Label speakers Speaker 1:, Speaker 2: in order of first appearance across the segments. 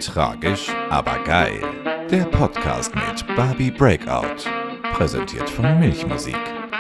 Speaker 1: Tragisch, aber geil. Der Podcast mit Barbie Breakout. Präsentiert von Milchmusik.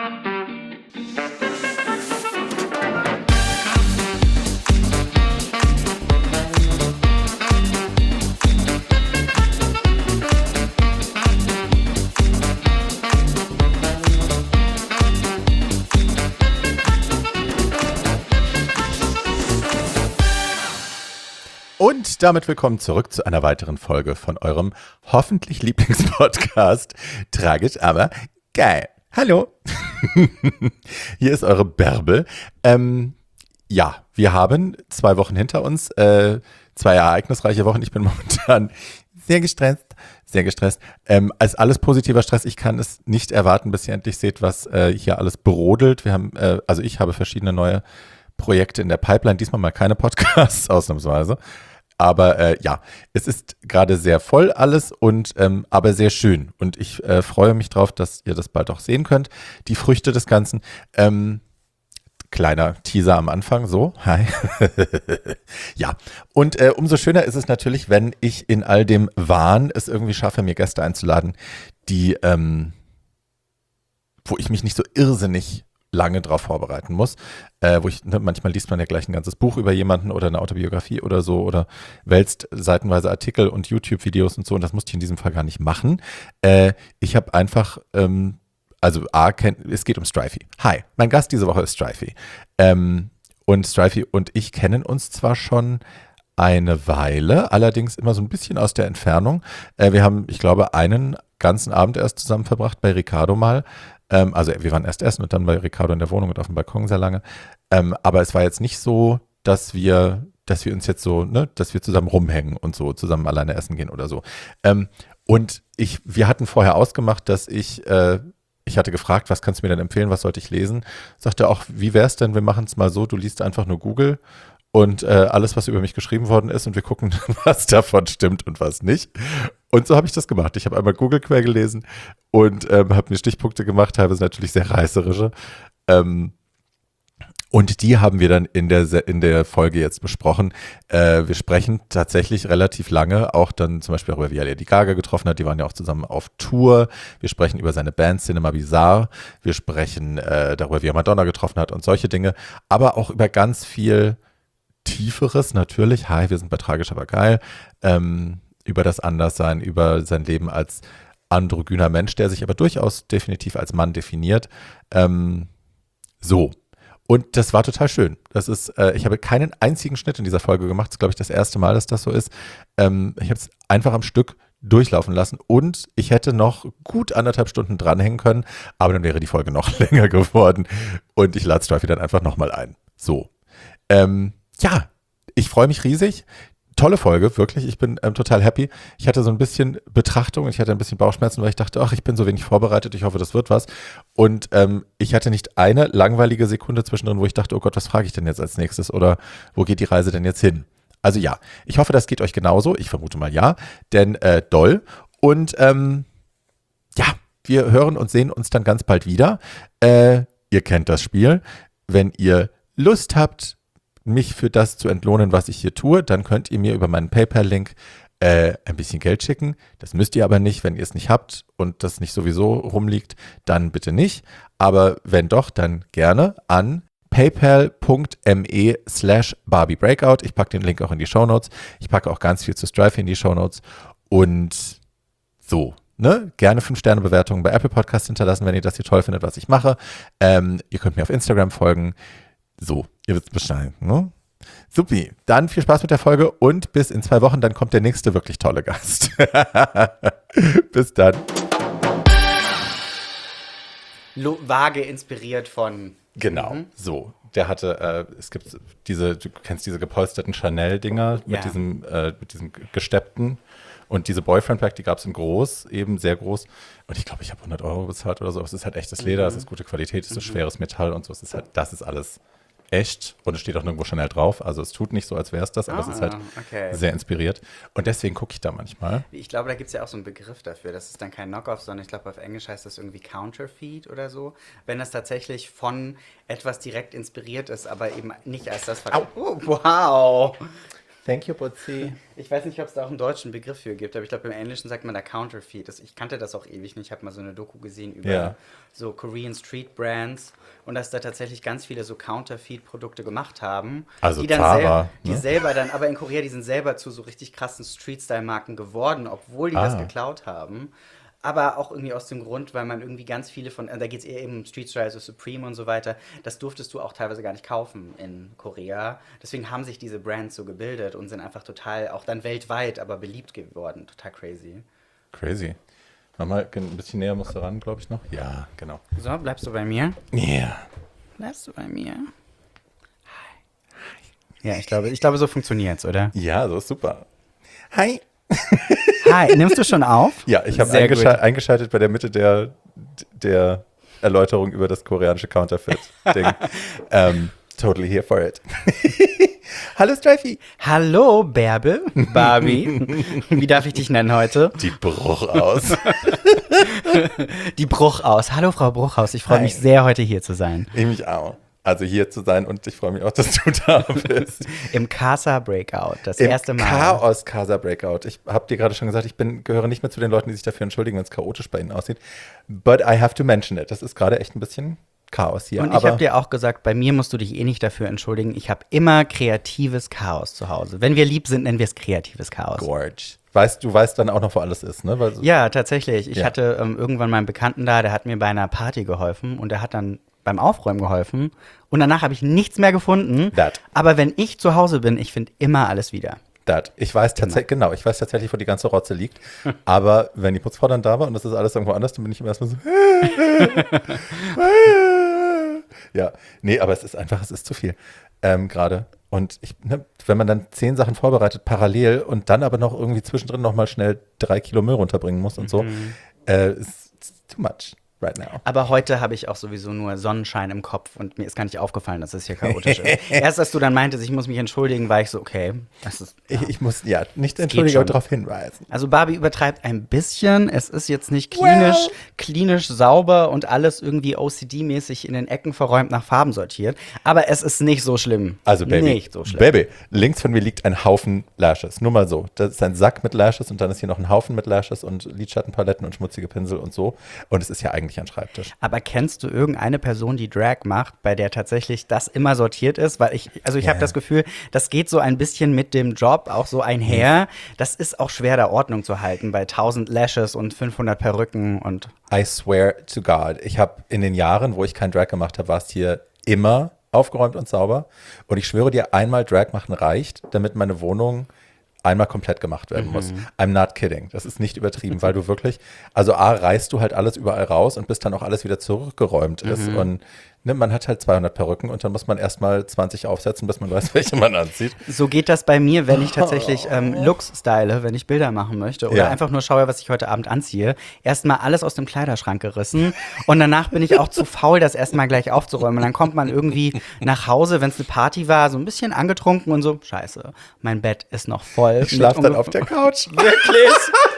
Speaker 1: Und damit willkommen zurück zu einer weiteren Folge von eurem hoffentlich Lieblingspodcast. Tragisch, aber geil. Hallo. Hier ist eure Bärbel. Ja, wir haben 2 Wochen hinter uns, 2 ereignisreiche Wochen. Ich bin momentan sehr gestresst. Als alles positiver Stress, ich kann es nicht erwarten, bis ihr endlich seht, was hier alles brodelt. Ich habe verschiedene neue Projekte in der Pipeline, diesmal mal keine Podcasts, ausnahmsweise. Aber es ist gerade sehr voll alles und aber sehr schön. Und ich freue mich drauf, dass ihr das bald auch sehen könnt. Die Früchte des Ganzen. Kleiner Teaser am Anfang, so, hi. Ja, und umso schöner ist es natürlich, wenn ich in all dem Wahn es irgendwie schaffe, mir Gäste einzuladen, die, wo ich mich nicht so irrsinnig lange drauf vorbereiten muss, manchmal liest man ja gleich ein ganzes Buch über jemanden oder eine Autobiografie oder so oder wälzt seitenweise Artikel und YouTube-Videos und so, und das musste ich in diesem Fall gar nicht machen. Ich habe einfach, es geht um Strifey. Hi, mein Gast diese Woche ist Strifey. Und Strifey und ich kennen uns zwar schon eine Weile, allerdings immer so ein bisschen aus der Entfernung. Wir haben, ich glaube, einen ganzen Abend erst zusammen verbracht bei Ricardo mal. Wir waren erst essen und dann bei Ricardo in der Wohnung und auf dem Balkon sehr lange. Aber es war jetzt nicht so, dass wir uns jetzt so, dass wir zusammen rumhängen und so zusammen alleine essen gehen oder so. Wir hatten vorher ausgemacht, dass ich hatte gefragt, was kannst du mir denn empfehlen, was sollte ich lesen? Sagte auch, wie wär's denn, wir machen es mal so, du liest einfach nur Google und alles, was über mich geschrieben worden ist, und wir gucken, was davon stimmt und was nicht. Und so habe ich das gemacht. Ich habe einmal Google quer gelesen und habe mir Stichpunkte gemacht, teilweise natürlich sehr reißerische. Und die haben wir dann in der Folge jetzt besprochen. Wir sprechen tatsächlich relativ lange, auch dann zum Beispiel darüber, wie er Lady Gaga getroffen hat. Die waren ja auch zusammen auf Tour. Wir sprechen über seine Band Cinema Bizarre. Wir sprechen darüber, wie er Madonna getroffen hat und solche Dinge. Aber auch über ganz viel Tieferes natürlich. Hi, wir sind bei Tragisch, aber geil. Über das Anderssein, über sein Leben als androgyner Mensch, der sich aber durchaus definitiv als Mann definiert. So. Und das war total schön. Ich habe keinen einzigen Schnitt in dieser Folge gemacht. Das ist, glaube ich, das erste Mal, dass das so ist. Ich habe es einfach am Stück durchlaufen lassen und ich hätte noch gut 1,5 Stunden dranhängen können, aber dann wäre die Folge noch länger geworden und ich lade Strifey dann einfach nochmal ein. So. Ich freue mich riesig. Tolle Folge, wirklich. Ich bin total happy. Ich hatte so ein bisschen Betrachtung, ich hatte ein bisschen Bauchschmerzen, weil ich dachte, ach, ich bin so wenig vorbereitet, ich hoffe, das wird was. Und ich hatte nicht eine langweilige Sekunde zwischendrin, wo ich dachte, oh Gott, was frage ich denn jetzt als nächstes oder wo geht die Reise denn jetzt hin? Also ja, ich hoffe, das geht euch genauso. Ich vermute mal ja, denn doll. Und wir hören und sehen uns dann ganz bald wieder. Ihr kennt das Spiel. Wenn ihr Lust habt, mich für das zu entlohnen, was ich hier tue, dann könnt ihr mir über meinen PayPal-Link ein bisschen Geld schicken. Das müsst ihr aber nicht, wenn ihr es nicht habt und das nicht sowieso rumliegt, dann bitte nicht. Aber wenn doch, dann gerne an paypal.me/BarbieBreakout. Ich packe den Link auch in die Shownotes. Ich packe auch ganz viel zu Strifey in die Shownotes. Und so, gerne 5-Sterne-Bewertungen bei Apple Podcasts hinterlassen, wenn ihr das hier toll findet, was ich mache. Ihr könnt mir auf Instagram folgen. So, ihr wisst Bescheid, ne? Supi, dann viel Spaß mit der Folge und bis in 2 Wochen, dann kommt der nächste wirklich tolle Gast. Bis dann.
Speaker 2: Vage inspiriert von...
Speaker 1: Genau, so. Der hatte, du kennst diese gepolsterten Chanel-Dinger mit diesem gesteppten. Und diese Boyfriend-Pack, die gab es in groß, eben sehr groß. Und ich glaube, ich habe 100 € bezahlt oder so. Es ist halt echtes Leder, es ist gute Qualität, es ist schweres Metall und so. Das ist alles echt. Und es steht auch nirgendwo Chanel drauf. Also es tut nicht so, als wäre es das, aber es ist halt sehr inspiriert. Und deswegen gucke ich da manchmal.
Speaker 2: Ich glaube, da gibt es ja auch so einen Begriff dafür. Das ist dann kein Knockoff, sondern ich glaube, auf Englisch heißt das irgendwie Counterfeit oder so. Wenn das tatsächlich von etwas direkt inspiriert ist, aber eben nicht als das verkauft. Oh, wow!
Speaker 1: Thank you, Butzi.
Speaker 2: Ich weiß nicht, ob es da auch einen deutschen Begriff für gibt, aber ich glaube, im Englischen sagt man da Counterfeit. Ich kannte das auch ewig nicht. Ich habe mal so eine Doku gesehen über so Korean Street Brands und dass da tatsächlich ganz viele so Counterfeit-Produkte gemacht haben.
Speaker 1: Also
Speaker 2: die dann
Speaker 1: Zara,
Speaker 2: die selber dann, aber in Korea, die sind selber zu so richtig krassen Street-Style-Marken geworden, obwohl die das geklaut haben. Aber auch irgendwie aus dem Grund, weil man irgendwie ganz viele von, da geht es eher eben um Street Style, so Supreme und so weiter, das durftest du auch teilweise gar nicht kaufen in Korea. Deswegen haben sich diese Brands so gebildet und sind einfach total, auch dann weltweit, aber beliebt geworden. Total crazy.
Speaker 1: Crazy. Nochmal ein bisschen näher musst du ran, glaube ich noch. Ja, genau.
Speaker 2: So, bleibst du bei mir?
Speaker 1: Ja. Yeah.
Speaker 2: Bleibst du bei mir? Hi. Ja, ich glaube, so funktioniert's, oder?
Speaker 1: Ja, so ist super. Hi.
Speaker 2: Hi, nimmst du schon auf?
Speaker 1: Ja, ich habe eingeschaltet bei der Mitte der Erläuterung über das koreanische Counterfeit-Ding. Totally here for it. Hallo Strifey.
Speaker 2: Hallo Bärbel, Barbie. Wie darf ich dich nennen heute?
Speaker 1: Die Bruchaus.
Speaker 2: Die Bruchaus. Hallo Frau Bruchaus, ich freue mich sehr, heute hier zu sein.
Speaker 1: Ich mich auch. Also hier zu sein und ich freue mich auch, dass du da bist.
Speaker 2: Im Casa Breakout, das erste Mal.
Speaker 1: Chaos Casa Breakout. Ich habe dir gerade schon gesagt, gehöre nicht mehr zu den Leuten, die sich dafür entschuldigen, wenn es chaotisch bei ihnen aussieht. But I have to mention it. Das ist gerade echt ein bisschen Chaos hier.
Speaker 2: Und ich habe dir auch gesagt, bei mir musst du dich nicht dafür entschuldigen. Ich habe immer kreatives Chaos zu Hause. Wenn wir lieb sind, nennen wir es kreatives Chaos.
Speaker 1: Gorge. Du weißt dann auch noch, wo alles ist, ne?
Speaker 2: Ja, tatsächlich. Ich hatte irgendwann meinen Bekannten da, der hat mir bei einer Party geholfen und der hat dann beim Aufräumen geholfen und danach habe ich nichts mehr gefunden. Aber wenn ich zu Hause bin, ich finde immer alles wieder.
Speaker 1: Ich weiß tatsächlich, wo die ganze Rotze liegt. Aber wenn die Putzfrau dann da war und das ist alles irgendwo anders, dann bin ich immer erstmal so. Ja, nee, aber es ist zu viel gerade. Und wenn man dann 10 Sachen vorbereitet, parallel und dann aber noch irgendwie zwischendrin noch mal schnell 3 Kilo Müll runterbringen muss und so, ist too much. Right now.
Speaker 2: Aber heute habe ich auch sowieso nur Sonnenschein im Kopf und mir ist gar nicht aufgefallen, dass es hier chaotisch ist. Erst als du dann meintest, ich muss mich entschuldigen, war ich so, okay. Das ist,
Speaker 1: ich muss nicht entschuldigen, aber darauf hinweisen.
Speaker 2: Also Barbie übertreibt ein bisschen. Es ist jetzt nicht klinisch sauber und alles irgendwie OCD-mäßig in den Ecken verräumt nach Farben sortiert. Aber es ist nicht so schlimm.
Speaker 1: Also Baby, links von mir liegt ein Haufen Lashes. Nur mal so. Das ist ein Sack mit Lashes und dann ist hier noch ein Haufen mit Lashes und Lidschattenpaletten und schmutzige Pinsel und so. Und es ist ja eigentlich ein Schreibtisch.
Speaker 2: Aber kennst du irgendeine Person, die Drag macht, bei der tatsächlich das immer sortiert ist? Weil ich habe das Gefühl, das geht so ein bisschen mit dem Job auch so einher. Das ist auch schwer, da Ordnung zu halten bei 1000 Lashes und 500 Perücken und.
Speaker 1: I swear to God. Ich habe in den Jahren, wo ich kein Drag gemacht habe, war es hier immer aufgeräumt und sauber. Und ich schwöre dir, einmal Drag machen reicht, damit meine Wohnung einmal komplett gemacht werden muss. I'm not kidding. Das ist nicht übertrieben, weil du wirklich, also reißt du halt alles überall raus und bis dann auch alles wieder zurückgeräumt ist. Und man hat halt 200 Perücken und dann muss man erstmal 20 aufsetzen, bis man weiß, welche man anzieht.
Speaker 2: So geht das bei mir, wenn ich tatsächlich Looks style, wenn ich Bilder machen möchte oder einfach nur schaue, was ich heute Abend anziehe. Erstmal alles aus dem Kleiderschrank gerissen und danach bin ich auch zu faul, das erstmal gleich aufzuräumen. Und dann kommt man irgendwie nach Hause, wenn es eine Party war, so ein bisschen angetrunken und so, scheiße, mein Bett ist noch voll.
Speaker 1: Ich schlafe dann auf der Couch.
Speaker 2: Wirklich?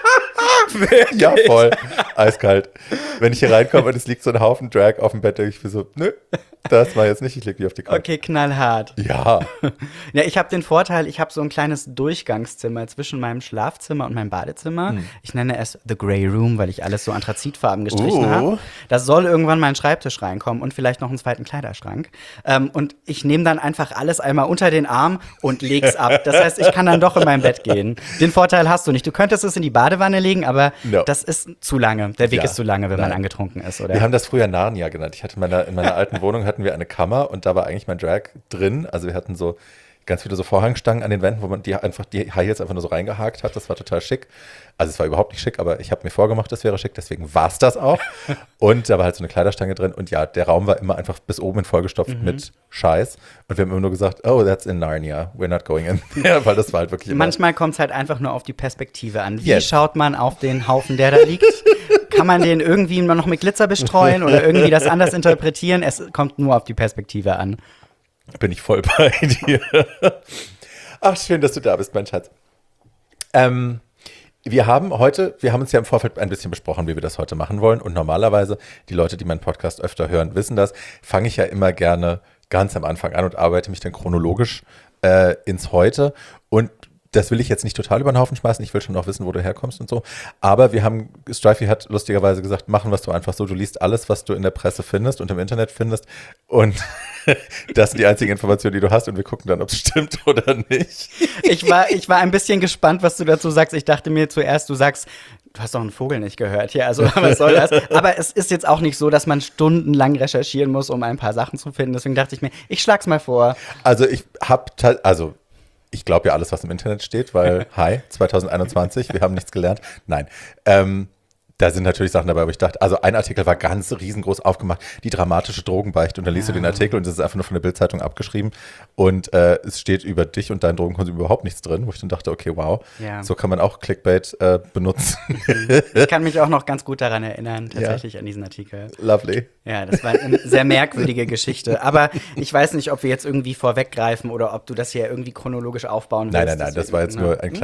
Speaker 1: Wirklich? Ja, voll. Eiskalt. Wenn ich hier reinkomme und es liegt so ein Haufen Drag auf dem Bett, denke ich mir so, nö, das war jetzt nicht, ich lege mich auf die Couch.
Speaker 2: Okay, knallhart.
Speaker 1: Ja.
Speaker 2: Ja, ich habe den Vorteil, ich habe so ein kleines Durchgangszimmer zwischen meinem Schlafzimmer und meinem Badezimmer. Ich nenne es The Grey Room, weil ich alles so anthrazitfarben gestrichen habe. Da soll irgendwann mein Schreibtisch reinkommen und vielleicht noch einen zweiten Kleiderschrank. Und ich nehme dann einfach alles einmal unter den Arm und leg's ab. Das heißt, ich kann dann doch in mein Bett gehen. Den Vorteil hast du nicht. Du könntest es in die Badewanne legen, aber das ist zu lange. Der Weg ist zu lange, wenn man angetrunken ist, oder?
Speaker 1: Wir haben das früher Narnia genannt. Ich hatte in meiner alten Wohnung hatten wir eine Kammer und da war eigentlich mein Drag drin. Also wir hatten so ganz viele so Vorhangstangen an den Wänden, wo man die High Heels einfach nur so reingehakt hat. Das war total schick. Also es war überhaupt nicht schick, aber ich habe mir vorgemacht, das wäre schick, deswegen war es das auch. Und da war halt so eine Kleiderstange drin und ja, der Raum war immer einfach bis oben hin vollgestopft mit Scheiß. Und wir haben immer nur gesagt, oh, that's in Narnia, we're not going in there, weil das war halt wirklich immer.
Speaker 2: Manchmal kommt es halt einfach nur auf die Perspektive an. Wie schaut man auf den Haufen, der da liegt? Kann man den irgendwie noch mit Glitzer bestreuen oder irgendwie das anders interpretieren? Es kommt nur auf die Perspektive an.
Speaker 1: Bin ich voll bei dir. Ach, schön, dass du da bist, mein Schatz. Wir haben uns ja im Vorfeld ein bisschen besprochen, wie wir das heute machen wollen. Und normalerweise, die Leute, die meinen Podcast öfter hören, wissen das, fange ich ja immer gerne ganz am Anfang an und arbeite mich dann chronologisch ins Heute. Und das will ich jetzt nicht total über den Haufen schmeißen. Ich will schon noch wissen, wo du herkommst und so. Aber Strifey hat lustigerweise gesagt, machen wir es doch einfach so. Du liest alles, was du in der Presse findest und im Internet findest. Und das sind die einzigen Informationen, die du hast. Und wir gucken dann, ob es stimmt oder nicht.
Speaker 2: Ich war ein bisschen gespannt, was du dazu sagst. Ich dachte mir zuerst, du sagst, du hast doch einen Vogel nicht gehört. Ja, also was soll das? Aber es ist jetzt auch nicht so, dass man stundenlang recherchieren muss, um ein paar Sachen zu finden. Deswegen dachte ich mir, ich schlag's mal vor.
Speaker 1: Also ich glaube ja alles, was im Internet steht, weil, 2021, wir haben nichts gelernt. Nein. Da sind natürlich Sachen dabei, aber ich dachte, also ein Artikel war ganz riesengroß aufgemacht, die dramatische Drogenbeichte. Und dann liest du den Artikel und das ist einfach nur von der Bildzeitung abgeschrieben. Und es steht über dich und deinen Drogenkonsum überhaupt nichts drin, wo ich dann dachte, okay, wow, so kann man auch Clickbait benutzen.
Speaker 2: Ich kann mich auch noch ganz gut daran erinnern, tatsächlich an diesen Artikel.
Speaker 1: Lovely.
Speaker 2: Ja, das war eine sehr merkwürdige Geschichte. Aber ich weiß nicht, ob wir jetzt irgendwie vorweggreifen oder ob du das hier irgendwie chronologisch aufbauen willst.
Speaker 1: Nein, das war jetzt nur eine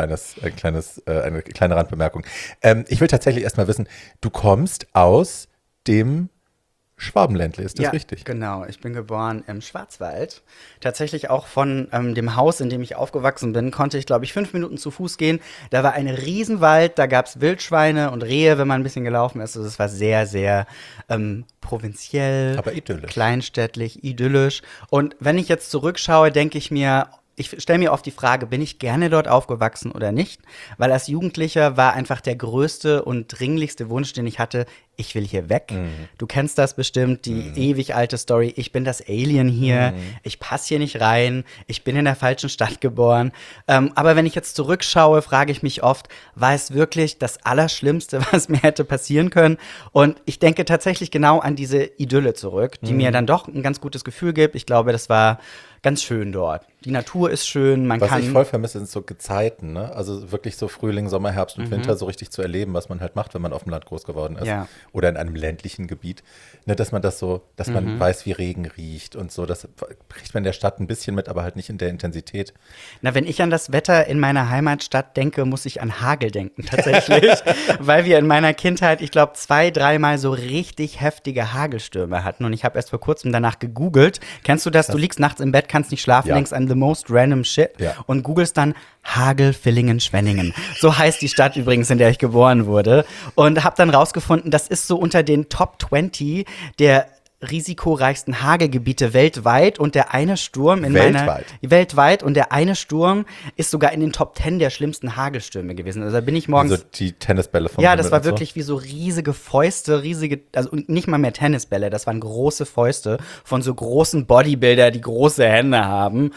Speaker 1: kleine Randbemerkung. Ich will tatsächlich erstmal wissen, du kommst aus dem Schwabenländle, ist das richtig?
Speaker 2: Genau, ich bin geboren im Schwarzwald. Tatsächlich auch von dem Haus, in dem ich aufgewachsen bin, konnte ich, glaube ich, 5 Minuten zu Fuß gehen. Da war ein Riesenwald, da gab es Wildschweine und Rehe, wenn man ein bisschen gelaufen ist. Also es war sehr, sehr provinziell,
Speaker 1: aber idyllisch.
Speaker 2: Kleinstädtlich, idyllisch. Und wenn ich jetzt zurückschaue, denke ich mir, ich stelle mir oft die Frage, bin ich gerne dort aufgewachsen oder nicht? Weil als Jugendlicher war einfach der größte und dringlichste Wunsch, den ich hatte, ich will hier weg. Du kennst das bestimmt, die ewig alte Story, ich bin das Alien hier, ich passe hier nicht rein, ich bin in der falschen Stadt geboren. Aber wenn ich jetzt zurückschaue, frage ich mich oft, war es wirklich das Allerschlimmste, was mir hätte passieren können? Und ich denke tatsächlich genau an diese Idylle zurück, die mir dann doch ein ganz gutes Gefühl gibt. Ich glaube, das war ganz schön dort. Die Natur ist schön,
Speaker 1: was ich voll vermisse, sind so Gezeiten, ne? Also wirklich so Frühling, Sommer, Herbst und Winter so richtig zu erleben, was man halt macht, wenn man auf dem Land groß geworden ist.
Speaker 2: Ja.
Speaker 1: Oder in einem ländlichen Gebiet. Ne, dass man man weiß, wie Regen riecht und so. Das kriegt man in der Stadt ein bisschen mit, aber halt nicht in der Intensität.
Speaker 2: Na, wenn ich an das Wetter in meiner Heimatstadt denke, muss ich an Hagel denken, tatsächlich. Weil wir in meiner Kindheit, ich glaube, 2-3 Mal so richtig heftige Hagelstürme hatten. Und ich habe erst vor kurzem danach gegoogelt. Kennst du das? Du liegst nachts im Bett, kannst nicht schlafen, denkst an the most random shit und googelst dann Hagel, Villingen, Schwenningen. So heißt die Stadt übrigens, in der ich geboren wurde. Und habe dann rausgefunden, das ist so unter den Top 20 der risikoreichsten Hagelgebiete weltweit und der eine Sturm weltweit und der eine Sturm ist sogar in den Top 10 der schlimmsten Hagelstürme gewesen. Also da bin ich morgens.
Speaker 1: Also die Tennisbälle vom
Speaker 2: Ja, das war wirklich wie so riesige Fäuste, also nicht mal mehr Tennisbälle, das waren große Fäuste von so großen Bodybuilder, die große Hände haben.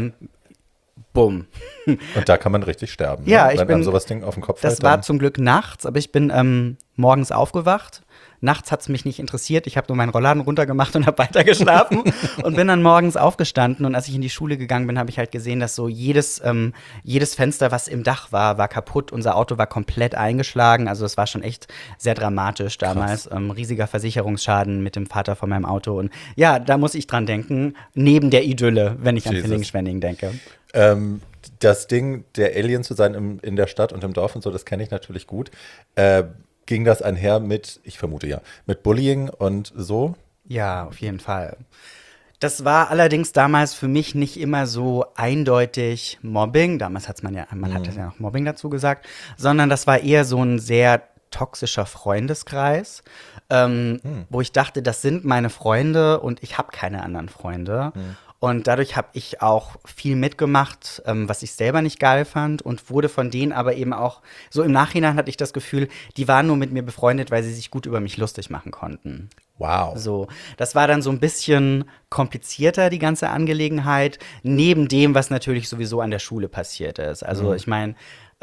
Speaker 2: Bumm.
Speaker 1: Und da kann man richtig sterben.
Speaker 2: Ja,
Speaker 1: ne? Wenn einem sowas Ding auf den Kopf fällt.
Speaker 2: Das war zum Glück nachts, aber ich bin morgens aufgewacht. Nachts hat es mich nicht interessiert. Ich habe nur meinen Rollladen runtergemacht und habe weitergeschlafen und bin dann morgens aufgestanden. Und als ich in die Schule gegangen bin, habe ich halt gesehen, dass so jedes Fenster, was im Dach war kaputt. Unser Auto war komplett eingeschlagen. Also es war schon echt sehr dramatisch damals. Riesiger Versicherungsschaden mit dem Vater von meinem Auto. Und ja, da muss ich dran denken, neben der Idylle, wenn ich an Villingen-Schwenningen denke.
Speaker 1: Das Ding, der Alien zu sein in der Stadt und im Dorf und so, das kenne ich natürlich gut. Ging das einher mit, ich vermute mit Bullying und so?
Speaker 2: Ja, auf jeden Fall. Das war allerdings damals für mich nicht immer so eindeutig Mobbing. Damals hat hat das ja noch Mobbing dazu gesagt, sondern das war eher so ein sehr toxischer Freundeskreis, wo ich dachte, das sind meine Freunde und ich habe keine anderen Freunde. Und dadurch habe ich auch viel mitgemacht, was ich selber nicht geil fand und wurde von denen aber eben auch, so im Nachhinein hatte ich das Gefühl, die waren nur mit mir befreundet, weil sie sich gut über mich lustig machen konnten.
Speaker 1: Wow.
Speaker 2: So, das war dann so ein bisschen komplizierter, die ganze Angelegenheit, neben dem, was natürlich sowieso an der Schule passiert ist. Also ich meine,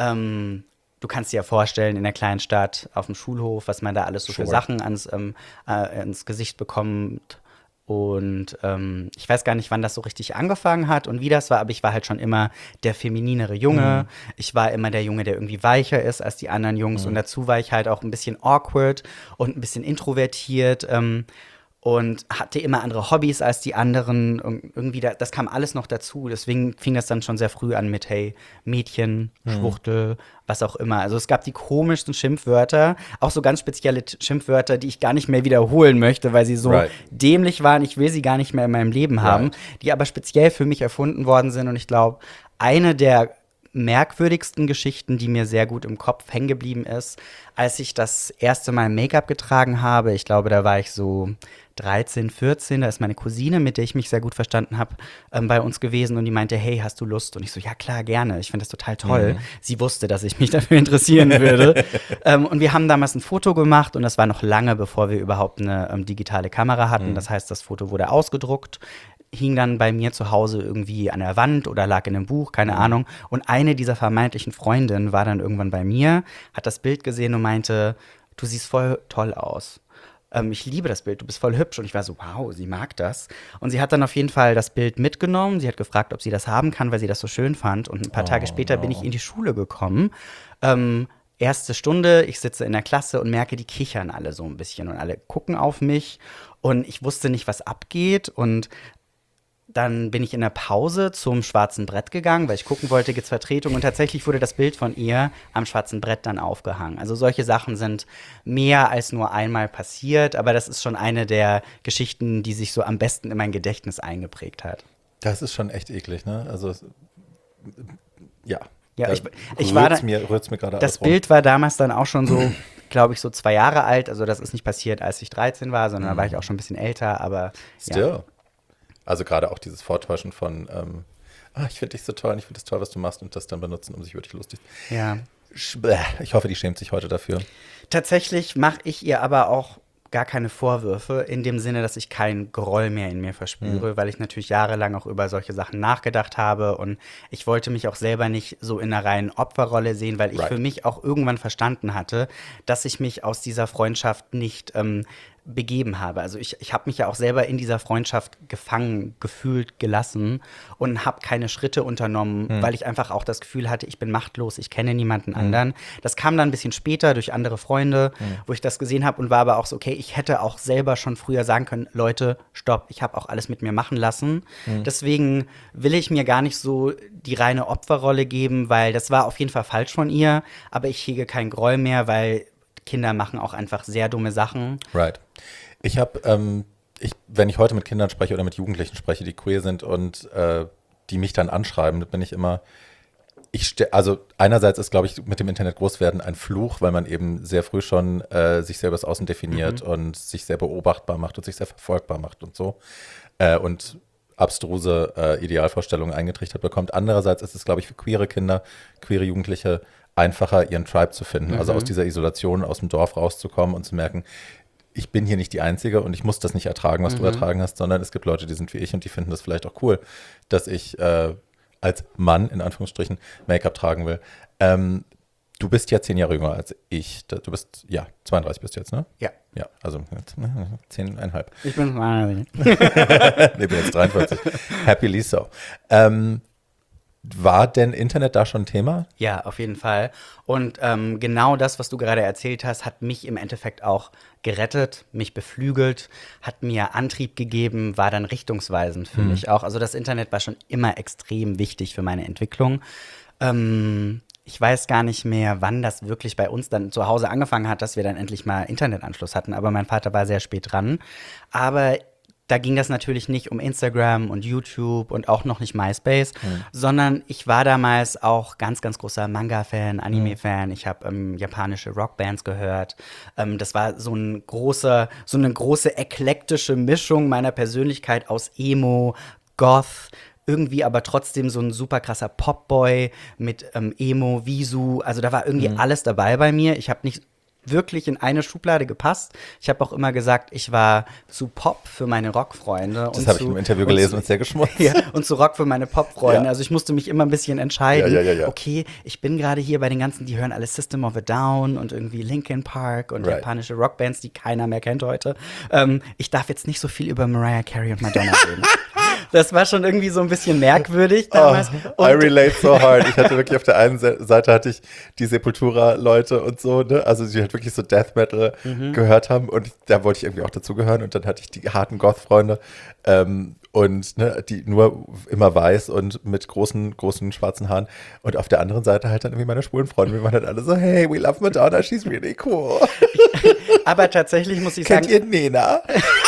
Speaker 2: du kannst dir ja vorstellen, in der kleinen Stadt auf dem Schulhof, was man da alles so für Sachen ins Gesicht bekommt. Und ich weiß gar nicht, wann das so richtig angefangen hat und wie das war, aber ich war halt schon immer der femininere Junge. Ich war immer der Junge, der irgendwie weicher ist als die anderen Jungs. Und dazu war ich halt auch ein bisschen awkward und ein bisschen introvertiert. und hatte immer andere Hobbys als die anderen. Und irgendwie, das kam alles noch dazu. Deswegen fing das dann schon sehr früh an mit, hey, Mädchen, Schwuchtel, was auch immer. Also es gab die komischsten Schimpfwörter, auch so ganz spezielle Schimpfwörter, die ich gar nicht mehr wiederholen möchte, weil sie so dämlich waren. Ich will sie gar nicht mehr in meinem Leben haben, die aber speziell für mich erfunden worden sind. Und ich glaube, eine der merkwürdigsten Geschichten, die mir sehr gut im Kopf hängen geblieben ist, als ich das erste Mal Make-up getragen habe. Ich glaube, da war ich so 13, 14, da ist meine Cousine, mit der ich mich sehr gut verstanden habe, bei uns gewesen und die meinte, hey, hast du Lust? Und ich so, ja klar, gerne, ich finde das total toll. Sie wusste, dass ich mich dafür interessieren würde. Und wir haben damals ein Foto gemacht und das war noch lange, bevor wir überhaupt eine digitale Kamera hatten. Das heißt, das Foto wurde ausgedruckt, hing dann bei mir zu Hause irgendwie an der Wand oder lag in einem Buch, keine Ahnung. Und eine dieser vermeintlichen Freundinnen war dann irgendwann bei mir, hat das Bild gesehen und meinte, du siehst voll toll aus. Ich liebe das Bild, du bist voll hübsch. Und ich war so, wow, sie mag das. Und sie hat dann auf jeden Fall das Bild mitgenommen. Sie hat gefragt, ob sie das haben kann, weil sie das so schön fand. Und ein paar Tage später bin ich in die Schule gekommen. Erste Stunde, ich sitze in der Klasse und merke, die kichern alle so ein bisschen und alle gucken auf mich. Und ich wusste nicht, was abgeht. Und dann bin ich in der Pause zum schwarzen Brett gegangen, weil ich gucken wollte, gibt's Vertretung. Und tatsächlich wurde das Bild von ihr am schwarzen Brett dann aufgehangen. Also solche Sachen sind mehr als nur einmal passiert. Aber das ist schon eine der Geschichten, die sich so am besten in mein Gedächtnis eingeprägt hat.
Speaker 1: Das ist schon echt eklig, ne? Also, ja.
Speaker 2: Ja, ich war da,
Speaker 1: rührt's mir gerade
Speaker 2: das Bild war damals dann auch schon so, glaube ich, so 2 Jahre alt. Also das ist nicht passiert, als ich 13 war, sondern da war ich auch schon ein bisschen älter. Aber
Speaker 1: Still.
Speaker 2: ja.
Speaker 1: Also gerade auch dieses Vortäuschen von, ich finde dich so toll und ich finde es toll, was du machst und das dann benutzen, um sich wirklich lustig.
Speaker 2: Ja.
Speaker 1: Ich hoffe, die schämt sich heute dafür.
Speaker 2: Tatsächlich mache ich ihr aber auch gar keine Vorwürfe, in dem Sinne, dass ich keinen Groll mehr in mir verspüre, weil ich natürlich jahrelang auch über solche Sachen nachgedacht habe und ich wollte mich auch selber nicht so in einer reinen Opferrolle sehen, weil ich für mich auch irgendwann verstanden hatte, dass ich mich aus dieser Freundschaft nicht begeben habe. Also ich habe mich ja auch selber in dieser Freundschaft gefangen, gefühlt, gelassen und habe keine Schritte unternommen, weil ich einfach auch das Gefühl hatte, ich bin machtlos, ich kenne niemanden anderen. Das kam dann ein bisschen später durch andere Freunde, wo ich das gesehen habe und war aber auch so, okay, ich hätte auch selber schon früher sagen können, Leute, stopp, ich habe auch alles mit mir machen lassen. Deswegen will ich mir gar nicht so die reine Opferrolle geben, weil das war auf jeden Fall falsch von ihr, aber ich hege keinen Groll mehr, weil Kinder machen auch einfach sehr dumme Sachen.
Speaker 1: Right. Ich habe, wenn ich heute mit Kindern spreche oder mit Jugendlichen spreche, die queer sind und die mich dann anschreiben, bin ich immer, also einerseits ist, glaube ich, mit dem Internet groß werden ein Fluch, weil man eben sehr früh schon sich selber das Außen definiert und sich sehr beobachtbar macht und sich sehr verfolgbar macht und so. Und abstruse Idealvorstellungen eingetrichtert bekommt. Andererseits ist es, glaube ich, für queere Kinder, queere Jugendliche einfacher, ihren Tribe zu finden. Also aus dieser Isolation, aus dem Dorf rauszukommen und zu merken, ich bin hier nicht die Einzige und ich muss das nicht ertragen, was du ertragen hast, sondern es gibt Leute, die sind wie ich und die finden das vielleicht auch cool, dass ich als Mann, in Anführungsstrichen, Make-up tragen will. Du bist ja 10 Jahre jünger als ich. Du bist, 32 bist du jetzt, ne?
Speaker 2: Ja.
Speaker 1: Ja, also 10,5.
Speaker 2: Ich bin
Speaker 1: Ich bin jetzt 43. Happily so. War denn Internet da schon ein Thema?
Speaker 2: Ja, auf jeden Fall. Und genau das, was du gerade erzählt hast, hat mich im Endeffekt auch gerettet, mich beflügelt, hat mir Antrieb gegeben, war dann richtungsweisend für mich auch. Also das Internet war schon immer extrem wichtig für meine Entwicklung. Ich weiß gar nicht mehr, wann das wirklich bei uns dann zu Hause angefangen hat, dass wir dann endlich mal Internetanschluss hatten. Aber mein Vater war sehr spät dran. Aber da ging das natürlich nicht um Instagram und YouTube und auch noch nicht MySpace, sondern ich war damals auch ganz, ganz großer Manga-Fan, Anime-Fan. Ich habe japanische Rockbands gehört. Das war so eine große eklektische Mischung meiner Persönlichkeit aus Emo, Goth, irgendwie aber trotzdem so ein super krasser Popboy mit Emo, Visu. Also da war irgendwie alles dabei bei mir. Ich habe nicht wirklich in eine Schublade gepasst. Ich habe auch immer gesagt, ich war zu Pop für meine Rockfreunde.
Speaker 1: Das habe ich im Interview gelesen und sehr geschmutzt.
Speaker 2: Ja, und zu Rock für meine Popfreunde.
Speaker 1: Ja.
Speaker 2: Also ich musste mich immer ein bisschen entscheiden.
Speaker 1: Ja.
Speaker 2: Okay, ich bin gerade hier bei den ganzen, die hören alle System of a Down und irgendwie Linkin Park und japanische Rockbands, die keiner mehr kennt heute. Ich darf jetzt nicht so viel über Mariah Carey und Madonna reden. Das war schon irgendwie so ein bisschen merkwürdig damals.
Speaker 1: I relate so hard. Ich hatte wirklich auf der einen Seite hatte ich die Sepultura-Leute und so, ne? Also die halt wirklich so Death Metal gehört haben und da wollte ich irgendwie auch dazugehören und dann hatte ich die harten Goth-Freunde und ne, die nur immer weiß und mit großen schwarzen Haaren und auf der anderen Seite halt dann irgendwie meine schwulen Freunde. Wir waren halt alle so, hey, we love Madonna, she's really cool.
Speaker 2: Aber tatsächlich muss ich
Speaker 1: Kennt
Speaker 2: sagen,
Speaker 1: ihr Nena?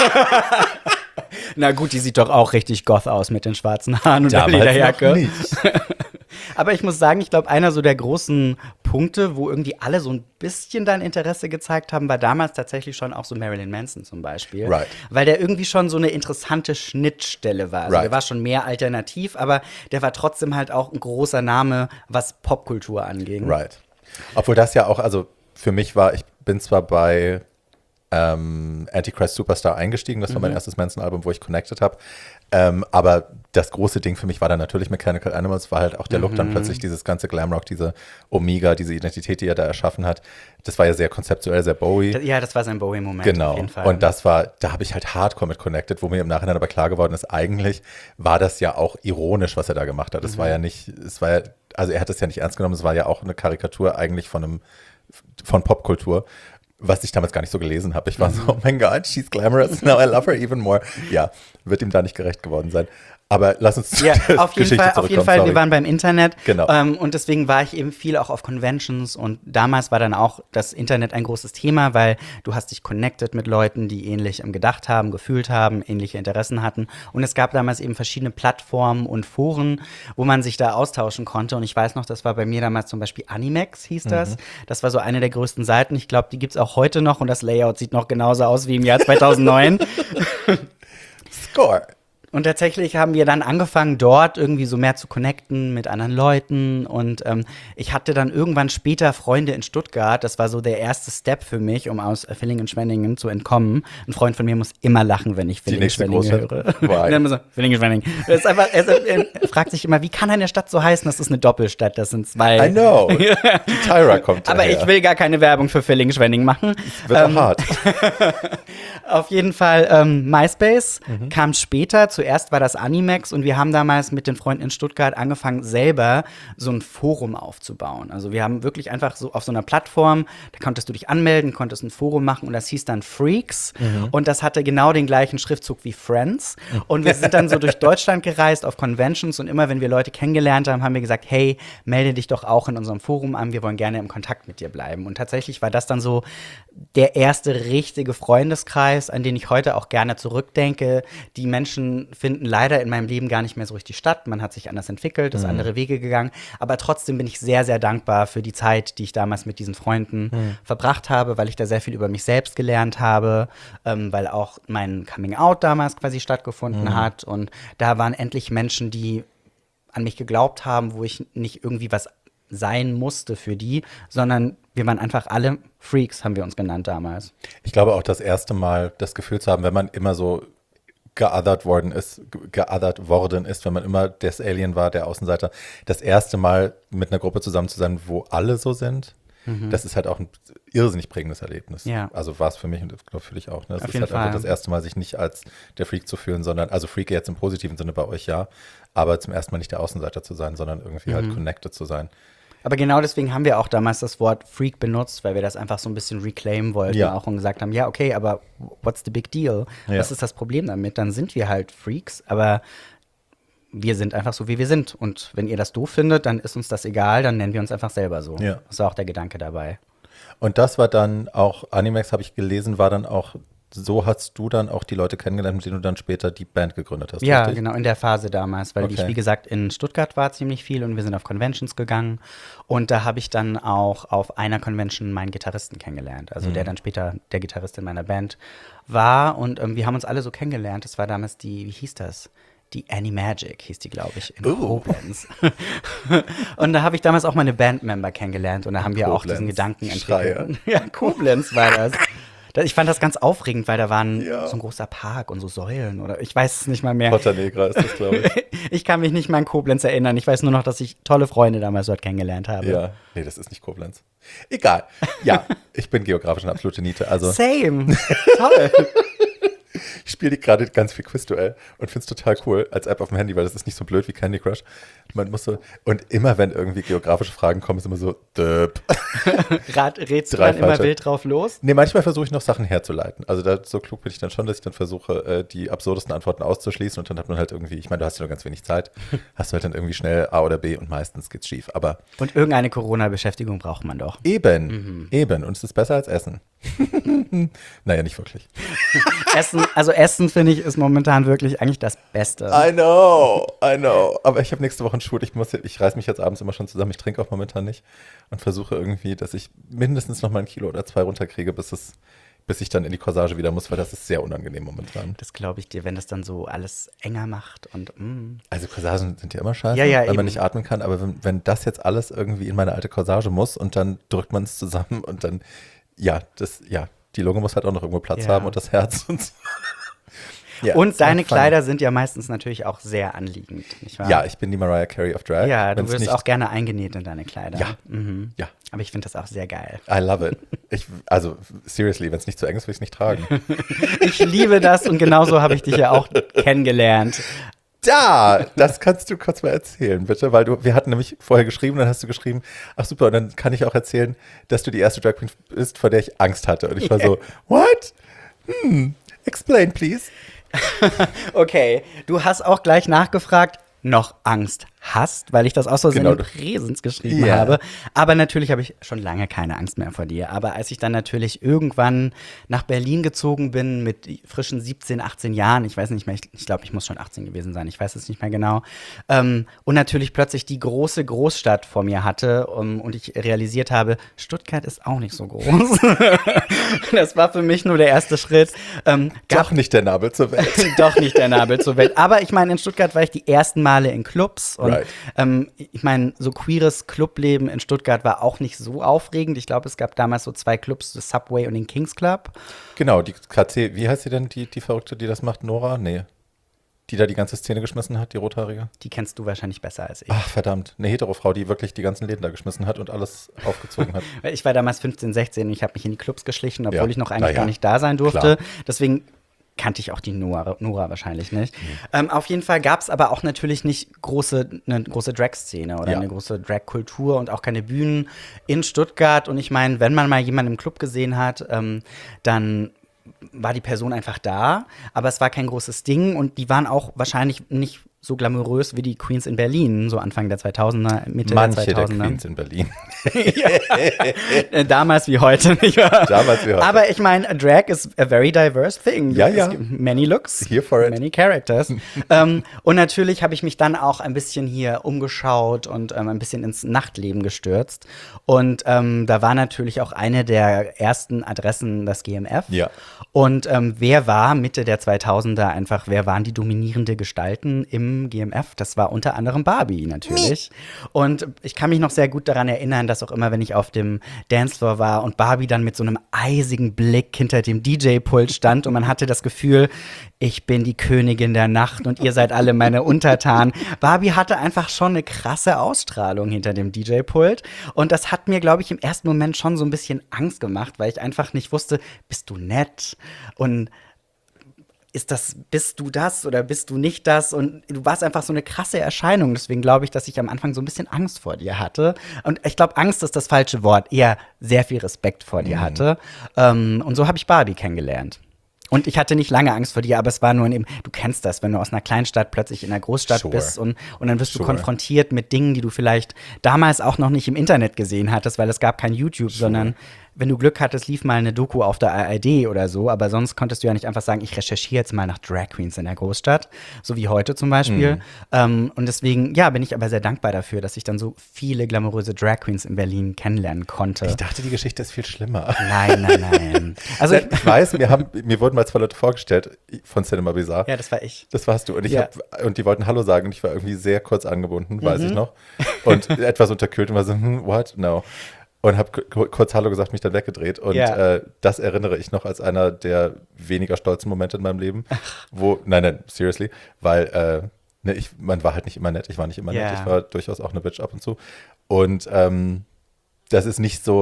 Speaker 2: na gut, die sieht doch auch richtig goth aus mit den schwarzen Haaren und der
Speaker 1: Damals
Speaker 2: Lederjacke.
Speaker 1: noch nicht.
Speaker 2: Aber ich muss sagen, ich glaube, einer so der großen Punkte, wo irgendwie alle so ein bisschen dann Interesse gezeigt haben, war damals tatsächlich schon auch so Marilyn Manson zum Beispiel.
Speaker 1: Right.
Speaker 2: Weil der irgendwie schon so eine interessante Schnittstelle war. Also
Speaker 1: Right.
Speaker 2: der war schon mehr alternativ, aber der war trotzdem halt auch ein großer Name, was Popkultur anging.
Speaker 1: Right. Obwohl das ja auch, also für mich war, ich bin zwar bei Antichrist Superstar eingestiegen, das war mein erstes Manson-Album, wo ich connected habe, aber das große Ding für mich war dann natürlich Mechanical Animals, war halt auch der Look, dann plötzlich dieses ganze Glamrock, diese Omega, diese Identität, die er da erschaffen hat, das war ja sehr konzeptuell, sehr Bowie.
Speaker 2: Ja, das war sein Bowie-Moment
Speaker 1: Genau.
Speaker 2: auf jeden Fall.
Speaker 1: Und das war, da habe ich halt hardcore mit connected, wo mir im Nachhinein aber klar geworden ist, eigentlich war das ja auch ironisch, was er da gemacht hat. Es war ja nicht, es war ja, also er hat es ja nicht ernst genommen, es war ja auch eine Karikatur eigentlich von Popkultur, was ich damals gar nicht so gelesen habe. Ich war so, oh mein Gott, she's glamorous, now I love her even more. Ja, wird ihm da nicht gerecht geworden sein. Aber lass uns zu
Speaker 2: Ja,
Speaker 1: der
Speaker 2: auf jeden
Speaker 1: Geschichte
Speaker 2: Fall,
Speaker 1: zurückkommen.
Speaker 2: wir waren beim Internet.
Speaker 1: Genau.
Speaker 2: Und deswegen war ich eben viel auch auf Conventions und damals war dann auch das Internet ein großes Thema, weil du hast dich connected mit Leuten, die ähnlich gedacht haben, gefühlt haben, ähnliche Interessen hatten. Und es gab damals eben verschiedene Plattformen und Foren, wo man sich da austauschen konnte. Und ich weiß noch, das war bei mir damals zum Beispiel Animex, hieß das. Das war so eine der größten Seiten. Ich glaube, die gibt es auch heute noch und das Layout sieht noch genauso aus wie im Jahr 2009.
Speaker 1: Score.
Speaker 2: Und tatsächlich haben wir dann angefangen, dort irgendwie so mehr zu connecten mit anderen Leuten. Und ich hatte dann irgendwann später Freunde in Stuttgart. Das war so der erste Step für mich, um aus Villingen-Schwenningen zu entkommen. Ein Freund von mir muss immer lachen, wenn ich Villingen-Schwenningen höre. Und dann so, Villingen-Schwenningen. Er fragt sich immer, wie kann eine Stadt so heißen? Das ist eine Doppelstadt, das sind zwei.
Speaker 1: I know. Die Tyra kommt
Speaker 2: Aber
Speaker 1: daher.
Speaker 2: ich will gar keine Werbung für Villingen-Schwenningen machen.
Speaker 1: Wird auch hart.
Speaker 2: Auf jeden Fall MySpace kam später. Zuerst war das Animex und wir haben damals mit den Freunden in Stuttgart angefangen, selber so ein Forum aufzubauen. Also wir haben wirklich einfach so auf so einer Plattform, da konntest du dich anmelden, konntest ein Forum machen und das hieß dann Freaks und das hatte genau den gleichen Schriftzug wie Friends. Und wir sind dann so durch Deutschland gereist auf Conventions und immer, wenn wir Leute kennengelernt haben, haben wir gesagt, hey, melde dich doch auch in unserem Forum an, wir wollen gerne im Kontakt mit dir bleiben. Und tatsächlich war das dann so der erste richtige Freundeskreis, an den ich heute auch gerne zurückdenke. Die Menschen finden leider in meinem Leben gar nicht mehr so richtig statt. Man hat sich anders entwickelt, ist andere Wege gegangen. Aber trotzdem bin ich sehr, sehr dankbar für die Zeit, die ich damals mit diesen Freunden verbracht habe, weil ich da sehr viel über mich selbst gelernt habe, weil auch mein Coming-out damals quasi stattgefunden hat. Und da waren endlich Menschen, die an mich geglaubt haben, wo ich nicht irgendwie was sein musste für die, sondern wir waren einfach alle Freaks, haben wir uns genannt damals.
Speaker 1: Ich glaube auch das erste Mal das Gefühl zu haben, wenn man immer so geothert worden ist, wenn man immer das Alien war, der Außenseiter, das erste Mal mit einer Gruppe zusammen zu sein, wo alle so sind, das ist halt auch ein irrsinnig prägendes Erlebnis.
Speaker 2: Ja.
Speaker 1: Also war es für mich und glaube für dich auch. Ne? Es
Speaker 2: Auf
Speaker 1: ist
Speaker 2: jeden
Speaker 1: halt einfach
Speaker 2: Fall.
Speaker 1: das erste Mal, sich nicht als der Freak zu fühlen, sondern, also Freak jetzt im positiven Sinne bei euch, ja, aber zum ersten Mal nicht der Außenseiter zu sein, sondern irgendwie halt connected zu sein.
Speaker 2: Aber genau deswegen haben wir auch damals das Wort Freak benutzt, weil wir das einfach so ein bisschen reclaimen wollten
Speaker 1: Ja.
Speaker 2: auch und gesagt haben, ja, okay, aber what's the big deal?
Speaker 1: Ja.
Speaker 2: Was ist das Problem damit? Dann sind wir halt Freaks, aber wir sind einfach so, wie wir sind. Und wenn ihr das doof findet, dann ist uns das egal, dann nennen wir uns einfach selber so.
Speaker 1: Ja.
Speaker 2: Das war auch der Gedanke dabei.
Speaker 1: Und das war dann auch, Animex habe ich gelesen, war dann auch, so hast du dann auch die Leute kennengelernt, mit denen du dann später die Band gegründet hast,
Speaker 2: Ja,
Speaker 1: richtig?
Speaker 2: genau, in der Phase damals, weil ich,
Speaker 1: Okay.
Speaker 2: wie gesagt, in Stuttgart war ziemlich viel und wir sind auf Conventions gegangen. Und da habe ich dann auch auf einer Convention meinen Gitarristen kennengelernt, also der dann später der Gitarrist in meiner Band war. Und wir haben uns alle so kennengelernt. Das war damals die, wie hieß das? Die Annie Magic hieß die, glaube ich, in Koblenz. Und da habe ich damals auch meine Bandmember kennengelernt und da haben wir auch diesen
Speaker 1: Koblenz.
Speaker 2: Gedanken
Speaker 1: Schreie.
Speaker 2: entwickelt. Ja, Koblenz war das. Ich fand das ganz aufregend, weil da waren
Speaker 1: Ja.
Speaker 2: so ein großer Park und so Säulen oder ich weiß es nicht mal mehr.
Speaker 1: Porta Negra ist das, glaube ich.
Speaker 2: Ich kann mich nicht mehr an Koblenz erinnern. Ich weiß nur noch, dass ich tolle Freunde damals dort kennengelernt habe.
Speaker 1: Ja, nee, das ist nicht Koblenz. Egal. Ja, ich bin geografisch eine absolute Niete. Also
Speaker 2: Same. Toll.
Speaker 1: Ich spiele gerade ganz viel Quizduell und finde es total cool als App auf dem Handy, weil das ist nicht so blöd wie Candy Crush. Man muss so, und immer wenn irgendwie geografische Fragen kommen, ist immer so,
Speaker 2: Rätst du dann immer wild drauf los?
Speaker 1: Nee, manchmal versuche ich noch Sachen herzuleiten. Also so klug bin ich dann schon, dass ich dann versuche, die absurdesten Antworten auszuschließen und dann hat man halt irgendwie, ich meine, du hast ja nur ganz wenig Zeit, hast du halt dann irgendwie schnell A oder B und meistens geht's schief. Aber
Speaker 2: und irgendeine Corona-Beschäftigung braucht man doch.
Speaker 1: Eben. Und es ist besser als Essen. Naja, nicht wirklich.
Speaker 2: Essen finde ich ist momentan wirklich eigentlich das Beste.
Speaker 1: I know. Aber ich habe nächste Woche einen Shoot. Ich reiß mich jetzt abends immer schon zusammen. Ich trinke auch momentan nicht und versuche irgendwie, dass ich mindestens noch mal 1 Kilo oder 2 runterkriege, bis ich dann in die Corsage wieder muss, weil das ist sehr unangenehm momentan.
Speaker 2: Das glaube ich dir, wenn das dann so alles enger macht und
Speaker 1: Also Corsagen sind ja immer scheiße,
Speaker 2: ja,
Speaker 1: weil
Speaker 2: eben.
Speaker 1: man nicht atmen kann, aber wenn das jetzt alles irgendwie in meine alte Corsage muss und dann drückt man es zusammen und dann, die Lunge muss halt auch noch irgendwo Platz haben und das Herz und so. Ja,
Speaker 2: und deine Kleider sind ja meistens natürlich auch sehr anliegend, nicht wahr?
Speaker 1: Ja, ich bin die Mariah Carey of Drag.
Speaker 2: Ja, du wirst auch gerne eingenäht in deine Kleider.
Speaker 1: Ja, ja.
Speaker 2: Aber ich finde das auch sehr geil.
Speaker 1: I love it. Also, seriously, wenn es nicht zu eng ist, will ich es nicht tragen.
Speaker 2: Ich liebe das und genauso habe ich dich ja auch kennengelernt.
Speaker 1: Das kannst du kurz mal erzählen, bitte, weil wir hatten nämlich vorher geschrieben, dann hast du geschrieben, ach super, und dann kann ich auch erzählen, dass du die erste Drag Queen bist, vor der ich Angst hatte. Und ich war so, what? Explain, please.
Speaker 2: Okay, du hast auch gleich nachgefragt, noch Angst hast, weil ich das auch so in Präsens geschrieben habe. Aber natürlich habe ich schon lange keine Angst mehr vor dir. Aber als ich dann natürlich irgendwann nach Berlin gezogen bin mit frischen 17, 18 Jahren, ich weiß nicht mehr, ich glaube, ich muss schon 18 gewesen sein, ich weiß es nicht mehr genau. Und natürlich plötzlich die große Großstadt vor mir hatte und ich realisiert habe, Stuttgart ist auch nicht so groß. Das war für mich nur der erste Schritt.
Speaker 1: Doch nicht der Nabel zur Welt.
Speaker 2: Doch nicht der Nabel zur Welt. Aber ich meine, in Stuttgart war ich die ersten Male in Clubs und ich meine, so queeres Clubleben in Stuttgart war auch nicht so aufregend. Ich glaube, es gab damals so 2 Clubs, das Subway und den Kings Club.
Speaker 1: Genau, die KC, wie heißt sie denn, die Verrückte, die das macht? Nora? Nee. Die da die ganze Szene geschmissen hat, die Rothaarige?
Speaker 2: Die kennst du wahrscheinlich besser als ich.
Speaker 1: Ach, verdammt. Eine Hetero-Frau, die wirklich die ganzen Läden da geschmissen hat und alles aufgezogen hat.
Speaker 2: Ich war damals 15, 16 und ich habe mich in die Clubs geschlichen, obwohl ich noch eigentlich gar nicht da sein durfte. Klar. Deswegen kannte ich auch die Nora wahrscheinlich nicht. Auf jeden Fall gab es aber auch natürlich nicht eine große Drag-Szene oder eine große Drag-Kultur und auch keine Bühnen in Stuttgart. Und ich meine, wenn man mal jemanden im Club gesehen hat, dann war die Person einfach da, aber es war kein großes Ding und die waren auch wahrscheinlich nicht so glamourös wie die Queens in Berlin, so Anfang der 2000er, Mitte
Speaker 1: Manche
Speaker 2: der 2000er.
Speaker 1: Der Queens in Berlin.
Speaker 2: Damals wie heute, nicht wahr?
Speaker 1: Damals wie heute.
Speaker 2: Aber ich meine, Drag is a very diverse thing.
Speaker 1: Ja.
Speaker 2: Es gibt many looks,
Speaker 1: here for it.
Speaker 2: Many characters. Und natürlich habe ich mich dann auch ein bisschen hier umgeschaut und ein bisschen ins Nachtleben gestürzt. Und da war natürlich auch eine der ersten Adressen das GMF.
Speaker 1: Ja.
Speaker 2: Und wer war Mitte der 2000er einfach, wer waren die dominierende Gestalten im GMF? Das war unter anderem Barbie natürlich. Und ich kann mich noch sehr gut daran erinnern, dass auch immer, wenn ich auf dem Dancefloor war und Barbie dann mit so einem eisigen Blick hinter dem DJ-Pult stand und man hatte das Gefühl, ich bin die Königin der Nacht und ihr seid alle meine Untertanen. Barbie hatte einfach schon eine krasse Ausstrahlung hinter dem DJ-Pult und das hat mir, glaube ich, im ersten Moment schon so ein bisschen Angst gemacht, weil ich einfach nicht wusste, bist du nett und bist du das oder bist du nicht das? Und du warst einfach so eine krasse Erscheinung. Deswegen glaube ich, dass ich am Anfang so ein bisschen Angst vor dir hatte. Und ich glaube, Angst ist das falsche Wort. Eher sehr viel Respekt vor dir hatte. Und so habe ich Barbie kennengelernt. Und ich hatte nicht lange Angst vor dir, aber es war nur du kennst das, wenn du aus einer Kleinstadt plötzlich in einer Großstadt bist und dann wirst du konfrontiert mit Dingen, die du vielleicht damals auch noch nicht im Internet gesehen hattest, weil es gab kein YouTube, sondern wenn du Glück hattest, lief mal eine Doku auf der ARD oder so, aber sonst konntest du ja nicht einfach sagen, ich recherchiere jetzt mal nach Drag Queens in der Großstadt, so wie heute zum Beispiel. Und deswegen, bin ich aber sehr dankbar dafür, dass ich dann so viele glamouröse Drag Queens in Berlin kennenlernen konnte.
Speaker 1: Ich dachte, die Geschichte ist viel schlimmer.
Speaker 2: Nein.
Speaker 1: Also ich weiß, mir wurden mal 2 Leute vorgestellt von Cinema Bizarre.
Speaker 2: Ja, das war ich.
Speaker 1: Das warst du. Und und die wollten Hallo sagen und ich war irgendwie sehr kurz angebunden, weiß ich noch. Und etwas unterkühlt und war so, what? No. Und habe kurz Hallo gesagt, mich dann weggedreht. Und das erinnere ich noch als einer der weniger stolzen Momente in meinem Leben. Nein, seriously. Weil man war halt nicht immer nett. Ich war nicht immer nett. Ich war durchaus auch eine Bitch ab und zu. Und das ist nicht so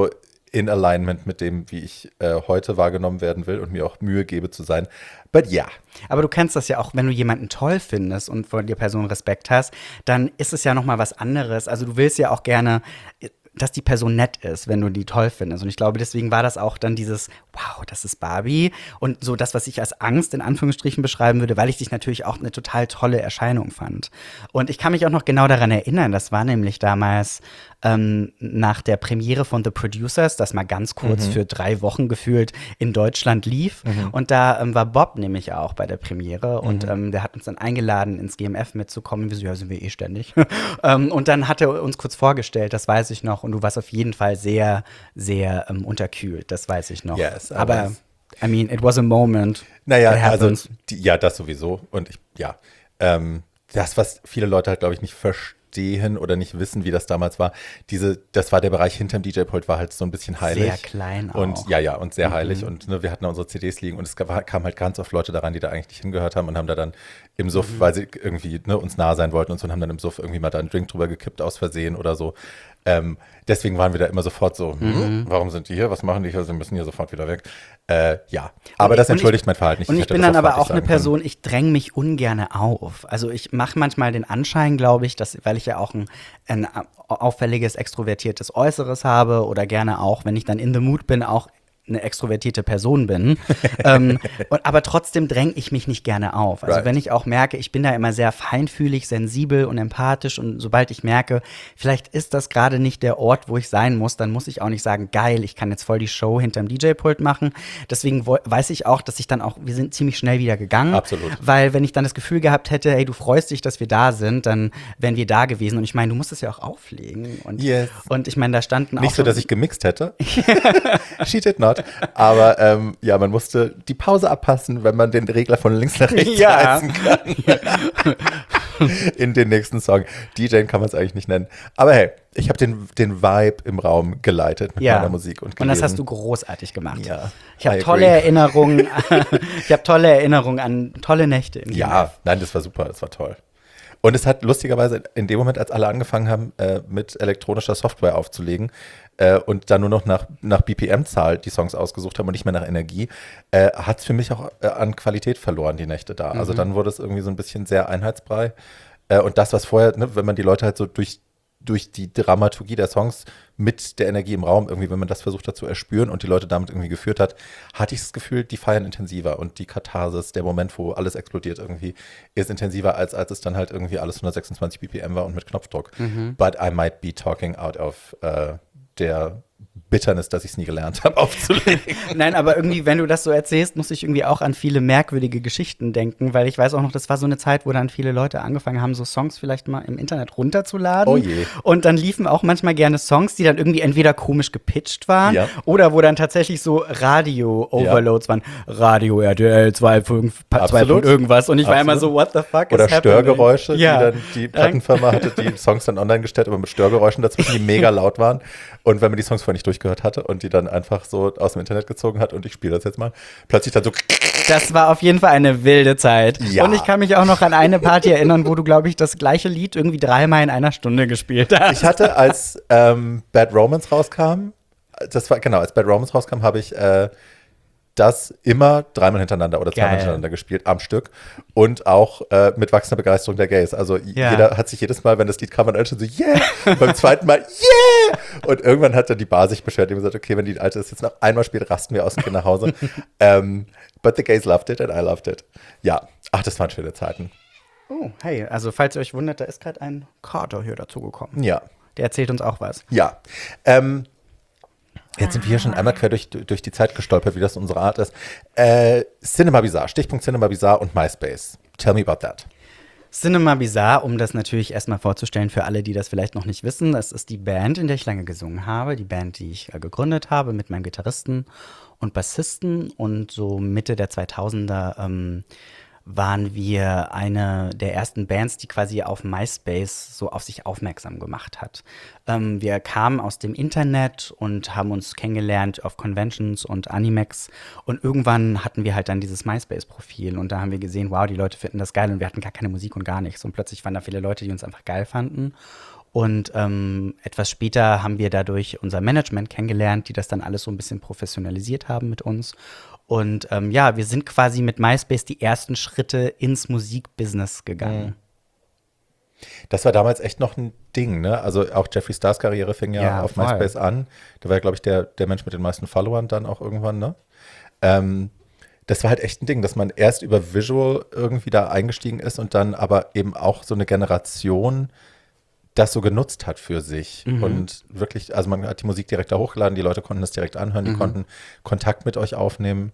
Speaker 1: in alignment mit dem, wie ich heute wahrgenommen werden will und mir auch Mühe gebe zu sein. But ja.
Speaker 2: Aber du kennst das ja auch, wenn du jemanden toll findest und vor der Person Respekt hast, dann ist es ja noch mal was anderes. Also du willst ja auch gerne, dass die Person nett ist, wenn du die toll findest. Und ich glaube, deswegen war das auch dann dieses, wow, das ist Barbie. Und so das, was ich als Angst in Anführungsstrichen beschreiben würde, weil ich dich natürlich auch eine total tolle Erscheinung fand. Und ich kann mich auch noch genau daran erinnern, das war nämlich damals nach der Premiere von The Producers, das mal ganz kurz für 3 Wochen gefühlt in Deutschland lief. Und da war Bob nämlich auch bei der Premiere und der hat uns dann eingeladen, ins GMF mitzukommen. Wir so, ja, sind wir eh ständig. Und dann hat er uns kurz vorgestellt, das weiß ich noch. Und du warst auf jeden Fall sehr, sehr unterkühlt, das weiß ich noch.
Speaker 1: Yes,
Speaker 2: aber, I mean, it was a moment.
Speaker 1: Naja, also, ja, das sowieso. Und das, was viele Leute halt, glaube ich, nicht verstehen oder nicht wissen, wie das damals war. Das war der Bereich hinterm DJ-Pult, war halt so ein bisschen heilig.
Speaker 2: Sehr klein auch.
Speaker 1: Und und sehr heilig. Und wir hatten da unsere CDs liegen und es kamen halt ganz oft Leute daran, die da eigentlich nicht hingehört haben und haben da dann im Suff, weil sie irgendwie uns nah sein wollten und so, und haben dann im Suff irgendwie mal da einen Drink drüber gekippt aus Versehen oder so. Deswegen waren wir da immer sofort so, warum sind die hier? Was machen die hier? Sie müssen hier sofort wieder weg. Aber das entschuldigt mein Verhalten nicht.
Speaker 2: Und ich bin dann aber auch eine Person, ich dränge mich ungerne auf. Also ich mache manchmal den Anschein, glaube ich, dass, weil ich ja auch ein auffälliges, extrovertiertes Äußeres habe oder gerne auch, wenn ich dann in the mood bin, auch eine extrovertierte Person bin. Aber trotzdem dränge ich mich nicht gerne auf. Also wenn ich auch merke, ich bin da immer sehr feinfühlig, sensibel und empathisch und sobald ich merke, vielleicht ist das gerade nicht der Ort, wo ich sein muss, dann muss ich auch nicht sagen, geil, ich kann jetzt voll die Show hinterm DJ-Pult machen. Deswegen weiß ich auch, dass ich dann auch, wir sind ziemlich schnell wieder gegangen.
Speaker 1: Absolut.
Speaker 2: Weil wenn ich dann das Gefühl gehabt hätte, hey, du freust dich, dass wir da sind, dann wären wir da gewesen. Und ich meine, du musst es ja auch auflegen. Und,
Speaker 1: yes.
Speaker 2: Und ich meine, da standen auch
Speaker 1: nicht so, dass ich gemixt hätte. She did not. Aber man musste die Pause abpassen, wenn man den Regler von links nach rechts reißen kann. In den nächsten Song. DJing kann man es eigentlich nicht nennen. Aber hey, ich habe den Vibe im Raum geleitet mit meiner Musik und gelesen.
Speaker 2: Und das hast du großartig gemacht.
Speaker 1: Ja,
Speaker 2: ich habe tolle Erinnerungen. An tolle Nächte.
Speaker 1: Nein, das war super, das war toll. Und es hat lustigerweise in dem Moment, als alle angefangen haben, mit elektronischer Software aufzulegen und dann nur noch nach BPM-Zahl die Songs ausgesucht haben und nicht mehr nach Energie, hat es für mich auch an Qualität verloren, die Nächte da. Also dann wurde es irgendwie so ein bisschen sehr einheitsbrei. Und das, was vorher, wenn man die Leute halt so durch die Dramaturgie der Songs mit der Energie im Raum irgendwie, wenn man das versucht hat zu erspüren und die Leute damit irgendwie geführt hat, hatte ich das Gefühl, die feiern intensiver und die Katharsis, der Moment, wo alles explodiert irgendwie, ist intensiver, als es dann halt irgendwie alles 126 BPM war und mit Knopfdruck. But I might be talking out of der Bitternis, dass ich es nie gelernt habe, aufzulegen.
Speaker 2: Nein, aber irgendwie, wenn du das so erzählst, muss ich irgendwie auch an viele merkwürdige Geschichten denken, weil ich weiß auch noch, das war so eine Zeit, wo dann viele Leute angefangen haben, so Songs vielleicht mal im Internet runterzuladen.
Speaker 1: Oh je.
Speaker 2: Und dann liefen auch manchmal gerne Songs, die dann irgendwie entweder komisch gepitcht waren oder wo dann tatsächlich so Radio-Overloads waren. Radio RTL 2 von irgendwas. Und ich war immer so, what the fuck
Speaker 1: oder Störgeräusche, die dann die Plattenfirma hatte, die Songs dann online gestellt, aber mit Störgeräuschen dazwischen, die mega laut waren. Und wenn man die Songs vorher nicht durchgehört hatte und die dann einfach so aus dem Internet gezogen hat und ich spiele das jetzt mal, plötzlich dann so.
Speaker 2: Das war auf jeden Fall eine wilde Zeit. Ja. Und ich kann mich auch noch an eine Party erinnern, wo du, glaube ich, das gleiche Lied irgendwie 3-mal in einer Stunde gespielt hast.
Speaker 1: Ich hatte, als Bad Romance rauskam, als Bad Romance rauskam, habe ich das immer 3-mal hintereinander oder 2-mal hintereinander gespielt am Stück und auch mit wachsender Begeisterung der Gays. Also jeder hat sich jedes Mal, wenn das Lied kam, dann schon so, yeah! Beim zweiten Mal, yeah! Und irgendwann hat dann die Bar sich beschwert und gesagt, okay, wenn die Alte das jetzt noch einmal spielt, rasten wir aus und gehen nach Hause. But the Gays loved it and I loved it. Ja, das waren schöne Zeiten.
Speaker 2: Oh, hey, also falls ihr euch wundert, da ist gerade ein Kater hier dazugekommen.
Speaker 1: Ja.
Speaker 2: Der erzählt uns auch was.
Speaker 1: Ja, jetzt sind wir hier schon einmal quer durch die Zeit gestolpert, wie das unsere Art ist. Cinema Bizarre, Stichpunkt Cinema Bizarre und MySpace. Tell me about that.
Speaker 2: Cinema Bizarre, um das natürlich erstmal vorzustellen für alle, die das vielleicht noch nicht wissen, das ist die Band, in der ich lange gesungen habe, die Band, die ich gegründet habe mit meinem Gitarristen und Bassisten und so Mitte der 2000er waren wir eine der ersten Bands, die quasi auf MySpace so auf sich aufmerksam gemacht hat. Wir kamen aus dem Internet und haben uns kennengelernt auf Conventions und Animex und irgendwann hatten wir halt dann dieses MySpace-Profil und da haben wir gesehen, wow, die Leute finden das geil und wir hatten gar keine Musik und gar nichts und plötzlich waren da viele Leute, die uns einfach geil fanden. Und etwas später haben wir dadurch unser Management kennengelernt, die das dann alles so ein bisschen professionalisiert haben mit uns. Und wir sind quasi mit MySpace die ersten Schritte ins Musikbusiness gegangen.
Speaker 1: Das war damals echt noch ein Ding, ne? Also auch Jeffree Stars Karriere fing ja auf
Speaker 2: voll.
Speaker 1: MySpace an. Da war ja, glaube ich, der Mensch mit den meisten Followern dann auch irgendwann, ne? Das war halt echt ein Ding, dass man erst über Visual irgendwie da eingestiegen ist und dann aber eben auch so eine Generation das so genutzt hat für sich. Und wirklich, also man hat die Musik direkt da hochgeladen, die Leute konnten das direkt anhören, die konnten Kontakt mit euch aufnehmen.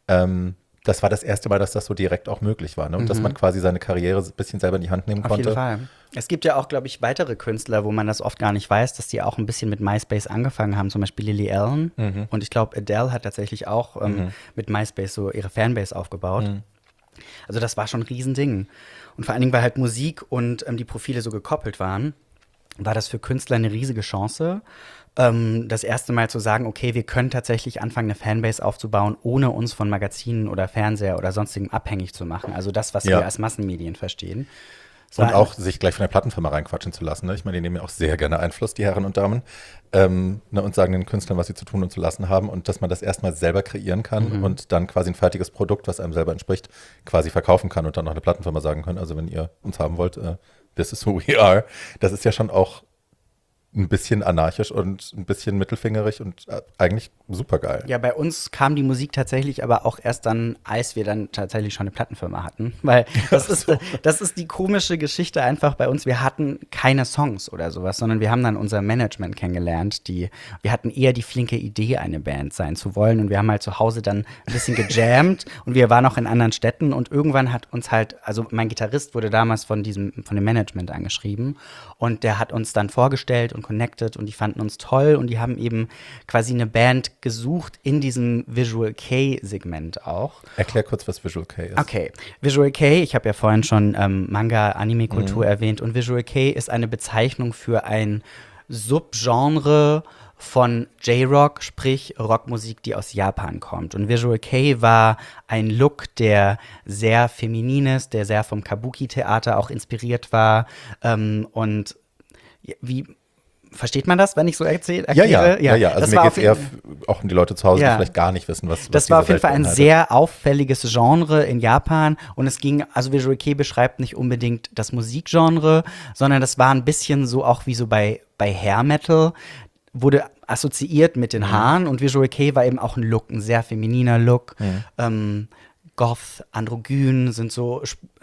Speaker 1: Das war das erste Mal, dass das so direkt auch möglich war, ne? Und dass man quasi seine Karriere ein bisschen selber in die Hand nehmen
Speaker 2: Auf
Speaker 1: konnte.
Speaker 2: jeden Fall. Es gibt ja auch, glaube ich, weitere Künstler, wo man das oft gar nicht weiß, dass die auch ein bisschen mit MySpace angefangen haben. Zum Beispiel Lily Allen. Und ich glaube, Adele hat tatsächlich auch mit MySpace so ihre Fanbase aufgebaut. Also das war schon ein Riesending. Und vor allen Dingen, weil halt Musik und die Profile so gekoppelt waren, war das für Künstler eine riesige Chance. Das erste Mal zu sagen, okay, wir können tatsächlich anfangen, eine Fanbase aufzubauen, ohne uns von Magazinen oder Fernseher oder sonstigem abhängig zu machen. Also das, was wir als Massenmedien verstehen.
Speaker 1: Und auch sich gleich von der Plattenfirma reinquatschen zu lassen. Ne? Ich meine, die nehmen ja auch sehr gerne Einfluss, die Herren und Damen, und sagen den Künstlern, was sie zu tun und zu lassen haben. Und dass man das erstmal selber kreieren kann und dann quasi ein fertiges Produkt, was einem selber entspricht, quasi verkaufen kann und dann noch eine Plattenfirma sagen kann, also wenn ihr uns haben wollt, this is who we are. Das ist ja schon auch ein bisschen anarchisch und ein bisschen mittelfingerig und eigentlich supergeil.
Speaker 2: Ja, bei uns kam die Musik tatsächlich aber auch erst dann, als wir dann tatsächlich schon eine Plattenfirma hatten. Weil das ist die komische Geschichte einfach bei uns. Wir hatten keine Songs oder sowas, sondern wir haben dann unser Management kennengelernt. Wir hatten eher die flinke Idee, eine Band sein zu wollen. Und wir haben halt zu Hause dann ein bisschen gejammt und wir waren auch in anderen Städten. Und irgendwann hat uns halt, also mein Gitarrist wurde damals von dem Management angeschrieben. Und der hat uns dann vorgestellt und connected und die fanden uns toll. Und die haben eben quasi eine Band gesucht in diesem Visual Kei-Segment auch.
Speaker 1: Erklär kurz, was Visual Kei ist.
Speaker 2: Okay, Visual Kei, ich habe ja vorhin schon Manga, Anime-Kultur erwähnt und Visual Kei ist eine Bezeichnung für ein Subgenre von J-Rock, sprich Rockmusik, die aus Japan kommt. Und Visual Kei war ein Look, der sehr feminin ist, der sehr vom Kabuki-Theater auch inspiriert war. Und wie versteht man das, wenn ich so erkläre?
Speaker 1: Ja. Also
Speaker 2: das
Speaker 1: mir geht es eher auch um die Leute zu Hause, die vielleicht gar nicht wissen, was
Speaker 2: das war auf jeden Fall ein sehr auffälliges Genre in Japan. Und es ging, also Visual Kei beschreibt nicht unbedingt das Musikgenre, sondern das war ein bisschen so auch wie so bei Hair Metal, wurde assoziiert mit den Haaren. Und Visual Kei war eben auch ein Look, ein sehr femininer Look. Goth, Androgyn sind so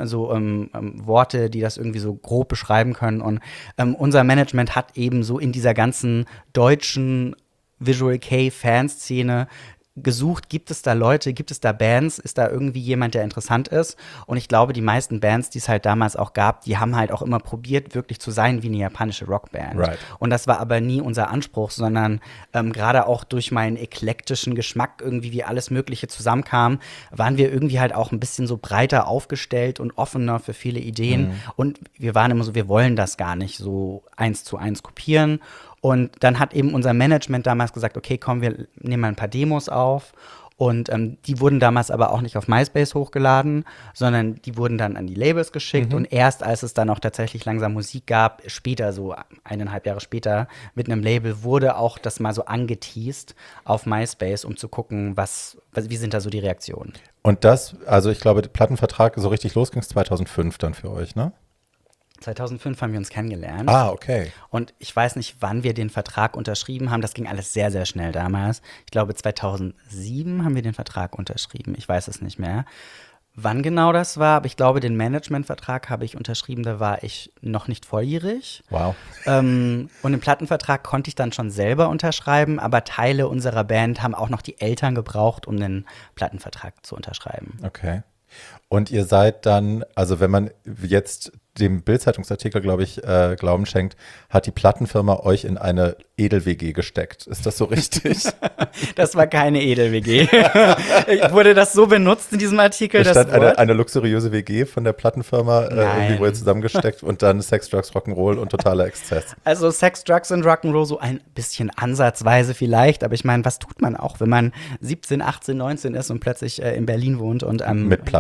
Speaker 2: Worte, die das irgendwie so grob beschreiben können. Und unser Management hat eben so in dieser ganzen deutschen Visual Kei-Fanszene gesucht, gibt es da Leute, gibt es da Bands, ist da irgendwie jemand, der interessant ist? Und ich glaube, die meisten Bands, die es halt damals auch gab, die haben halt auch immer probiert, wirklich zu sein wie eine japanische Rockband.
Speaker 1: Right.
Speaker 2: Und das war aber nie unser Anspruch, sondern gerade auch durch meinen eklektischen Geschmack irgendwie, wie alles Mögliche zusammenkam, waren wir irgendwie halt auch ein bisschen so breiter aufgestellt und offener für viele Ideen. Und wir waren immer so, wir wollen das gar nicht so 1:1 kopieren. Und dann hat eben unser Management damals gesagt, okay, komm, wir nehmen mal ein paar Demos auf. Und die wurden damals aber auch nicht auf MySpace hochgeladen, sondern die wurden dann an die Labels geschickt. Und erst als es dann auch tatsächlich langsam Musik gab, später, so 1,5 Jahre später, mit einem Label, wurde auch das mal so angeteased auf MySpace, um zu gucken, wie sind da so die Reaktionen.
Speaker 1: Und das, also ich glaube, der Plattenvertrag so richtig los ging es 2005 dann für euch, ne?
Speaker 2: 2005 haben wir uns kennengelernt.
Speaker 1: Ah, okay.
Speaker 2: Und ich weiß nicht, wann wir den Vertrag unterschrieben haben. Das ging alles sehr, sehr schnell damals. Ich glaube, 2007 haben wir den Vertrag unterschrieben. Ich weiß es nicht mehr, wann genau das war. Aber ich glaube, den Managementvertrag habe ich unterschrieben. Da war ich noch nicht volljährig.
Speaker 1: Wow.
Speaker 2: Und den Plattenvertrag konnte ich dann schon selber unterschreiben. Aber Teile unserer Band haben auch noch die Eltern gebraucht, um den Plattenvertrag zu unterschreiben.
Speaker 1: Okay. Und ihr seid dann, also wenn man jetzt dem Bild-Zeitungsartikel, glaube ich, Glauben schenkt, hat die Plattenfirma euch in eine Edel-WG gesteckt. Ist das so richtig?
Speaker 2: Das war keine Edel-WG. Wurde das so benutzt in diesem Artikel?
Speaker 1: Es stand eine luxuriöse WG von der Plattenfirma, irgendwie wurde zusammengesteckt und dann Sex, Drugs, Rock'n'Roll und totaler Exzess.
Speaker 2: Also Sex, Drugs und Rock'n'Roll so ein bisschen ansatzweise vielleicht, aber ich meine, was tut man auch, wenn man 17, 18, 19 ist und plötzlich in Berlin wohnt und
Speaker 1: mit Plattenvertrag.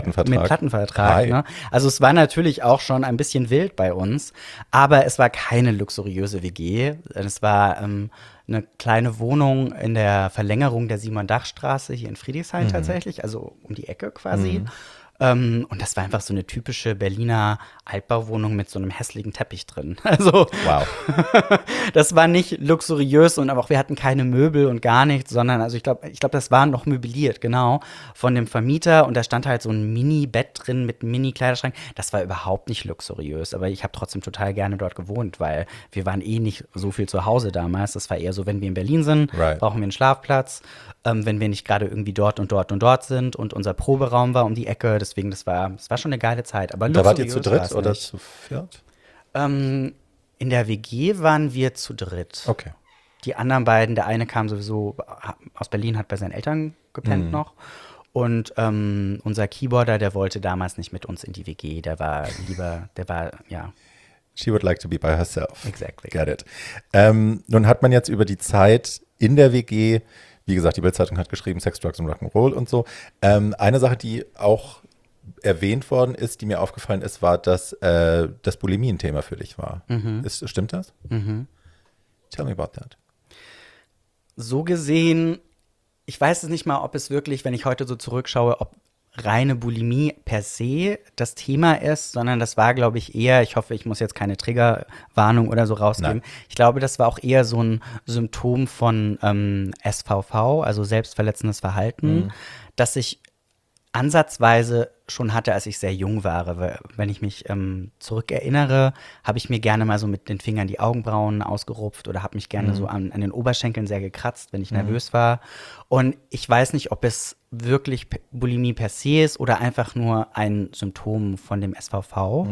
Speaker 2: Plattenvertrag. Ne? Also es war natürlich auch schon ein bisschen wild bei uns, aber es war keine luxuriöse WG. Es war eine kleine Wohnung in der Verlängerung der Simon-Dach-Straße hier in Friedrichshain tatsächlich, also um die Ecke quasi. Und das war einfach so eine typische Berliner Altbauwohnung mit so einem hässlichen Teppich drin. Also,
Speaker 1: wow.
Speaker 2: Das war nicht luxuriös und aber auch wir hatten keine Möbel und gar nichts, sondern also ich glaube, das war noch möbliert, genau, von dem Vermieter und da stand halt so ein Mini-Bett drin mit einem Mini-Kleiderschrank. Das war überhaupt nicht luxuriös, aber ich habe trotzdem total gerne dort gewohnt, weil wir waren eh nicht so viel zu Hause damals. Das war eher so, wenn wir in Berlin sind, brauchen wir einen Schlafplatz. Wenn wir nicht gerade irgendwie dort und dort und dort sind und unser Proberaum war um die Ecke, deswegen das war schon eine geile Zeit. Aber
Speaker 1: da wart ihr zu dritt oder zu viert?
Speaker 2: In der WG waren wir zu dritt.
Speaker 1: Okay.
Speaker 2: Die anderen beiden, der eine kam sowieso aus Berlin, hat bei seinen Eltern gepennt noch. Und unser Keyboarder, der wollte damals nicht mit uns in die WG. Der war, ja.
Speaker 1: She would like to be by herself.
Speaker 2: Exactly.
Speaker 1: Get it. Nun hat man jetzt über die Zeit in der WG, wie gesagt, die Bild-Zeitung hat geschrieben, Sex, Drugs und Rock'n'Roll und so. Eine Sache, die auch erwähnt worden ist, die mir aufgefallen ist, war, dass das Bulimie ein Thema für dich war. Stimmt das? Tell me about that.
Speaker 2: So gesehen, ich weiß es nicht mal, ob es wirklich, wenn ich heute so zurückschaue, ob reine Bulimie per se das Thema ist, sondern das war, glaube ich, eher, ich hoffe, ich muss jetzt keine Triggerwarnung oder so rausgeben.
Speaker 1: Nein.
Speaker 2: Ich glaube, das war auch eher so ein Symptom von SVV, also selbstverletzendes Verhalten, dass ich ansatzweise schon hatte, als ich sehr jung war. Wenn ich mich zurückerinnere, habe ich mir gerne mal so mit den Fingern die Augenbrauen ausgerupft oder habe mich gerne so an den Oberschenkeln sehr gekratzt, wenn ich nervös war. Und ich weiß nicht, ob es wirklich Bulimie per se ist oder einfach nur ein Symptom von dem SVV.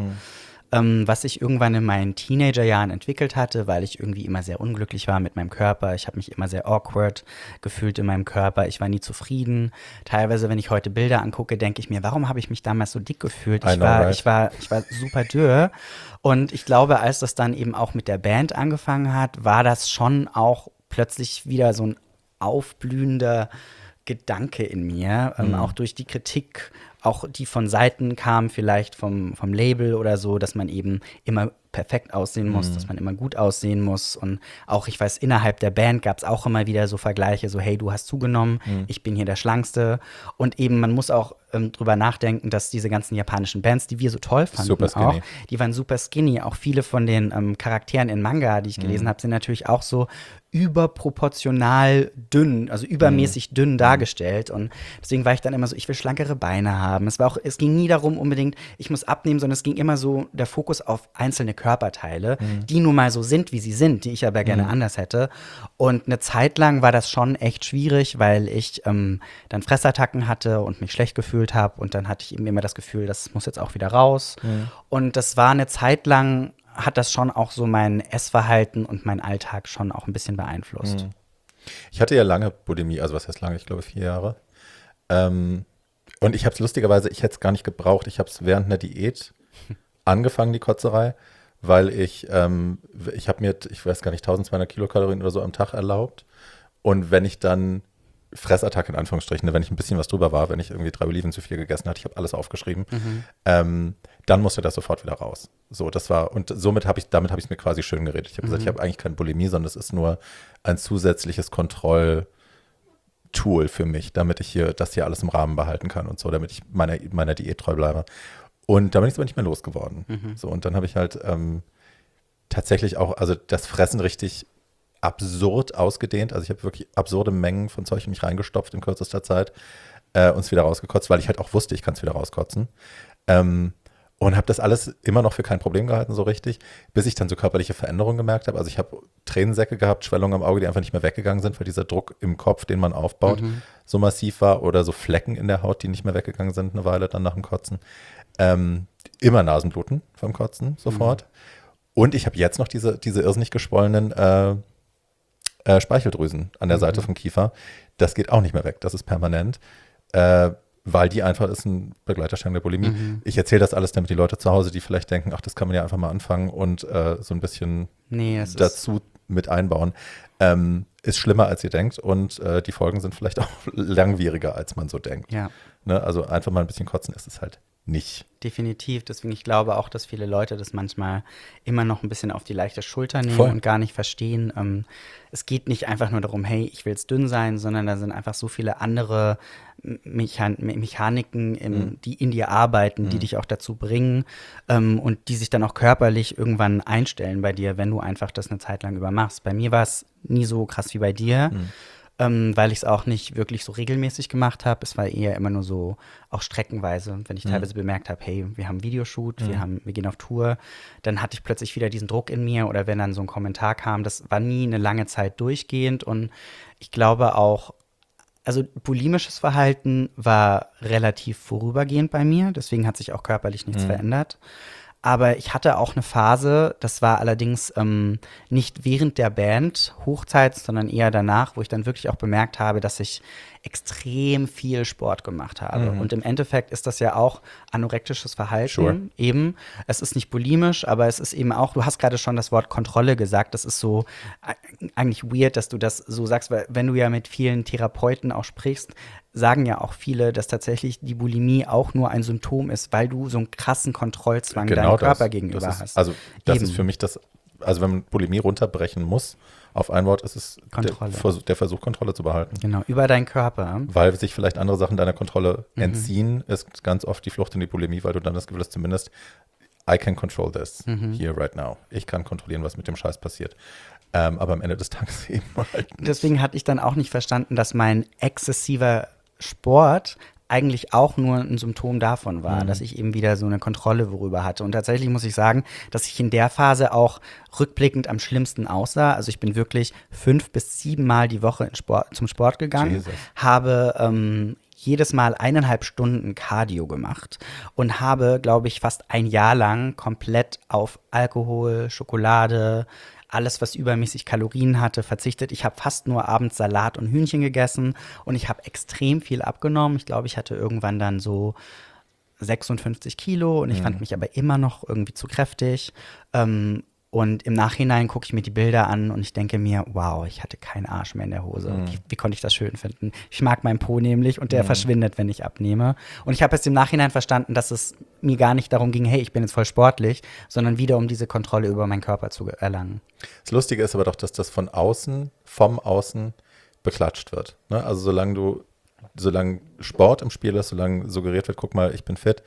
Speaker 2: Was ich irgendwann in meinen Teenagerjahren entwickelt hatte, weil ich irgendwie immer sehr unglücklich war mit meinem Körper. Ich habe mich immer sehr awkward gefühlt in meinem Körper. Ich war nie zufrieden. Teilweise, wenn ich heute Bilder angucke, denke ich mir, warum habe ich mich damals so dick gefühlt? Ich war super dürr. Und ich glaube, als das dann eben auch mit der Band angefangen hat, war das schon auch plötzlich wieder so ein aufblühender Gedanke in mir, auch durch die Kritik, auch die von Seiten kam, vielleicht vom Label oder so, dass man eben immer perfekt aussehen muss, dass man immer gut aussehen muss. Und auch, ich weiß, innerhalb der Band gab es auch immer wieder so Vergleiche, so hey, du hast zugenommen, ich bin hier der Schlankste. Und eben, man muss auch drüber nachdenken, dass diese ganzen japanischen Bands, die wir so toll fanden auch, die waren super skinny. Auch viele von den Charakteren in Manga, die ich gelesen habe, sind natürlich auch so überproportional dünn, also übermäßig dünn dargestellt. Und deswegen war ich dann immer so, ich will schlankere Beine haben. Es ging nie darum unbedingt, ich muss abnehmen, sondern es ging immer so der Fokus auf einzelne Körperteile, die nun mal so sind, wie sie sind, die ich aber gerne anders hätte. Und eine Zeit lang war das schon echt schwierig, weil ich dann Fressattacken hatte und mich schlecht gefühlt habe. Und dann hatte ich eben immer das Gefühl, das muss jetzt auch wieder raus. Und das war eine Zeit lang, hat das schon auch so mein Essverhalten und mein Alltag schon auch ein bisschen beeinflusst.
Speaker 1: Ich hatte ja lange Bulimie, also was heißt lange? Ich glaube 4 Jahre. Und ich habe es lustigerweise, ich hätte es gar nicht gebraucht. Ich habe es während einer Diät angefangen, die Kotzerei, weil ich habe mir, ich weiß gar nicht, 1200 Kilokalorien oder so am Tag erlaubt. Und wenn ich dann Fressattacke in Anführungsstrichen, wenn ich ein bisschen was drüber war, wenn ich irgendwie 3 Oliven zu viel gegessen hatte, ich habe alles aufgeschrieben, dann musste das sofort wieder raus. So, das war, und damit habe ich es mir quasi schön geredet. Ich habe gesagt, ich habe eigentlich keine Bulimie, sondern es ist nur ein zusätzliches Kontrolltool für mich, damit ich das hier alles im Rahmen behalten kann und so, damit ich meiner Diät treu bleibe. Und da bin ich es aber nicht mehr losgeworden. So, und dann habe ich halt tatsächlich auch, also das Fressen richtig absurd ausgedehnt. Also ich habe wirklich absurde Mengen von Zeug in mich reingestopft in kürzester Zeit und es wieder rausgekotzt, weil ich halt auch wusste, ich kann es wieder rauskotzen. Und habe das alles immer noch für kein Problem gehalten, so richtig, bis ich dann so körperliche Veränderungen gemerkt habe. Also ich habe Tränensäcke gehabt, Schwellungen am Auge, die einfach nicht mehr weggegangen sind, weil dieser Druck im Kopf, den man aufbaut, so massiv war. Oder so Flecken in der Haut, die nicht mehr weggegangen sind eine Weile dann nach dem Kotzen. Immer Nasenbluten vom Kotzen, sofort. Und ich habe jetzt noch diese irrsinnig geschwollenen Speicheldrüsen an der Seite vom Kiefer. Das geht auch nicht mehr weg, das ist permanent. Weil die einfach ist ein Begleiterscheinung der Bulimie. Ich erzähle das alles, damit die Leute zu Hause, die vielleicht denken, ach, das kann man ja einfach mal anfangen und so ein bisschen dazu mit einbauen. ist schlimmer, als ihr denkt und die Folgen sind vielleicht auch langwieriger, als man so denkt.
Speaker 2: Ja.
Speaker 1: Ne? Also einfach mal ein bisschen kotzen ist es halt nicht.
Speaker 2: Definitiv. Deswegen, ich glaube auch, dass viele Leute das manchmal immer noch ein bisschen auf die leichte Schulter nehmen
Speaker 1: Voll.
Speaker 2: und gar nicht verstehen. Es geht nicht einfach nur darum, hey, ich will jetzt dünn sein, sondern da sind einfach so viele andere Mechaniken, die in dir arbeiten, die dich auch dazu bringen und die sich dann auch körperlich irgendwann einstellen bei dir, wenn du einfach das eine Zeit lang über machst. Bei mir war es nie so krass wie bei dir. Weil ich es auch nicht wirklich so regelmäßig gemacht habe. Es war eher immer nur so, auch streckenweise, wenn ich teilweise bemerkt habe, hey, wir haben einen Videoshoot, wir gehen auf Tour, dann hatte ich plötzlich wieder diesen Druck in mir oder wenn dann so ein Kommentar kam, das war nie eine lange Zeit durchgehend und ich glaube auch, also bulimisches Verhalten war relativ vorübergehend bei mir, deswegen hat sich auch körperlich nichts verändert. Aber ich hatte auch eine Phase, das war allerdings nicht während der Band Hochzeit, sondern eher danach, wo ich dann wirklich auch bemerkt habe, dass ich extrem viel Sport gemacht habe. Und im Endeffekt ist das ja auch anorektisches Verhalten
Speaker 1: Sure.
Speaker 2: eben. Es ist nicht bulimisch, aber es ist eben auch, du hast gerade schon das Wort Kontrolle gesagt, das ist so eigentlich weird, dass du das so sagst, weil wenn du ja mit vielen Therapeuten auch sprichst, sagen ja auch viele, dass tatsächlich die Bulimie auch nur ein Symptom ist, weil du so einen krassen Kontrollzwang deinem Körper gegenüber
Speaker 1: das ist,
Speaker 2: hast.
Speaker 1: Also das
Speaker 2: Eben.
Speaker 1: ist für mich das, also wenn man Bulimie runterbrechen muss, auf ein Wort ist es
Speaker 2: Kontrolle.
Speaker 1: der Versuch, Kontrolle zu behalten.
Speaker 2: Genau, über deinen Körper.
Speaker 1: Weil sich vielleicht andere Sachen deiner Kontrolle entziehen, ist ganz oft die Flucht in die Bulimie, weil du dann das Gefühl hast, zumindest I can control this here right now. Ich kann kontrollieren, was mit dem Scheiß passiert. Aber am Ende des Tages eben halt nicht.
Speaker 2: Deswegen hatte ich dann auch nicht verstanden, dass mein exzessiver Sport eigentlich auch nur ein Symptom davon war, dass ich eben wieder so eine Kontrolle worüber hatte. Und tatsächlich muss ich sagen, dass ich in der Phase auch rückblickend am schlimmsten aussah. Also ich bin wirklich 5 bis 7 Mal die Woche zum Sport gegangen,
Speaker 1: Jesus.
Speaker 2: habe jedes Mal 1,5 Stunden Cardio gemacht und habe, glaube ich, fast ein Jahr lang komplett auf Alkohol, Schokolade, alles, was übermäßig Kalorien hatte, verzichtet. Ich habe fast nur abends Salat und Hühnchen gegessen und ich habe extrem viel abgenommen. Ich glaube, ich hatte irgendwann dann so 56 Kilo und ich fand mich aber immer noch irgendwie zu kräftig. Und im Nachhinein gucke ich mir die Bilder an und ich denke mir, wow, ich hatte keinen Arsch mehr in der Hose. Wie konnte ich das schön finden? Ich mag meinen Po nämlich und der verschwindet, wenn ich abnehme. Und ich habe jetzt im Nachhinein verstanden, dass es mir gar nicht darum ging, hey, ich bin jetzt voll sportlich, sondern wieder um diese Kontrolle über meinen Körper zu erlangen.
Speaker 1: Das Lustige ist aber doch, dass das vom Außen beklatscht wird. Ne? Also solange Sport im Spiel ist, solange suggeriert wird, guck mal, ich bin fit,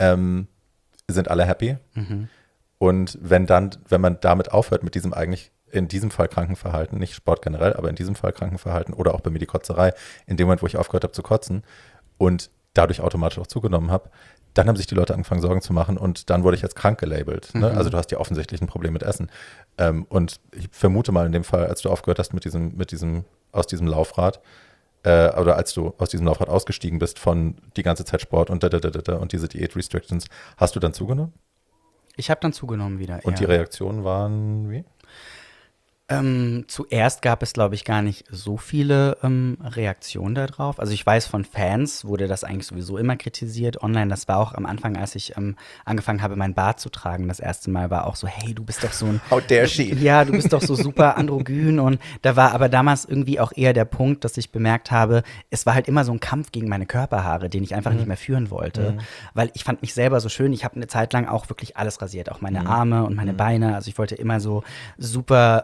Speaker 1: sind alle happy. Und wenn man damit aufhört mit diesem eigentlich in diesem Fall kranken Verhalten, nicht Sport generell, aber in diesem Fall kranken Verhalten oder auch bei mir die Kotzerei, in dem Moment, wo ich aufgehört habe zu kotzen und dadurch automatisch auch zugenommen habe, dann haben sich die Leute angefangen, Sorgen zu machen und dann wurde ich als krank gelabelt. Ne? Also du hast ja offensichtlich ein Problem mit Essen. Und ich vermute mal in dem Fall, als du aufgehört hast aus diesem Laufrad, oder als du aus diesem Laufrad ausgestiegen bist von die ganze Zeit Sport und und diese Diät-Restrictions, hast du dann zugenommen?
Speaker 2: Ich habe dann zugenommen wieder.
Speaker 1: Und die Reaktionen waren wie?
Speaker 2: Zuerst gab es, glaube ich, gar nicht so viele Reaktionen darauf. Also ich weiß, von Fans wurde das eigentlich sowieso immer kritisiert. Online, das war auch am Anfang, als ich angefangen habe, mein Bart zu tragen. Das erste Mal war auch so, hey, du bist doch so ein…
Speaker 1: How dare she?
Speaker 2: Ja, du bist doch so super androgyn. Und da war aber damals irgendwie auch eher der Punkt, dass ich bemerkt habe, es war halt immer so ein Kampf gegen meine Körperhaare, den ich einfach nicht mehr führen wollte. Weil ich fand mich selber so schön. Ich habe eine Zeit lang auch wirklich alles rasiert, auch meine Arme und meine Beine. Also ich wollte immer so super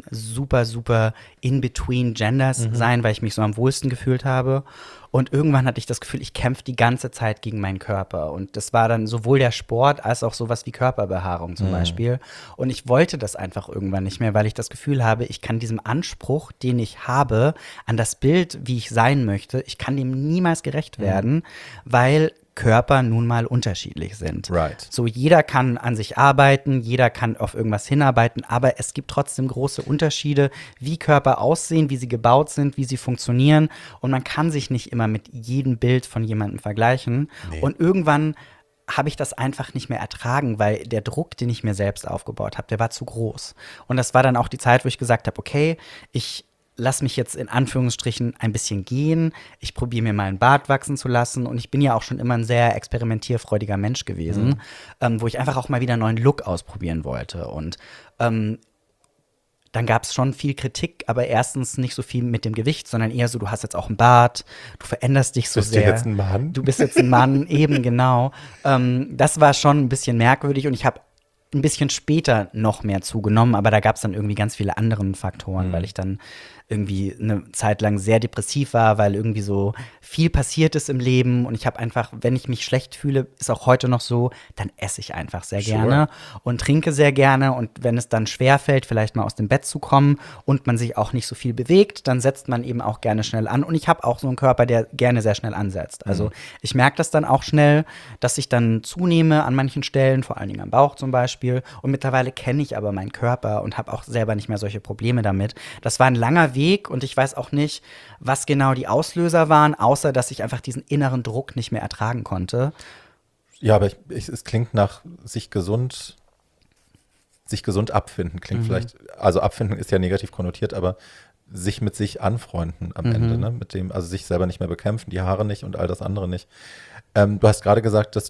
Speaker 2: in between genders sein, weil ich mich so am wohlsten gefühlt habe. Und irgendwann hatte ich das Gefühl, ich kämpfe die ganze Zeit gegen meinen Körper. Und das war dann sowohl der Sport als auch sowas wie Körperbehaarung zum Beispiel. Und ich wollte das einfach irgendwann nicht mehr, weil ich das Gefühl habe, ich kann diesem Anspruch, den ich habe, an das Bild, wie ich sein möchte, ich kann dem niemals gerecht werden, weil Körper nun mal unterschiedlich sind.
Speaker 1: Right.
Speaker 2: So, jeder kann an sich arbeiten, jeder kann auf irgendwas hinarbeiten, aber es gibt trotzdem große Unterschiede, wie Körper aussehen, wie sie gebaut sind, wie sie funktionieren. Und man kann sich nicht immer mit jedem Bild von jemandem vergleichen.
Speaker 1: Nee.
Speaker 2: Und irgendwann habe ich das einfach nicht mehr ertragen, weil der Druck, den ich mir selbst aufgebaut habe, der war zu groß. Und das war dann auch die Zeit, wo ich gesagt habe, okay, ich lass mich jetzt in Anführungsstrichen ein bisschen gehen. Ich probiere mir mal einen Bart wachsen zu lassen. Und ich bin ja auch schon immer ein sehr experimentierfreudiger Mensch gewesen, wo ich einfach auch mal wieder einen neuen Look ausprobieren wollte. Und dann gab es schon viel Kritik, aber erstens nicht so viel mit dem Gewicht, sondern eher so, du hast jetzt auch einen Bart, du veränderst dich so
Speaker 1: Bist
Speaker 2: sehr.
Speaker 1: du jetzt ein Mann?
Speaker 2: Du bist jetzt ein Mann, eben genau. Das war schon ein bisschen merkwürdig und ich habe ein bisschen später noch mehr zugenommen, aber da gab es dann irgendwie ganz viele andere Faktoren, weil ich dann irgendwie eine Zeit lang sehr depressiv war, weil irgendwie so viel passiert ist im Leben und ich habe einfach, wenn ich mich schlecht fühle, ist auch heute noch so, dann esse ich einfach sehr gerne und trinke sehr gerne und wenn es dann schwerfällt, vielleicht mal aus dem Bett zu kommen und man sich auch nicht so viel bewegt, dann setzt man eben auch gerne schnell an und ich habe auch so einen Körper, der gerne sehr schnell ansetzt. Also ich merke das dann auch schnell, dass ich dann zunehme an manchen Stellen, vor allen Dingen am Bauch zum Beispiel und mittlerweile kenne ich aber meinen Körper und habe auch selber nicht mehr solche Probleme damit. Das war ein langer Weg und ich weiß auch nicht, was genau die Auslöser waren, außer dass ich einfach diesen inneren Druck nicht mehr ertragen konnte.
Speaker 1: Ja, aber es klingt nach sich gesund abfinden. Klingt vielleicht, also abfinden ist ja negativ konnotiert, aber sich mit sich anfreunden am Ende, ne? Mit dem, also sich selber nicht mehr bekämpfen, die Haare nicht und all das andere nicht. Du hast gerade gesagt, dass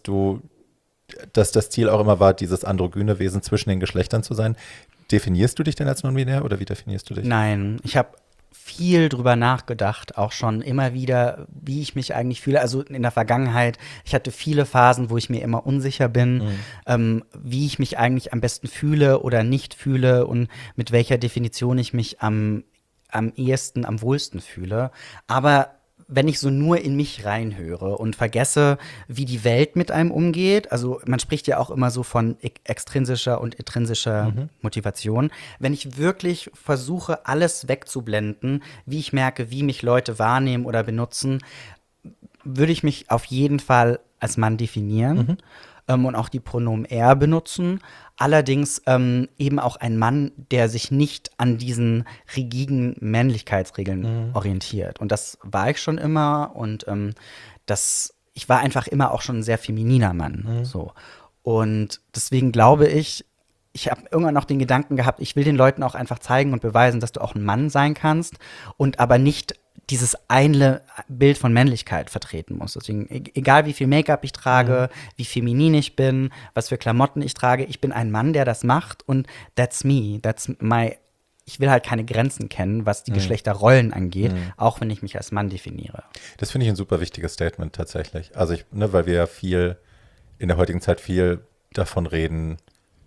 Speaker 1: das Ziel auch immer war, dieses androgyne Wesen zwischen den Geschlechtern zu sein. Definierst du dich denn als non-binär oder wie definierst du dich?
Speaker 2: Nein, ich habe viel drüber nachgedacht, auch schon immer wieder, wie ich mich eigentlich fühle. Also in der Vergangenheit, ich hatte viele Phasen, wo ich mir immer unsicher bin, wie ich mich eigentlich am besten fühle oder nicht fühle und mit welcher Definition ich mich am ehesten, am wohlsten fühle. Aber wenn ich so nur in mich reinhöre und vergesse, wie die Welt mit einem umgeht, also man spricht ja auch immer so von extrinsischer und intrinsischer Motivation, wenn ich wirklich versuche, alles wegzublenden, wie ich merke, wie mich Leute wahrnehmen oder benutzen, würde ich mich auf jeden Fall als Mann definieren und auch die Pronomen er benutzen. Allerdings eben auch ein Mann, der sich nicht an diesen rigiden Männlichkeitsregeln orientiert. Und das war ich schon immer und ich war einfach immer auch schon ein sehr femininer Mann. So. Und deswegen glaube ich habe irgendwann noch den Gedanken gehabt, ich will den Leuten auch einfach zeigen und beweisen, dass du auch ein Mann sein kannst und aber nicht dieses eine Bild von Männlichkeit vertreten muss. Deswegen, egal wie viel Make-up ich trage, wie feminin ich bin, was für Klamotten ich trage, ich bin ein Mann, der das macht und that's me, ich will halt keine Grenzen kennen, was die Geschlechterrollen angeht, auch wenn ich mich als Mann definiere.
Speaker 1: Das finde ich ein super wichtiges Statement tatsächlich. Also weil wir ja in der heutigen Zeit viel davon reden,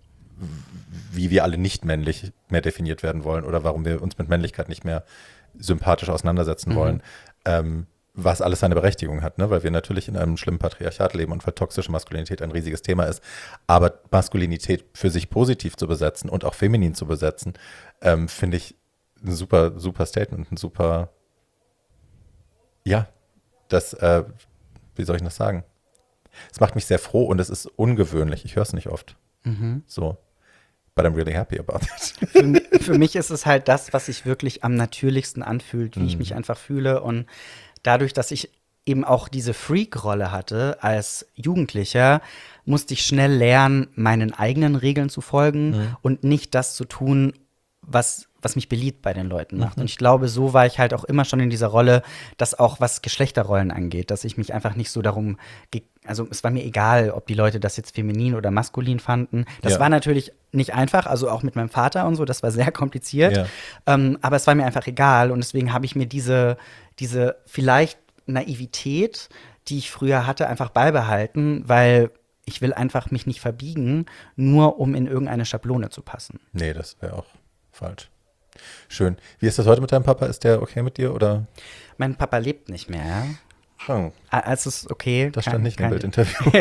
Speaker 1: wie wir alle nicht männlich mehr definiert werden wollen oder warum wir uns mit Männlichkeit nicht mehr sympathisch auseinandersetzen wollen, was alles seine Berechtigung hat, ne? Weil wir natürlich in einem schlimmen Patriarchat leben und weil toxische Maskulinität ein riesiges Thema ist. Aber Maskulinität für sich positiv zu besetzen und auch feminin zu besetzen, finde ich ein super, super Statement, ein super, ja, wie soll ich das sagen? Es macht mich sehr froh und es ist ungewöhnlich. Ich höre es nicht oft. So. But I'm really happy about it.
Speaker 2: Für mich ist es halt das, was sich wirklich am natürlichsten anfühlt, wie ich mich einfach fühle. Und dadurch, dass ich eben auch diese Freak-Rolle hatte als Jugendlicher, musste ich schnell lernen, meinen eigenen Regeln zu folgen und nicht das zu tun, was mich beliebt bei den Leuten macht. Und ich glaube, so war ich halt auch immer schon in dieser Rolle, dass auch was Geschlechterrollen angeht, dass ich mich einfach nicht so darum, also es war mir egal, ob die Leute das jetzt feminin oder maskulin fanden. Das war natürlich nicht einfach, also auch mit meinem Vater und so, das war sehr kompliziert.
Speaker 1: Ja.
Speaker 2: Aber es war mir einfach egal und deswegen habe ich mir diese vielleicht Naivität, die ich früher hatte, einfach beibehalten, weil ich will einfach mich nicht verbiegen, nur um in irgendeine Schablone zu passen.
Speaker 1: Nee, das wäre auch falsch. Schön. Wie ist das heute mit deinem Papa? Ist der okay mit dir oder?
Speaker 2: Mein Papa lebt nicht mehr.
Speaker 1: Oh,
Speaker 2: Also ist okay.
Speaker 1: das stand nicht im Bildinterview.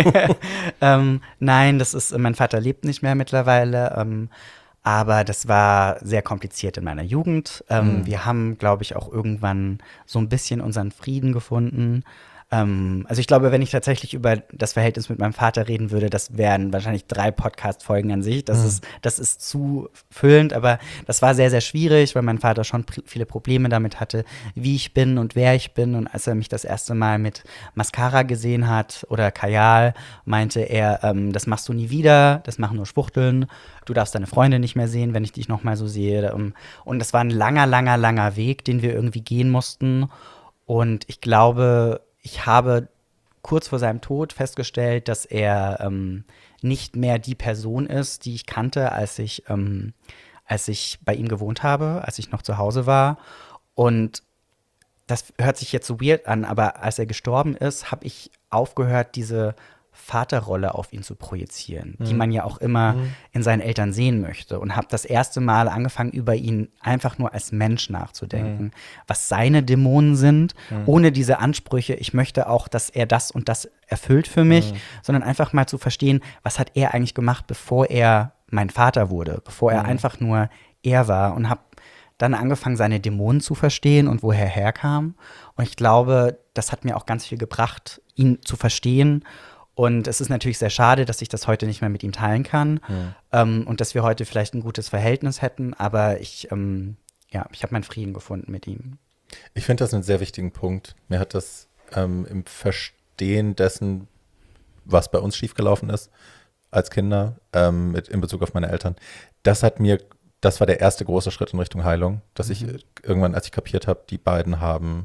Speaker 2: Nein, mein Vater lebt nicht mehr mittlerweile. Aber das war sehr kompliziert in meiner Jugend. Wir haben, glaube ich, auch irgendwann so ein bisschen unseren Frieden gefunden. Also ich glaube, wenn ich tatsächlich über das Verhältnis mit meinem Vater reden würde, das wären wahrscheinlich 3 Podcast-Folgen an sich. Das ist zu füllend, aber das war sehr, sehr schwierig, weil mein Vater schon viele Probleme damit hatte, wie ich bin und wer ich bin. Und als er mich das erste Mal mit Mascara gesehen hat oder Kajal, meinte er, das machst du nie wieder, das machen nur Schwuchteln. Du darfst deine Freunde nicht mehr sehen, wenn ich dich noch mal so sehe. Und das war ein langer, langer, langer Weg, den wir irgendwie gehen mussten. Und ich glaube, ich habe kurz vor seinem Tod festgestellt, dass er nicht mehr die Person ist, die ich kannte, als ich als ich bei ihm gewohnt habe, als ich noch zu Hause war. Und das hört sich jetzt so weird an, aber als er gestorben ist, habe ich aufgehört, diese Vaterrolle auf ihn zu projizieren, die man ja auch immer in seinen Eltern sehen möchte. Und habe das erste Mal angefangen, über ihn einfach nur als Mensch nachzudenken, was seine Dämonen sind, ohne diese Ansprüche, ich möchte auch, dass er das und das erfüllt für mich, sondern einfach mal zu verstehen, was hat er eigentlich gemacht, bevor er mein Vater wurde, bevor er einfach nur er war, und habe dann angefangen, seine Dämonen zu verstehen und woher er herkam. Und ich glaube, das hat mir auch ganz viel gebracht, ihn zu verstehen. Und es ist natürlich sehr schade, dass ich das heute nicht mehr mit ihm teilen kann, und dass wir heute vielleicht ein gutes Verhältnis hätten. Aber ich habe meinen Frieden gefunden mit ihm.
Speaker 1: Ich finde das einen sehr wichtigen Punkt. Mir hat das im Verstehen dessen, was bei uns schiefgelaufen ist als Kinder, in Bezug auf meine Eltern, das war der erste große Schritt in Richtung Heilung, dass ich irgendwann, als ich kapiert habe, die haben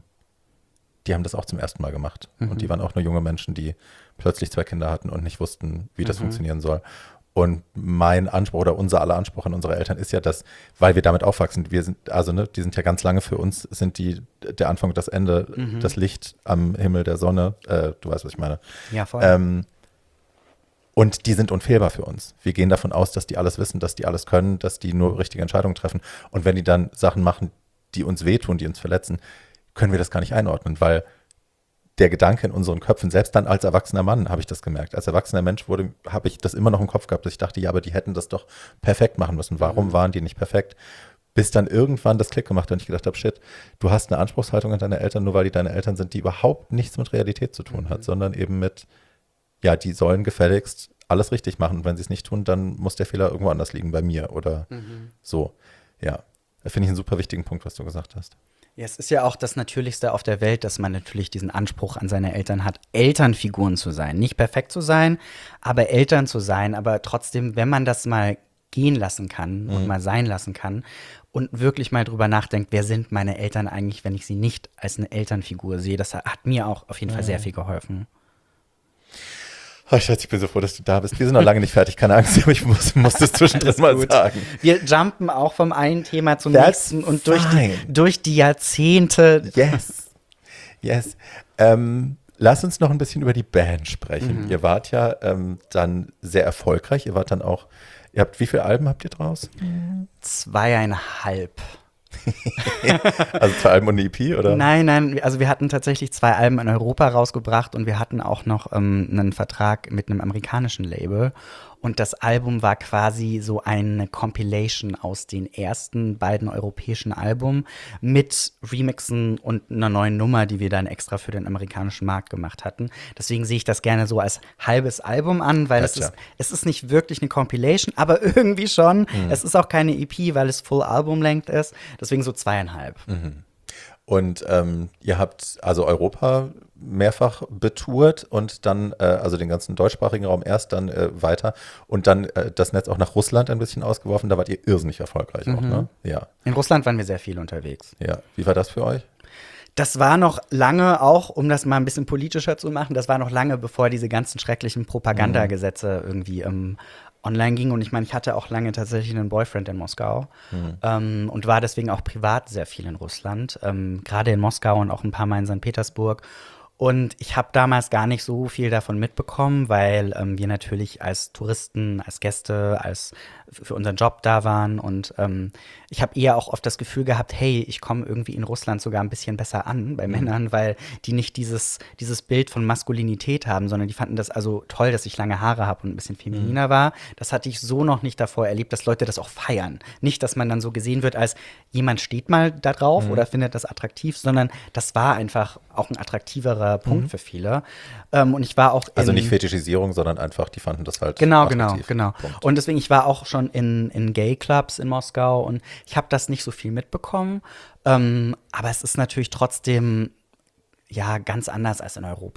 Speaker 1: das auch zum ersten Mal gemacht. Und die waren auch nur junge Menschen, die plötzlich 2 Kinder hatten und nicht wussten, wie das funktionieren soll. Und mein Anspruch oder unser aller Anspruch an unsere Eltern ist ja, dass, weil wir damit aufwachsen, die sind ja ganz lange für uns, sind die der Anfang und das Ende, das Licht am Himmel der Sonne. Du weißt, was ich meine.
Speaker 2: Ja, voll.
Speaker 1: Und die sind unfehlbar für uns. Wir gehen davon aus, dass die alles wissen, dass die alles können, dass die nur richtige Entscheidungen treffen. Und wenn die dann Sachen machen, die uns wehtun, die uns verletzen, können wir das gar nicht einordnen, weil der Gedanke in unseren Köpfen, selbst dann als erwachsener Mann habe ich das gemerkt. Als erwachsener Mensch habe ich das immer noch im Kopf gehabt, dass ich dachte, ja, aber die hätten das doch perfekt machen müssen. Warum waren die nicht perfekt? Bis dann irgendwann das Klick gemacht hat und ich gedacht habe, shit, du hast eine Anspruchshaltung an deine Eltern, nur weil die deine Eltern sind, die überhaupt nichts mit Realität zu tun hat, sondern eben mit, ja, die sollen gefälligst alles richtig machen. Und wenn sie es nicht tun, dann muss der Fehler irgendwo anders liegen, bei mir oder so. Ja, da finde ich einen super wichtigen Punkt, was du gesagt hast.
Speaker 2: Ja, es ist ja auch das Natürlichste auf der Welt, dass man natürlich diesen Anspruch an seine Eltern hat, Elternfiguren zu sein. Nicht perfekt zu sein, aber Eltern zu sein. Aber trotzdem, wenn man das mal gehen lassen kann und mal sein lassen kann und wirklich mal drüber nachdenkt, wer sind meine Eltern eigentlich, wenn ich sie nicht als eine Elternfigur sehe, das hat mir auch auf jeden Fall sehr viel geholfen.
Speaker 1: Oh, Schatz, ich bin so froh, dass du da bist. Wir sind noch lange nicht fertig, keine Angst, aber ich muss das zwischendrin mal sagen.
Speaker 2: Wir jumpen auch vom einen Thema zum
Speaker 1: That's
Speaker 2: nächsten und
Speaker 1: fine.
Speaker 2: durch die Jahrzehnte.
Speaker 1: Yes. Lass uns noch ein bisschen über die Band sprechen. Ihr wart ja dann sehr erfolgreich. Ihr habt, wie viele Alben habt ihr draus?
Speaker 2: 2,5.
Speaker 1: Also 2 Alben und eine EP, oder?
Speaker 2: Nein, also wir hatten tatsächlich 2 Alben in Europa rausgebracht und wir hatten auch noch einen Vertrag mit einem amerikanischen Label. Und das Album war quasi so eine Compilation aus den ersten beiden europäischen Alben mit Remixen und einer neuen Nummer, die wir dann extra für den amerikanischen Markt gemacht hatten. Deswegen sehe ich das gerne so als halbes Album an, weil es ist nicht wirklich eine Compilation, aber irgendwie schon. Es ist auch keine EP, weil es Full Album Length ist. Deswegen so 2,5.
Speaker 1: Und ihr habt also Europa mehrfach betourt und dann, also den ganzen deutschsprachigen Raum erst, dann weiter und dann das Netz auch nach Russland ein bisschen ausgeworfen. Da wart ihr irrsinnig erfolgreich auch, ne? Ja.
Speaker 2: In Russland waren wir sehr viel unterwegs.
Speaker 1: Ja. Wie war das für euch?
Speaker 2: Das war noch lange auch, um das mal ein bisschen politischer zu machen, das war noch lange, bevor diese ganzen schrecklichen Propagandagesetze irgendwie online ging. Und ich meine, ich hatte auch lange tatsächlich einen Boyfriend in Moskau und war deswegen auch privat sehr viel in Russland, gerade in Moskau und auch ein paar Mal in St. Petersburg. Und ich habe damals gar nicht so viel davon mitbekommen, weil wir natürlich als Touristen, als Gäste, für unseren Job da waren. Und ich habe eher auch oft das Gefühl gehabt, hey, ich komme irgendwie in Russland sogar ein bisschen besser an bei Männern, weil die nicht dieses Bild von Maskulinität haben, sondern die fanden das also toll, dass ich lange Haare habe und ein bisschen femininer war. Das hatte ich so noch nicht davor erlebt, dass Leute das auch feiern. Nicht, dass man dann so gesehen wird, als jemand steht mal da drauf oder findet das attraktiv, sondern das war einfach auch ein attraktiverer Punkt für viele. Und ich war auch
Speaker 1: also nicht Fetischisierung, sondern einfach, die fanden das halt
Speaker 2: Genau.
Speaker 1: Punkt.
Speaker 2: Und deswegen, ich war auch schon in Gay-Clubs in Moskau und ich habe das nicht so viel mitbekommen. Aber es ist natürlich trotzdem ja ganz anders als in Europa.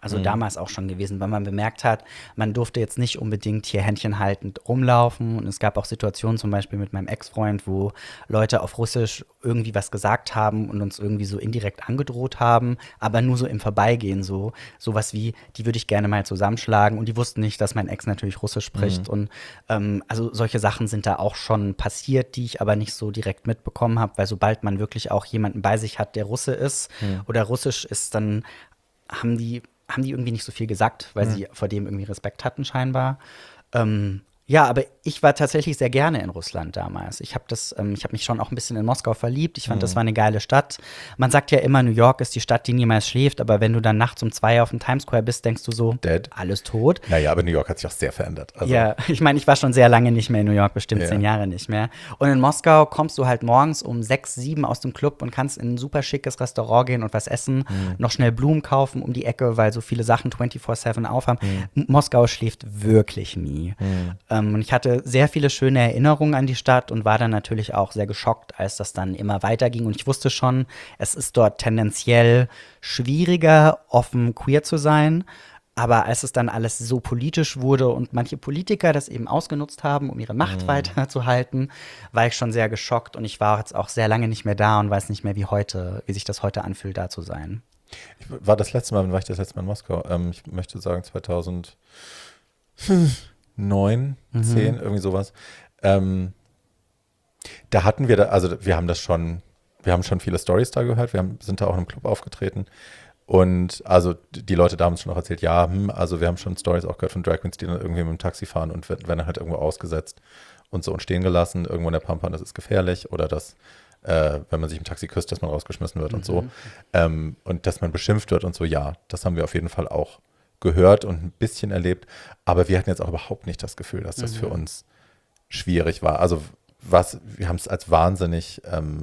Speaker 2: Also damals auch schon gewesen, weil man bemerkt hat, man durfte jetzt nicht unbedingt hier händchenhaltend rumlaufen. Und es gab auch Situationen, zum Beispiel mit meinem Ex-Freund, wo Leute auf Russisch irgendwie was gesagt haben und uns irgendwie so indirekt angedroht haben, aber nur so im Vorbeigehen so. Sowas wie, die würde ich gerne mal zusammenschlagen. Und die wussten nicht, dass mein Ex natürlich Russisch spricht. Und also solche Sachen sind da auch schon passiert, die ich aber nicht so direkt mitbekommen habe, weil sobald man wirklich auch jemanden bei sich hat, der Russe ist oder Russisch ist, dann haben die irgendwie nicht so viel gesagt, weil sie vor dem irgendwie Respekt hatten scheinbar. Ja, aber ich war tatsächlich sehr gerne in Russland damals. Ich habe mich schon auch ein bisschen in Moskau verliebt. Ich fand, das war eine geile Stadt. Man sagt ja immer, New York ist die Stadt, die niemals schläft. Aber wenn du dann nachts um 2 auf dem Times Square bist, denkst du so,
Speaker 1: Dead.
Speaker 2: Alles tot.
Speaker 1: Naja, aber New York hat sich auch sehr verändert. Also,
Speaker 2: ja, ich meine, ich war schon sehr lange nicht mehr in New York, bestimmt 10 Jahre nicht mehr. Und in Moskau kommst du halt morgens um 6, 7 aus dem Club und kannst in ein super schickes Restaurant gehen und was essen, noch schnell Blumen kaufen um die Ecke, weil so viele Sachen 24/7 aufhaben. Moskau schläft wirklich nie. Und ich hatte sehr viele schöne Erinnerungen an die Stadt und war dann natürlich auch sehr geschockt, als das dann immer weiterging. Und ich wusste schon, es ist dort tendenziell schwieriger, offen queer zu sein. Aber als es dann alles so politisch wurde und manche Politiker das eben ausgenutzt haben, um ihre Macht weiterzuhalten, war ich schon sehr geschockt. Und ich war jetzt auch sehr lange nicht mehr da und weiß nicht mehr, wie sich das heute anfühlt, da zu sein.
Speaker 1: Wann war ich das letzte Mal in Moskau? Ich möchte sagen 2009, 10, irgendwie sowas. Da hatten wir, also wir haben schon viele Storys da gehört, sind da auch in einem Club aufgetreten und also die Leute da haben uns schon auch erzählt, also wir haben schon Storys auch gehört von Drag Queens, die dann irgendwie mit dem Taxi fahren und werden halt irgendwo ausgesetzt und so und stehen gelassen, irgendwo in der Pampa, das ist gefährlich oder dass wenn man sich im Taxi küsst, dass man rausgeschmissen wird und so und dass man beschimpft wird und so, das haben wir auf jeden Fall auch gehört und ein bisschen erlebt, aber wir hatten jetzt auch überhaupt nicht das Gefühl, dass das für uns schwierig war. Also wir haben es als wahnsinnig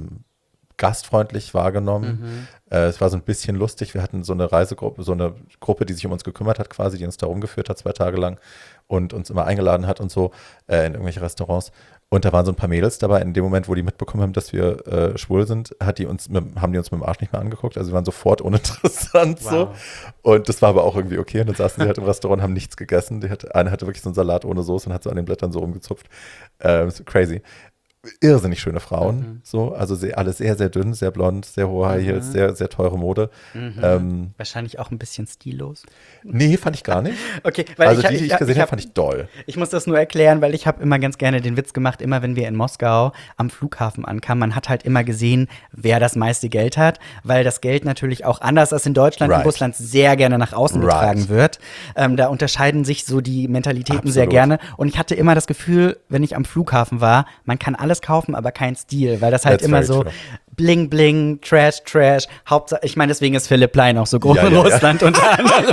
Speaker 1: gastfreundlich wahrgenommen. Es war so ein bisschen lustig. Wir hatten so eine Reisegruppe, so eine Gruppe, die sich um uns gekümmert hat quasi, die uns da rumgeführt hat 2 Tage lang und uns immer eingeladen hat und so in irgendwelche Restaurants. Und da waren so ein paar Mädels dabei. In dem Moment, wo die mitbekommen haben, dass wir schwul sind, haben die uns mit dem Arsch nicht mehr angeguckt. Also sie waren sofort uninteressant so. Und das war aber auch irgendwie okay. Und dann saßen sie halt im Restaurant und haben nichts gegessen. Eine hatte wirklich so einen Salat ohne Soße und hat so an den Blättern so rumgezupft. Crazy. Irrsinnig schöne Frauen, so, also alle sehr, sehr dünn, sehr blond, sehr hohe High Heels, sehr, sehr teure Mode.
Speaker 2: Wahrscheinlich auch ein bisschen stillos.
Speaker 1: Nee, fand ich gar nicht.
Speaker 2: Okay, weil
Speaker 1: also die ich gesehen habe, fand ich doll.
Speaker 2: Ich muss das nur erklären, weil ich habe immer ganz gerne den Witz gemacht, immer wenn wir in Moskau am Flughafen ankamen, man hat halt immer gesehen, wer das meiste Geld hat, weil das Geld natürlich auch anders als in Deutschland, in Russland sehr gerne nach außen getragen wird. Da unterscheiden sich so die Mentalitäten sehr gerne. Und ich hatte immer das Gefühl, wenn ich am Flughafen war, man kann alles kaufen, aber kein Stil, weil das halt immer so Bling, Bling, Trash, Trash. Hauptsache, ich meine, deswegen ist Philipp Plein auch so groß in Russland unter anderem.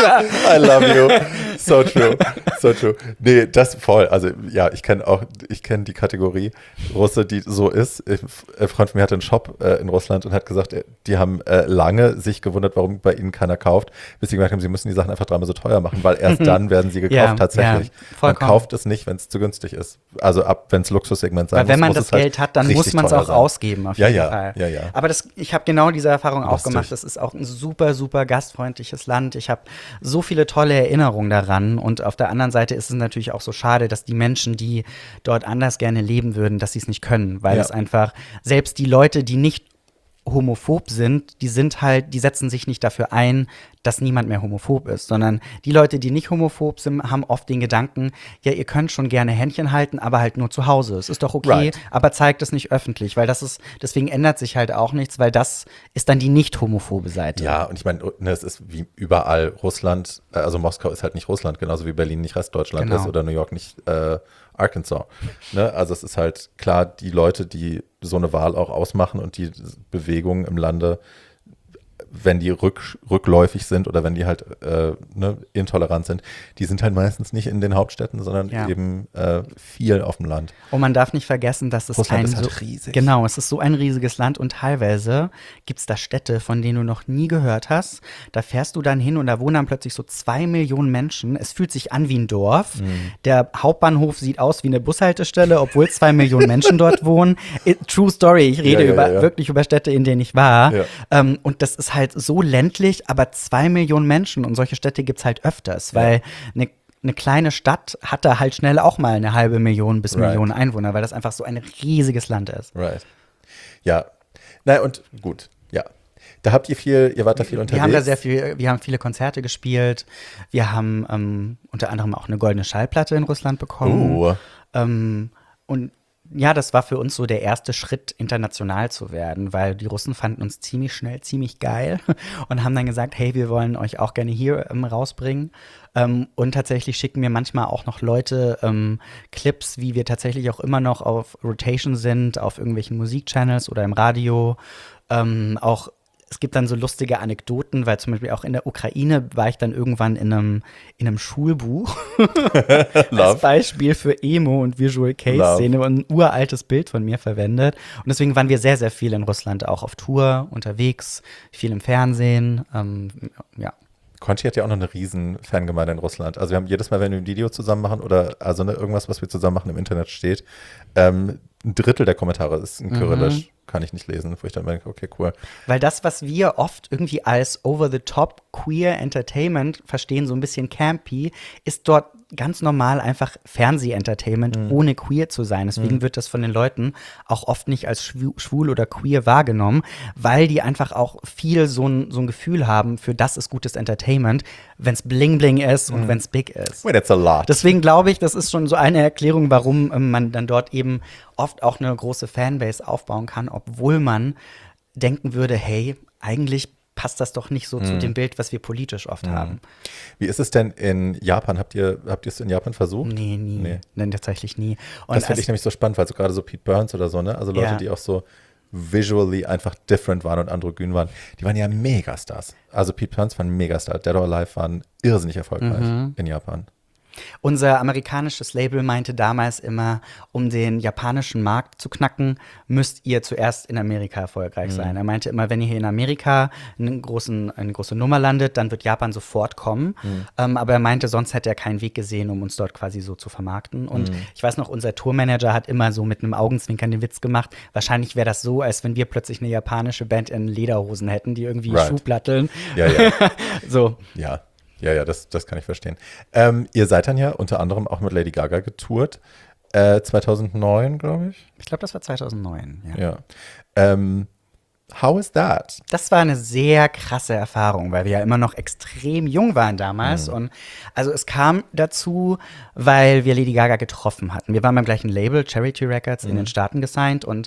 Speaker 1: I love you. So true. So true. Nee, das voll. Also ja, ich kenne die Kategorie Russe, die so ist. Ein Freund von mir hatte einen Shop in Russland und hat gesagt, die haben lange sich gewundert, warum bei ihnen keiner kauft, bis sie gemerkt haben, sie müssen die Sachen einfach 3-mal so teuer machen, weil erst dann werden sie gekauft tatsächlich. Man kauft es nicht, wenn es zu günstig ist. Also wenn es Luxussegment sein muss.
Speaker 2: Weil wenn man das Geld hat, dann muss man es auch ausgeben auf jeden Fall.
Speaker 1: Ja.
Speaker 2: Aber ich habe genau diese Erfahrung auch gemacht. Das ist auch ein super, super gastfreundliches Land. Ich habe so viele tolle Erinnerungen daran. Und auf der anderen Seite ist es natürlich auch so schade, dass die Menschen, die dort anders gerne leben würden, dass sie es nicht können. Weil es einfach, selbst die Leute, die nicht homophob sind, die setzen sich nicht dafür ein, dass niemand mehr homophob ist, sondern die Leute, die nicht homophob sind, haben oft den Gedanken, ja, ihr könnt schon gerne Händchen halten, aber halt nur zu Hause. Es ist doch okay, aber zeigt es nicht öffentlich, weil deswegen ändert sich halt auch nichts, weil das ist dann die nicht homophobe Seite.
Speaker 1: Ja, und ich meine, es ist wie überall Russland, also Moskau ist halt nicht Russland, genauso wie Berlin nicht Restdeutschland ist oder New York nicht Arkansas. Ne? Also es ist halt klar, die Leute, die so eine Wahl auch ausmachen und die Bewegungen im Lande, wenn die rückläufig sind oder wenn die halt intolerant sind, die sind halt meistens nicht in den Hauptstädten, sondern eben viel auf dem Land.
Speaker 2: Und man darf nicht vergessen, dass es
Speaker 1: Russland ist halt riesig.
Speaker 2: Genau, es ist so ein riesiges Land und teilweise gibt es da Städte, von denen du noch nie gehört hast. Da fährst du dann hin und da wohnen dann plötzlich so 2 Millionen Menschen. Es fühlt sich an wie ein Dorf. Der Hauptbahnhof sieht aus wie eine Bushaltestelle, obwohl 2 Millionen Menschen dort wohnen. True Story, ich rede wirklich über Städte, in denen ich war. Und das ist ist halt so ländlich, aber 2 Millionen Menschen und solche Städte gibt es halt öfters, weil eine kleine Stadt hat da halt schnell auch mal 500.000 bis Millionen Einwohner, weil das einfach so ein riesiges Land ist.
Speaker 1: Right. Ja. Na und gut, ja. Da habt ihr wart da viel unterwegs?
Speaker 2: Wir haben viele Konzerte gespielt. Wir haben unter anderem auch eine goldene Schallplatte in Russland bekommen. Und ja, das war für uns so der erste Schritt, international zu werden, weil die Russen fanden uns ziemlich schnell ziemlich geil und haben dann gesagt, hey, wir wollen euch auch gerne hier rausbringen. Und tatsächlich schicken mir manchmal auch noch Leute Clips, wie wir tatsächlich auch immer noch auf Rotation sind, auf irgendwelchen Musikchannels oder im Radio. Es gibt dann so lustige Anekdoten, weil zum Beispiel auch in der Ukraine war ich dann irgendwann in einem Schulbuch als Beispiel für Emo und Visual Case-Szene und ein uraltes Bild von mir verwendet. Und deswegen waren wir sehr, sehr viel in Russland, auch auf Tour, unterwegs, viel im Fernsehen, ja.
Speaker 1: Conchi hat ja auch noch eine riesen Fangemeinde in Russland. Also wir haben jedes Mal, wenn wir ein Video zusammen machen oder also irgendwas, was wir zusammen machen im Internet steht, ein Drittel der Kommentare ist in Kyrillisch. Kann ich nicht lesen, wo ich dann denke, okay, cool.
Speaker 2: Weil das, was wir oft irgendwie als over-the-top queer Entertainment verstehen, so ein bisschen campy, ist dort ganz normal einfach Fernseh-Entertainment, ohne queer zu sein. Deswegen wird das von den Leuten auch oft nicht als schwul oder queer wahrgenommen, weil die einfach auch viel so ein Gefühl haben, für das ist gutes Entertainment, wenn es bling-bling ist und wenn es big ist.
Speaker 1: Well, that's a lot.
Speaker 2: Deswegen glaube ich, das ist schon so eine Erklärung, warum man dann dort eben oft auch eine große Fanbase aufbauen kann, obwohl man denken würde, hey, eigentlich passt das doch nicht so zu dem Bild, was wir politisch oft haben.
Speaker 1: Wie ist es denn in Japan? Habt ihr es in Japan versucht?
Speaker 2: Nee, nie. Nee. Nein, tatsächlich nie. Und
Speaker 1: das finde ich nämlich so spannend, weil so gerade so Pete Burns oder so, ne? Also Leute, die auch so visually einfach different waren und androgyn waren, die waren ja Megastars. Also Pete Burns war ein Megastar. Dead or Alive waren irrsinnig erfolgreich in Japan.
Speaker 2: Unser amerikanisches Label meinte damals immer, um den japanischen Markt zu knacken, müsst ihr zuerst in Amerika erfolgreich sein. Er meinte immer, wenn ihr hier in Amerika eine große Nummer landet, dann wird Japan sofort kommen. Aber er meinte, sonst hätte er keinen Weg gesehen, um uns dort quasi so zu vermarkten. Und ich weiß noch, unser Tourmanager hat immer so mit einem Augenzwinkern den Witz gemacht, wahrscheinlich wäre das so, als wenn wir plötzlich eine japanische Band in Lederhosen hätten, die irgendwie Schuhplatteln.
Speaker 1: Ja, ja.
Speaker 2: So.
Speaker 1: Ja. Ja, das kann ich verstehen. Ihr seid dann ja unter anderem auch mit Lady Gaga getourt, 2009, glaube ich.
Speaker 2: Ich glaube, das war 2009,
Speaker 1: ja. How is that?
Speaker 2: Das war eine sehr krasse Erfahrung, weil wir ja immer noch extrem jung waren damals. Und also es kam dazu, weil wir Lady Gaga getroffen hatten. Wir waren beim gleichen Label, Charity Records, in den Staaten gesigned und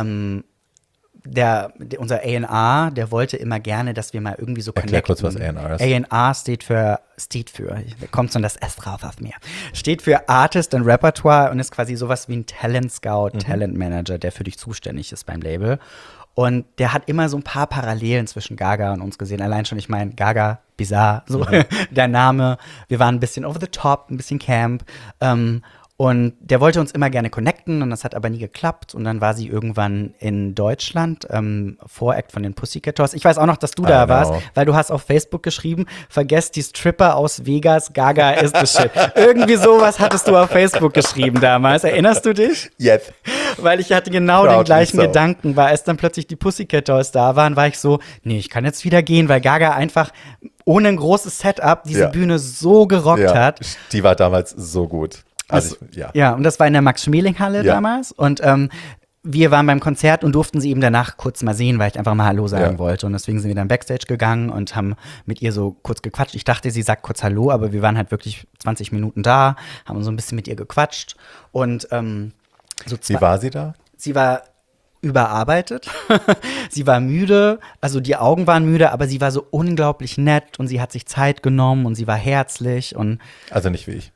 Speaker 2: unser A&R, der wollte immer gerne, dass wir mal irgendwie so connecten.
Speaker 1: Erklär kurz, was A&R ist.
Speaker 2: A&R steht für, da kommt so das S drauf auf mir, steht für Artist and Repertoire und ist quasi sowas wie ein Talent Scout, Talent Manager, der für dich zuständig ist beim Label. Und der hat immer so ein paar Parallelen zwischen Gaga und uns gesehen. Allein schon, ich meine, Gaga, Bizarre, so der Name. Wir waren ein bisschen over the top, ein bisschen camp. Und der wollte uns immer gerne connecten und das hat aber nie geklappt. Und dann war sie irgendwann in Deutschland, Voract von den Pussycat Dolls. Ich weiß auch noch, dass du da warst, weil du hast auf Facebook geschrieben, vergesst die Stripper aus Vegas, Gaga ist the shit. Irgendwie sowas hattest du auf Facebook geschrieben damals. Erinnerst du dich?
Speaker 1: Yes.
Speaker 2: Weil ich hatte genau den gleichen Gedanken, weil als dann plötzlich die Pussycat Dolls da waren, war ich so, nee, ich kann jetzt wieder gehen, weil Gaga einfach ohne ein großes Setup diese Bühne so gerockt hat.
Speaker 1: Die war damals so gut.
Speaker 2: Ja, und das war in der Max-Schmeling-Halle damals. Und wir waren beim Konzert und durften sie eben danach kurz mal sehen, weil ich einfach mal Hallo sagen wollte. Und deswegen sind wir dann Backstage gegangen und haben mit ihr so kurz gequatscht. Ich dachte, sie sagt kurz Hallo, aber wir waren halt wirklich 20 Minuten da, haben so ein bisschen mit ihr gequatscht. Und
Speaker 1: wie war sie da?
Speaker 2: Sie war überarbeitet. Sie war müde, also die Augen waren müde, aber sie war so unglaublich nett und sie hat sich Zeit genommen und sie war herzlich und
Speaker 1: also nicht wie ich.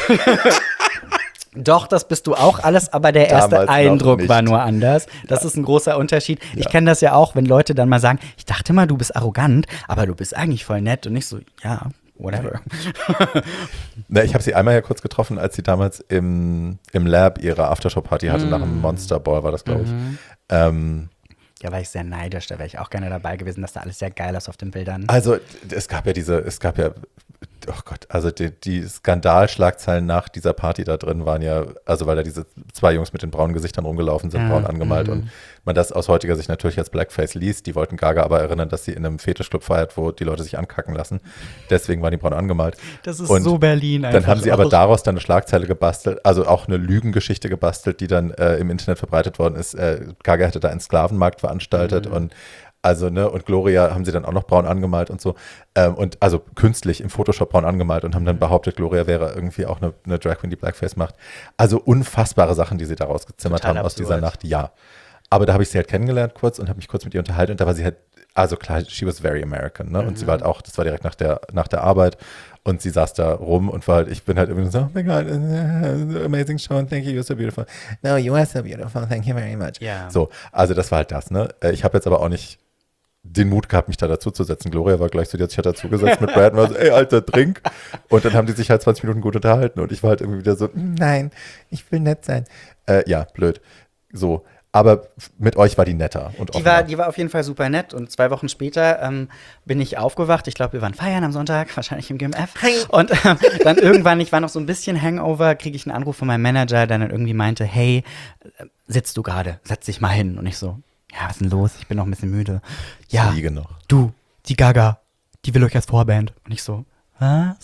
Speaker 2: Doch, das bist du auch alles, aber der erste Eindruck war nur anders. Das ist ein großer Unterschied. Ich kenne das ja auch, wenn Leute dann mal sagen, ich dachte mal, du bist arrogant, aber du bist eigentlich voll nett und nicht so, ja, whatever.
Speaker 1: Ich habe sie einmal ja kurz getroffen, als sie damals im Lab ihre Aftershow-Party hatte, nach einem Monster Ball war das, glaube ich.
Speaker 2: Ja, war ich sehr neidisch, da wäre ich auch gerne dabei gewesen, dass da alles sehr geil ist auf den Bildern.
Speaker 1: Also es gab ja oh Gott, also die Skandalschlagzeilen nach dieser Party da drin waren ja, also weil da diese zwei Jungs mit den braunen Gesichtern rumgelaufen sind, braun angemalt und man das aus heutiger Sicht natürlich als Blackface liest. Die wollten Gaga aber erinnern, dass sie in einem Fetischclub feiert, wo die Leute sich ankacken lassen. Deswegen waren die braun angemalt.
Speaker 2: Das ist so Berlin
Speaker 1: einfach. Dann haben sie aber daraus dann eine Schlagzeile gebastelt, also auch eine Lügengeschichte gebastelt, die dann im Internet verbreitet worden ist. Gaga hätte da einen Sklavenmarkt veranstaltet und also, ne, und Gloria haben sie dann auch noch braun angemalt und so. Und also künstlich im Photoshop braun angemalt und haben dann behauptet, Gloria wäre irgendwie auch eine Drag Queen, die Blackface macht. Also unfassbare Sachen, die sie daraus gezimmert
Speaker 2: Total
Speaker 1: haben
Speaker 2: absurd.
Speaker 1: aus dieser Nacht, ja. Aber da habe ich sie halt kennengelernt kurz und habe mich kurz mit ihr unterhalten und da war sie halt, also klar, she was very American, ne? Und sie war halt auch, das war direkt nach der Arbeit und sie saß da rum und war halt, ich bin halt irgendwie so, oh my God, amazing show, thank you, you're so beautiful. No, you are so beautiful, thank you very much.
Speaker 2: Ja.
Speaker 1: So, also das war halt das, ne? Ich habe jetzt aber auch nicht den Mut gehabt, mich da dazu zu setzen. Gloria war gleich so, die hat sich halt dazu gesetzt mit Brad und war so, ey, Alter, trink. Und dann haben die sich halt 20 Minuten gut unterhalten und ich war halt irgendwie wieder so, nein, ich will nett sein. Ja, blöd. So, aber mit euch war die netter und offener.
Speaker 2: Die war auf jeden Fall super nett und 2 Wochen später bin ich aufgewacht. Ich glaube, wir waren feiern am Sonntag, wahrscheinlich im GMF. Und dann irgendwann, ich war noch so ein bisschen Hangover, kriege ich einen Anruf von meinem Manager, der dann irgendwie meinte, hey, sitzt du gerade? Setz dich mal hin. Und ich so, ja, was ist denn los? Ich bin noch ein bisschen müde. Ja,
Speaker 1: ich liege noch.
Speaker 2: Du, die Gaga, die will euch als Vorband. Und ich so, was?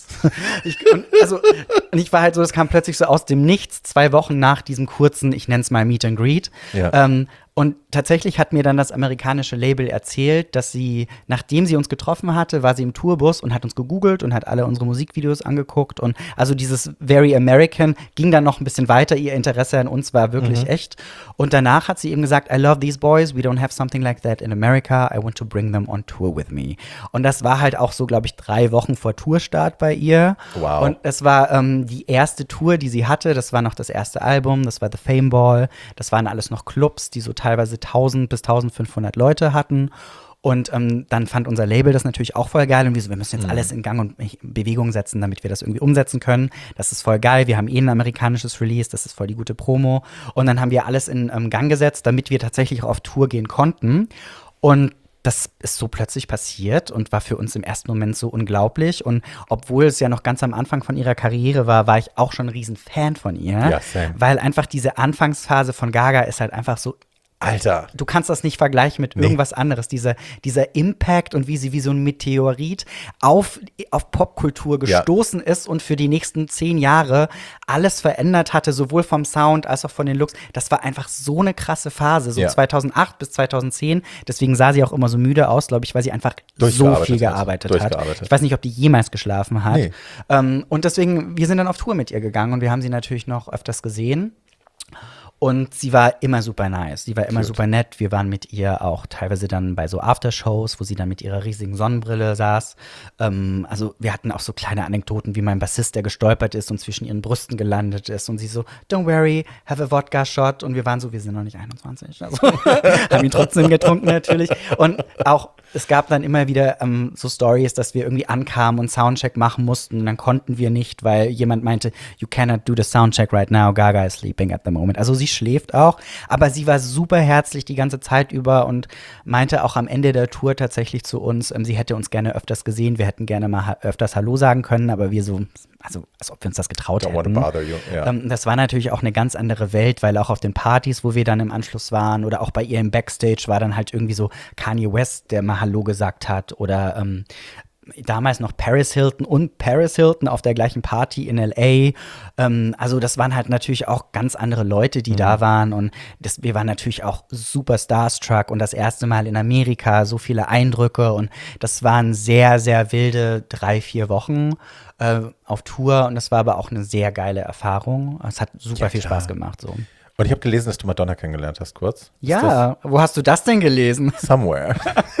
Speaker 2: Und ich war halt so, das kam plötzlich so aus dem Nichts, 2 Wochen nach diesem kurzen, ich nenne es mal Meet and Greet.
Speaker 1: Ja.
Speaker 2: Und tatsächlich hat mir dann das amerikanische Label erzählt, dass sie, nachdem sie uns getroffen hatte, war sie im Tourbus und hat uns gegoogelt und hat alle unsere Musikvideos angeguckt. Und also dieses Very American ging dann noch ein bisschen weiter. Ihr Interesse an uns war wirklich echt. Und danach hat sie eben gesagt, I love these boys, we don't have something like that in America, I want to bring them on tour with me. Und das war halt auch so, glaube ich, 3 Wochen vor Tourstart bei ihr.
Speaker 1: Wow.
Speaker 2: Und es war die erste Tour, die sie hatte. Das war noch das erste Album, das war The Fame Ball. Das waren alles noch Clubs, die so teilweise 1000 bis 1500 Leute hatten. Und dann fand unser Label das natürlich auch voll geil. Und wir so, wir müssen jetzt alles in Gang und in Bewegung setzen, damit wir das irgendwie umsetzen können. Das ist voll geil. Wir haben ein amerikanisches Release, das ist voll die gute Promo. Und dann haben wir alles in Gang gesetzt, damit wir tatsächlich auch auf Tour gehen konnten. Und das ist so plötzlich passiert und war für uns im ersten Moment so unglaublich. Und obwohl es ja noch ganz am Anfang von ihrer Karriere war, war ich auch schon ein riesen Fan von ihr.
Speaker 1: Ja, same.
Speaker 2: Weil einfach diese Anfangsphase von Gaga ist halt einfach so,
Speaker 1: Alter.
Speaker 2: du kannst das nicht vergleichen mit irgendwas anderes. Dieser Impact und wie sie wie so ein Meteorit auf Popkultur gestoßen ist und für die nächsten 10 Jahre alles verändert hatte, sowohl vom Sound als auch von den Looks. Das war einfach so eine krasse Phase, so 2008 bis 2010. Deswegen sah sie auch immer so müde aus, glaube ich, weil sie einfach so viel gearbeitet hat. Ich weiß nicht, ob die jemals geschlafen hat.
Speaker 1: Nee.
Speaker 2: Und deswegen, wir sind dann auf Tour mit ihr gegangen und wir haben sie natürlich noch öfters gesehen. Und sie war immer super nice, sie war immer super nett. Wir waren mit ihr auch teilweise dann bei so Aftershows, wo sie dann mit ihrer riesigen Sonnenbrille saß. Also wir hatten auch so kleine Anekdoten, wie mein Bassist, der gestolpert ist und zwischen ihren Brüsten gelandet ist. Und sie so, don't worry, have a vodka shot. Und wir waren so, wir sind noch nicht 21. Also haben ihn trotzdem getrunken natürlich. Und auch, es gab dann immer wieder so Stories, dass wir irgendwie ankamen und Soundcheck machen mussten. Und dann konnten wir nicht, weil jemand meinte, you cannot do the Soundcheck right now, Gaga is sleeping at the moment. Also sie schläft auch, aber sie war super herzlich die ganze Zeit über und meinte auch am Ende der Tour tatsächlich zu uns, sie hätte uns gerne öfters gesehen, wir hätten gerne mal öfters Hallo sagen können, aber wir so, also als ob wir uns das getraut hätten. Das war natürlich auch eine ganz andere Welt, weil auch auf den Partys, wo wir dann im Anschluss waren oder auch bei ihr im Backstage war dann halt irgendwie so Kanye West, der mal Hallo gesagt hat oder damals noch Paris Hilton und Paris Hilton auf der gleichen Party in L.A. Also das waren halt natürlich auch ganz andere Leute, die da waren und wir waren natürlich auch super starstruck und das erste Mal in Amerika, so viele Eindrücke und das waren sehr, sehr wilde 3-4 Wochen auf Tour und das war aber auch eine sehr geile Erfahrung. Es hat super viel Spaß gemacht. So.
Speaker 1: Und ich habe gelesen, dass du Madonna kennengelernt hast, kurz.
Speaker 2: Ja, wo hast du das denn gelesen?
Speaker 1: Somewhere.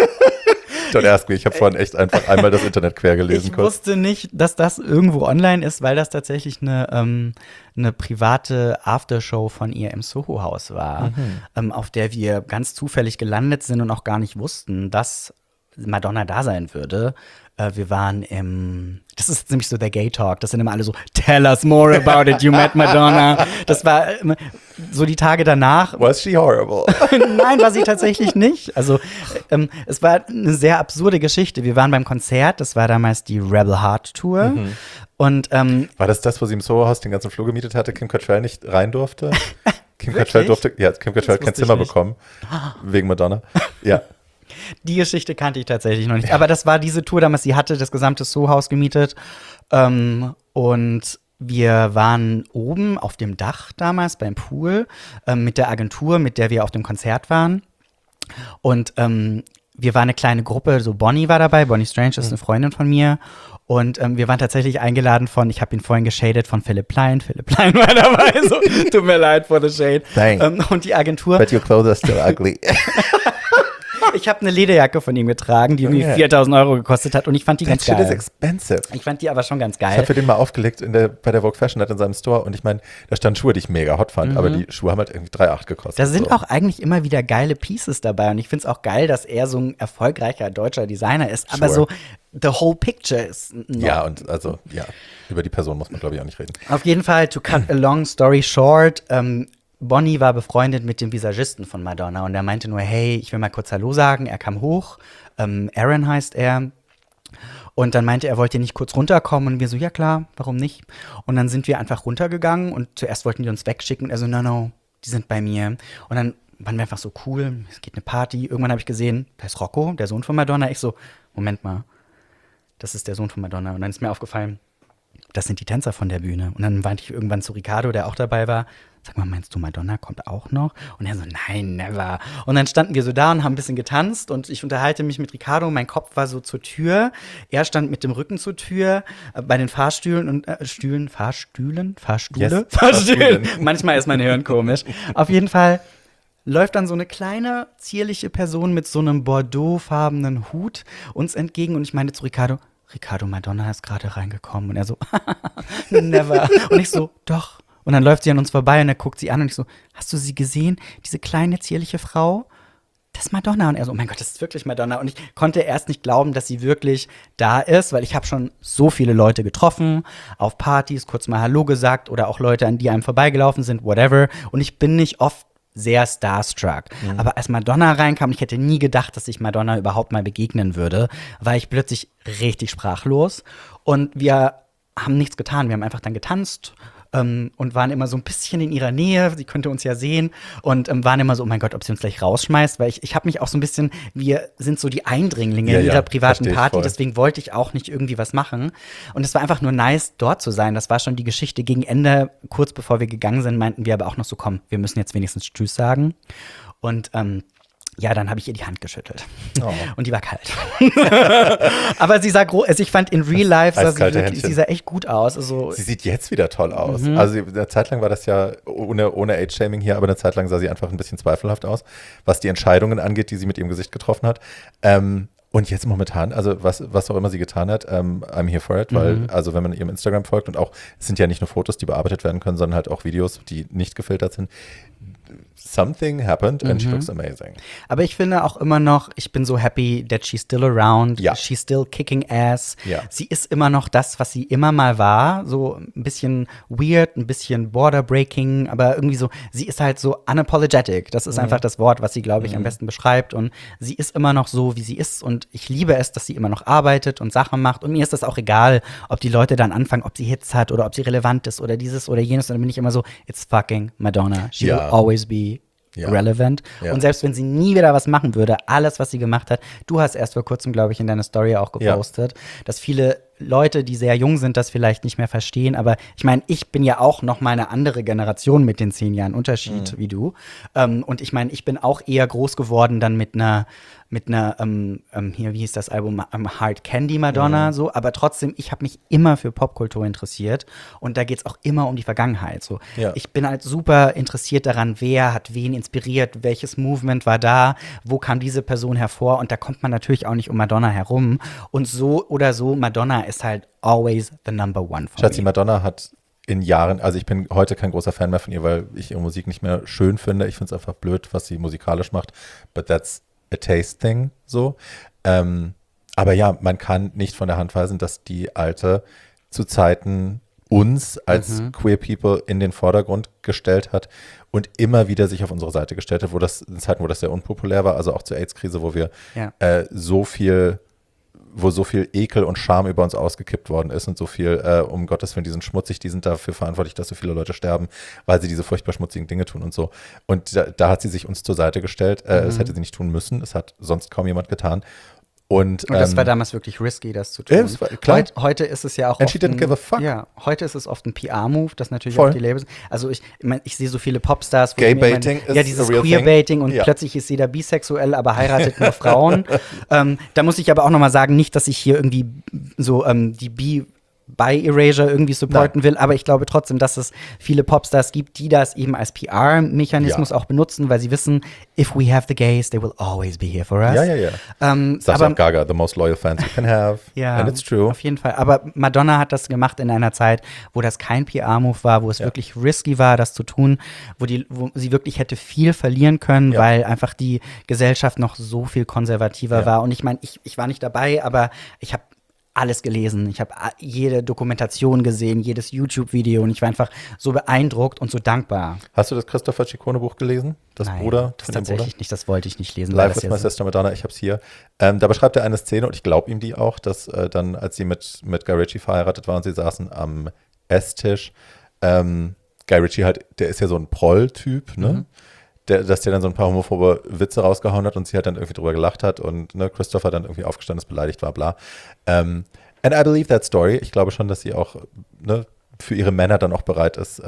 Speaker 1: Don't ask me. Ich habe vorhin echt einfach einmal das Internet quer gelesen.
Speaker 2: Ich wusste nicht, dass das irgendwo online ist, weil das tatsächlich eine private Aftershow von ihr im Soho-Haus war, auf der wir ganz zufällig gelandet sind und auch gar nicht wussten, dass Madonna da sein würde. Wir waren das ist nämlich so der Gay-Talk, das sind immer alle so, tell us more about it, you met Madonna. Das war so die Tage danach.
Speaker 1: Was she horrible?
Speaker 2: Nein, war sie tatsächlich nicht. Also es war eine sehr absurde Geschichte. Wir waren beim Konzert, das war damals die Rebel Heart Tour. Und
Speaker 1: war das, wo sie im Soho-Haus den ganzen Flur gemietet hatte, Kim Cattrall nicht rein durfte? Kim Cattrall hat kein Zimmer bekommen, wegen Madonna. Ja.
Speaker 2: Die Geschichte kannte ich tatsächlich noch nicht. Aber das war diese Tour damals, sie hatte das gesamte Soho-Haus gemietet. Und wir waren oben auf dem Dach damals beim Pool mit der Agentur, mit der wir auf dem Konzert waren. Und wir waren eine kleine Gruppe, so Bonnie war dabei. Bonnie Strange ist eine Freundin von mir. Und wir waren tatsächlich eingeladen ich habe ihn vorhin geshadet, von Philipp Plein. Philipp Plein war dabei, so, tut mir leid for the shade. Und die Agentur.
Speaker 1: But your clothes are still ugly.
Speaker 2: Ich habe eine Lederjacke von ihm getragen, die irgendwie 4.000 Euro gekostet hat und ich fand die ganz geil.
Speaker 1: That shit is expensive.
Speaker 2: Ich fand die aber schon ganz geil.
Speaker 1: Ich habe für den mal aufgelegt bei der Vogue Fashion Night in seinem Store und ich meine, da standen Schuhe, die ich mega hot fand, aber die Schuhe haben halt irgendwie 3,8 gekostet.
Speaker 2: Da sind auch eigentlich immer wieder geile Pieces dabei und ich finde es auch geil, dass er so ein erfolgreicher deutscher Designer ist, aber so the whole picture ist
Speaker 1: Ja, und also, über die Person muss man, glaube ich, auch nicht reden.
Speaker 2: Auf jeden Fall, to cut a long story short, Bonnie war befreundet mit dem Visagisten von Madonna und er meinte nur, hey, ich will mal kurz Hallo sagen. Er kam hoch, Aaron heißt er. Und dann meinte er, wollt ihr nicht kurz runterkommen? Und wir so, ja klar, warum nicht? Und dann sind wir einfach runtergegangen und zuerst wollten die uns wegschicken. Und er so, no, die sind bei mir. Und dann waren wir einfach so cool, es geht eine Party. Irgendwann habe ich gesehen, da ist Rocco, der Sohn von Madonna. Ich so, Moment mal, das ist der Sohn von Madonna. Und dann ist mir aufgefallen, das sind die Tänzer von der Bühne. Und dann meinte ich irgendwann zu Riccardo, der auch dabei war, sag mal, meinst du, Madonna kommt auch noch? Und er so, nein, never. Und dann standen wir so da und haben ein bisschen getanzt und ich unterhalte mich mit Riccardo. Mein Kopf war so zur Tür. Er stand mit dem Rücken zur Tür bei den Fahrstühlen und Fahrstühle?
Speaker 1: Yes,
Speaker 2: Fahrstühlen. Manchmal ist mein Hirn komisch. Auf jeden Fall läuft dann so eine kleine, zierliche Person mit so einem bordeauxfarbenen Hut uns entgegen und ich meinte zu Riccardo, Madonna ist gerade reingekommen. Und er so, never. Und ich so, doch. Und dann läuft sie an uns vorbei und er guckt sie an und ich so, hast du sie gesehen? Diese kleine, zierliche Frau? Das ist Madonna. Und er so, oh mein Gott, das ist wirklich Madonna. Und ich konnte erst nicht glauben, dass sie wirklich da ist, weil ich habe schon so viele Leute getroffen, auf Partys, kurz mal Hallo gesagt oder auch Leute, an die einem vorbeigelaufen sind, whatever. Und ich bin nicht oft sehr starstruck. Aber als Madonna reinkam, ich hätte nie gedacht, dass ich Madonna überhaupt mal begegnen würde, war ich plötzlich richtig sprachlos. Und wir haben nichts getan. Wir haben einfach dann getanzt und waren immer so ein bisschen in ihrer Nähe. Sie könnte uns ja sehen und waren immer so, oh mein Gott, ob sie uns gleich rausschmeißt. Weil ich habe mich auch so ein bisschen, wir sind so die Eindringlinge in ihrer privaten Party. Deswegen wollte ich auch nicht irgendwie was machen. Und es war einfach nur nice, dort zu sein. Das war schon die Geschichte gegen Ende. Kurz bevor wir gegangen sind, meinten wir aber auch noch so, komm, wir müssen jetzt wenigstens Tschüss sagen. Und ja, dann habe ich ihr die Hand geschüttelt. Oh. Und die war kalt. Aber sie sah also ich fand in Real Life, sie sah echt gut aus. Also,
Speaker 1: sie sieht jetzt wieder toll aus. Also eine Zeit lang war das ja ohne Age-Shaming hier, aber eine Zeit lang sah sie einfach ein bisschen zweifelhaft aus, was die Entscheidungen angeht, die sie mit ihrem Gesicht getroffen hat. Und jetzt momentan, also was auch immer sie getan hat, I'm here for it, weil, also wenn man ihrem Instagram folgt und auch, es sind ja nicht nur Fotos, die bearbeitet werden können, sondern halt auch Videos, die nicht gefiltert sind. Something happened and she looks amazing.
Speaker 2: Aber ich finde auch immer noch, ich bin so happy that she's still around.
Speaker 1: Ja.
Speaker 2: She's still kicking ass.
Speaker 1: Ja.
Speaker 2: Sie ist immer noch das, was sie immer mal war. So ein bisschen weird, ein bisschen border-breaking, aber irgendwie so, sie ist halt so unapologetic. Das ist einfach das Wort, was sie, glaube ich, am besten beschreibt. Und sie ist immer noch so, wie sie ist. Und ich liebe es, dass sie immer noch arbeitet und Sachen macht. Und mir ist das auch egal, ob die Leute dann anfangen, ob sie Hits hat oder ob sie relevant ist oder dieses oder jenes. Und dann bin ich immer so, it's fucking Madonna. She will always be relevant. Ja. Und selbst wenn sie nie wieder was machen würde, alles, was sie gemacht hat, du hast erst vor kurzem, glaube ich, in deiner Story auch gepostet, dass viele Leute, die sehr jung sind, das vielleicht nicht mehr verstehen. Aber ich meine, ich bin ja auch noch mal eine andere Generation mit den 10 Jahren Unterschied wie du. Und ich meine, ich bin auch eher groß geworden dann mit einer hier, wie hieß das Album, Hard Candy Madonna, so, aber trotzdem, ich habe mich immer für Popkultur interessiert und da geht es auch immer um die Vergangenheit, so. Ja. Ich bin halt super interessiert daran, wer hat wen inspiriert, welches Movement war da, wo kam diese Person hervor und da kommt man natürlich auch nicht um Madonna herum und so oder so, Madonna ist halt always the number one for
Speaker 1: Schatzi,
Speaker 2: me.
Speaker 1: Madonna hat in Jahren, also ich bin heute kein großer Fan mehr von ihr, weil ich ihre Musik nicht mehr schön finde, ich finde es einfach blöd, was sie musikalisch macht, but that's a taste thing, so. Aber ja, man kann nicht von der Hand weisen, dass die Alte zu Zeiten uns als Queer People in den Vordergrund gestellt hat und immer wieder sich auf unsere Seite gestellt hat, in Zeiten, wo das sehr unpopulär war, also auch zur AIDS-Krise, wo wir so viel Ekel und Scham über uns ausgekippt worden ist und so viel, um Gottes Willen, die sind schmutzig, die sind dafür verantwortlich, dass so viele Leute sterben, weil sie diese furchtbar schmutzigen Dinge tun und so. Und da hat sie sich uns zur Seite gestellt. Das hätte sie nicht tun müssen. Es hat sonst kaum jemand getan. Und
Speaker 2: das war damals wirklich risky, das zu tun.
Speaker 1: Klar.
Speaker 2: Heute ist es ja auch
Speaker 1: And she didn't give a fuck.
Speaker 2: Ja, heute ist es oft ein PR-Move, das natürlich
Speaker 1: Voll.
Speaker 2: auch die Labels. Also ich sehe so viele Popstars, wo
Speaker 1: Gay-Baiting ist
Speaker 2: dieses
Speaker 1: a real
Speaker 2: Queer-Baiting und
Speaker 1: Ja.
Speaker 2: plötzlich ist jeder bisexuell, aber heiratet nur Frauen. Da muss ich aber auch nochmal sagen, nicht, dass ich hier irgendwie so die bei Erasure irgendwie supporten will, aber ich glaube trotzdem, dass es viele Popstars gibt, die das eben als PR-Mechanismus auch benutzen, weil sie wissen, if we have the gays, they will always be here for us.
Speaker 1: Ja. Sagt auch Gaga, the most loyal fans you can have.
Speaker 2: Ja,
Speaker 1: and it's true.
Speaker 2: auf jeden Fall. Aber Madonna hat das gemacht in einer Zeit, wo das kein PR-Move war, wo es wirklich risky war, das zu tun, wo sie wirklich hätte viel verlieren können, weil einfach die Gesellschaft noch so viel konservativer war. Und ich meine, ich war nicht dabei, aber ich habe alles gelesen. Ich habe jede Dokumentation gesehen, jedes YouTube-Video und ich war einfach so beeindruckt und so dankbar.
Speaker 1: Hast du das Christopher Ciccone-Buch gelesen?
Speaker 2: Nein,
Speaker 1: Bruder?
Speaker 2: das tatsächlich nicht. Das wollte ich nicht lesen.
Speaker 1: Life with My Sister Madonna, ich hab's hier. Da beschreibt er eine Szene und ich glaube ihm die auch, dass dann, als sie mit Guy Ritchie verheiratet war und sie saßen am Esstisch, Guy Ritchie halt, der ist ja so ein Proll-Typ, ne? Dass der dann so ein paar homophobe Witze rausgehauen hat und sie halt dann irgendwie drüber gelacht hat und Christopher dann irgendwie aufgestanden ist, beleidigt war, bla. And I believe that story. Ich glaube schon, dass sie auch für ihre Männer dann auch bereit ist,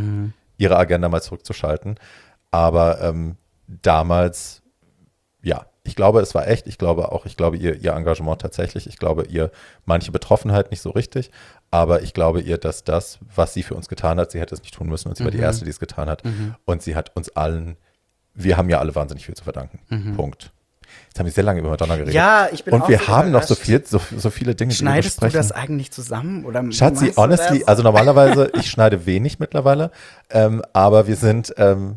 Speaker 1: ihre Agenda mal zurückzuschalten. Aber damals, ja, ich glaube, es war echt. Ich glaube ihr Engagement tatsächlich. Ich glaube ihr manche Betroffenheit nicht so richtig. Aber ich glaube ihr, dass das, was sie für uns getan hat, sie hätte es nicht tun müssen und sie war die Erste, die es getan hat. Und sie hat uns allen, wir haben ja alle wahnsinnig viel zu verdanken. Punkt. Jetzt haben wir sehr lange über Madonna geredet.
Speaker 2: Ja, ich bin
Speaker 1: und
Speaker 2: auch
Speaker 1: wir
Speaker 2: so
Speaker 1: haben noch so
Speaker 2: überrascht.
Speaker 1: viele Dinge,
Speaker 2: Schneidest
Speaker 1: die wir besprechen.
Speaker 2: du das eigentlich zusammen? Oder
Speaker 1: Schatzi,
Speaker 2: machst du
Speaker 1: honestly,
Speaker 2: das?
Speaker 1: also normalerweise, ich schneide wenig mittlerweile, aber wir sind,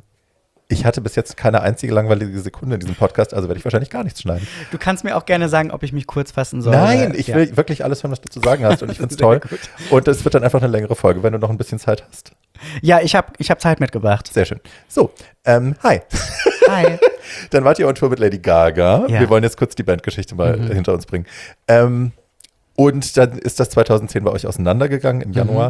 Speaker 1: ich hatte bis jetzt keine einzige langweilige Sekunde in diesem Podcast, also werde ich wahrscheinlich gar nichts schneiden.
Speaker 2: Du kannst mir auch gerne sagen, ob ich mich kurz fassen soll.
Speaker 1: Nein, ich will wirklich alles hören, was du zu sagen hast und ich finde es toll.
Speaker 2: Gut.
Speaker 1: Und es wird dann einfach eine längere Folge, wenn du noch ein bisschen Zeit hast.
Speaker 2: Ja, ich hab Zeit mitgebracht.
Speaker 1: Sehr schön. So, hi.
Speaker 2: Hi.
Speaker 1: Dann wart ihr on Tour mit Lady Gaga.
Speaker 2: Ja.
Speaker 1: Wir wollen jetzt kurz die Bandgeschichte mal hinter uns bringen. Und dann ist das 2010 bei euch auseinandergegangen im Januar.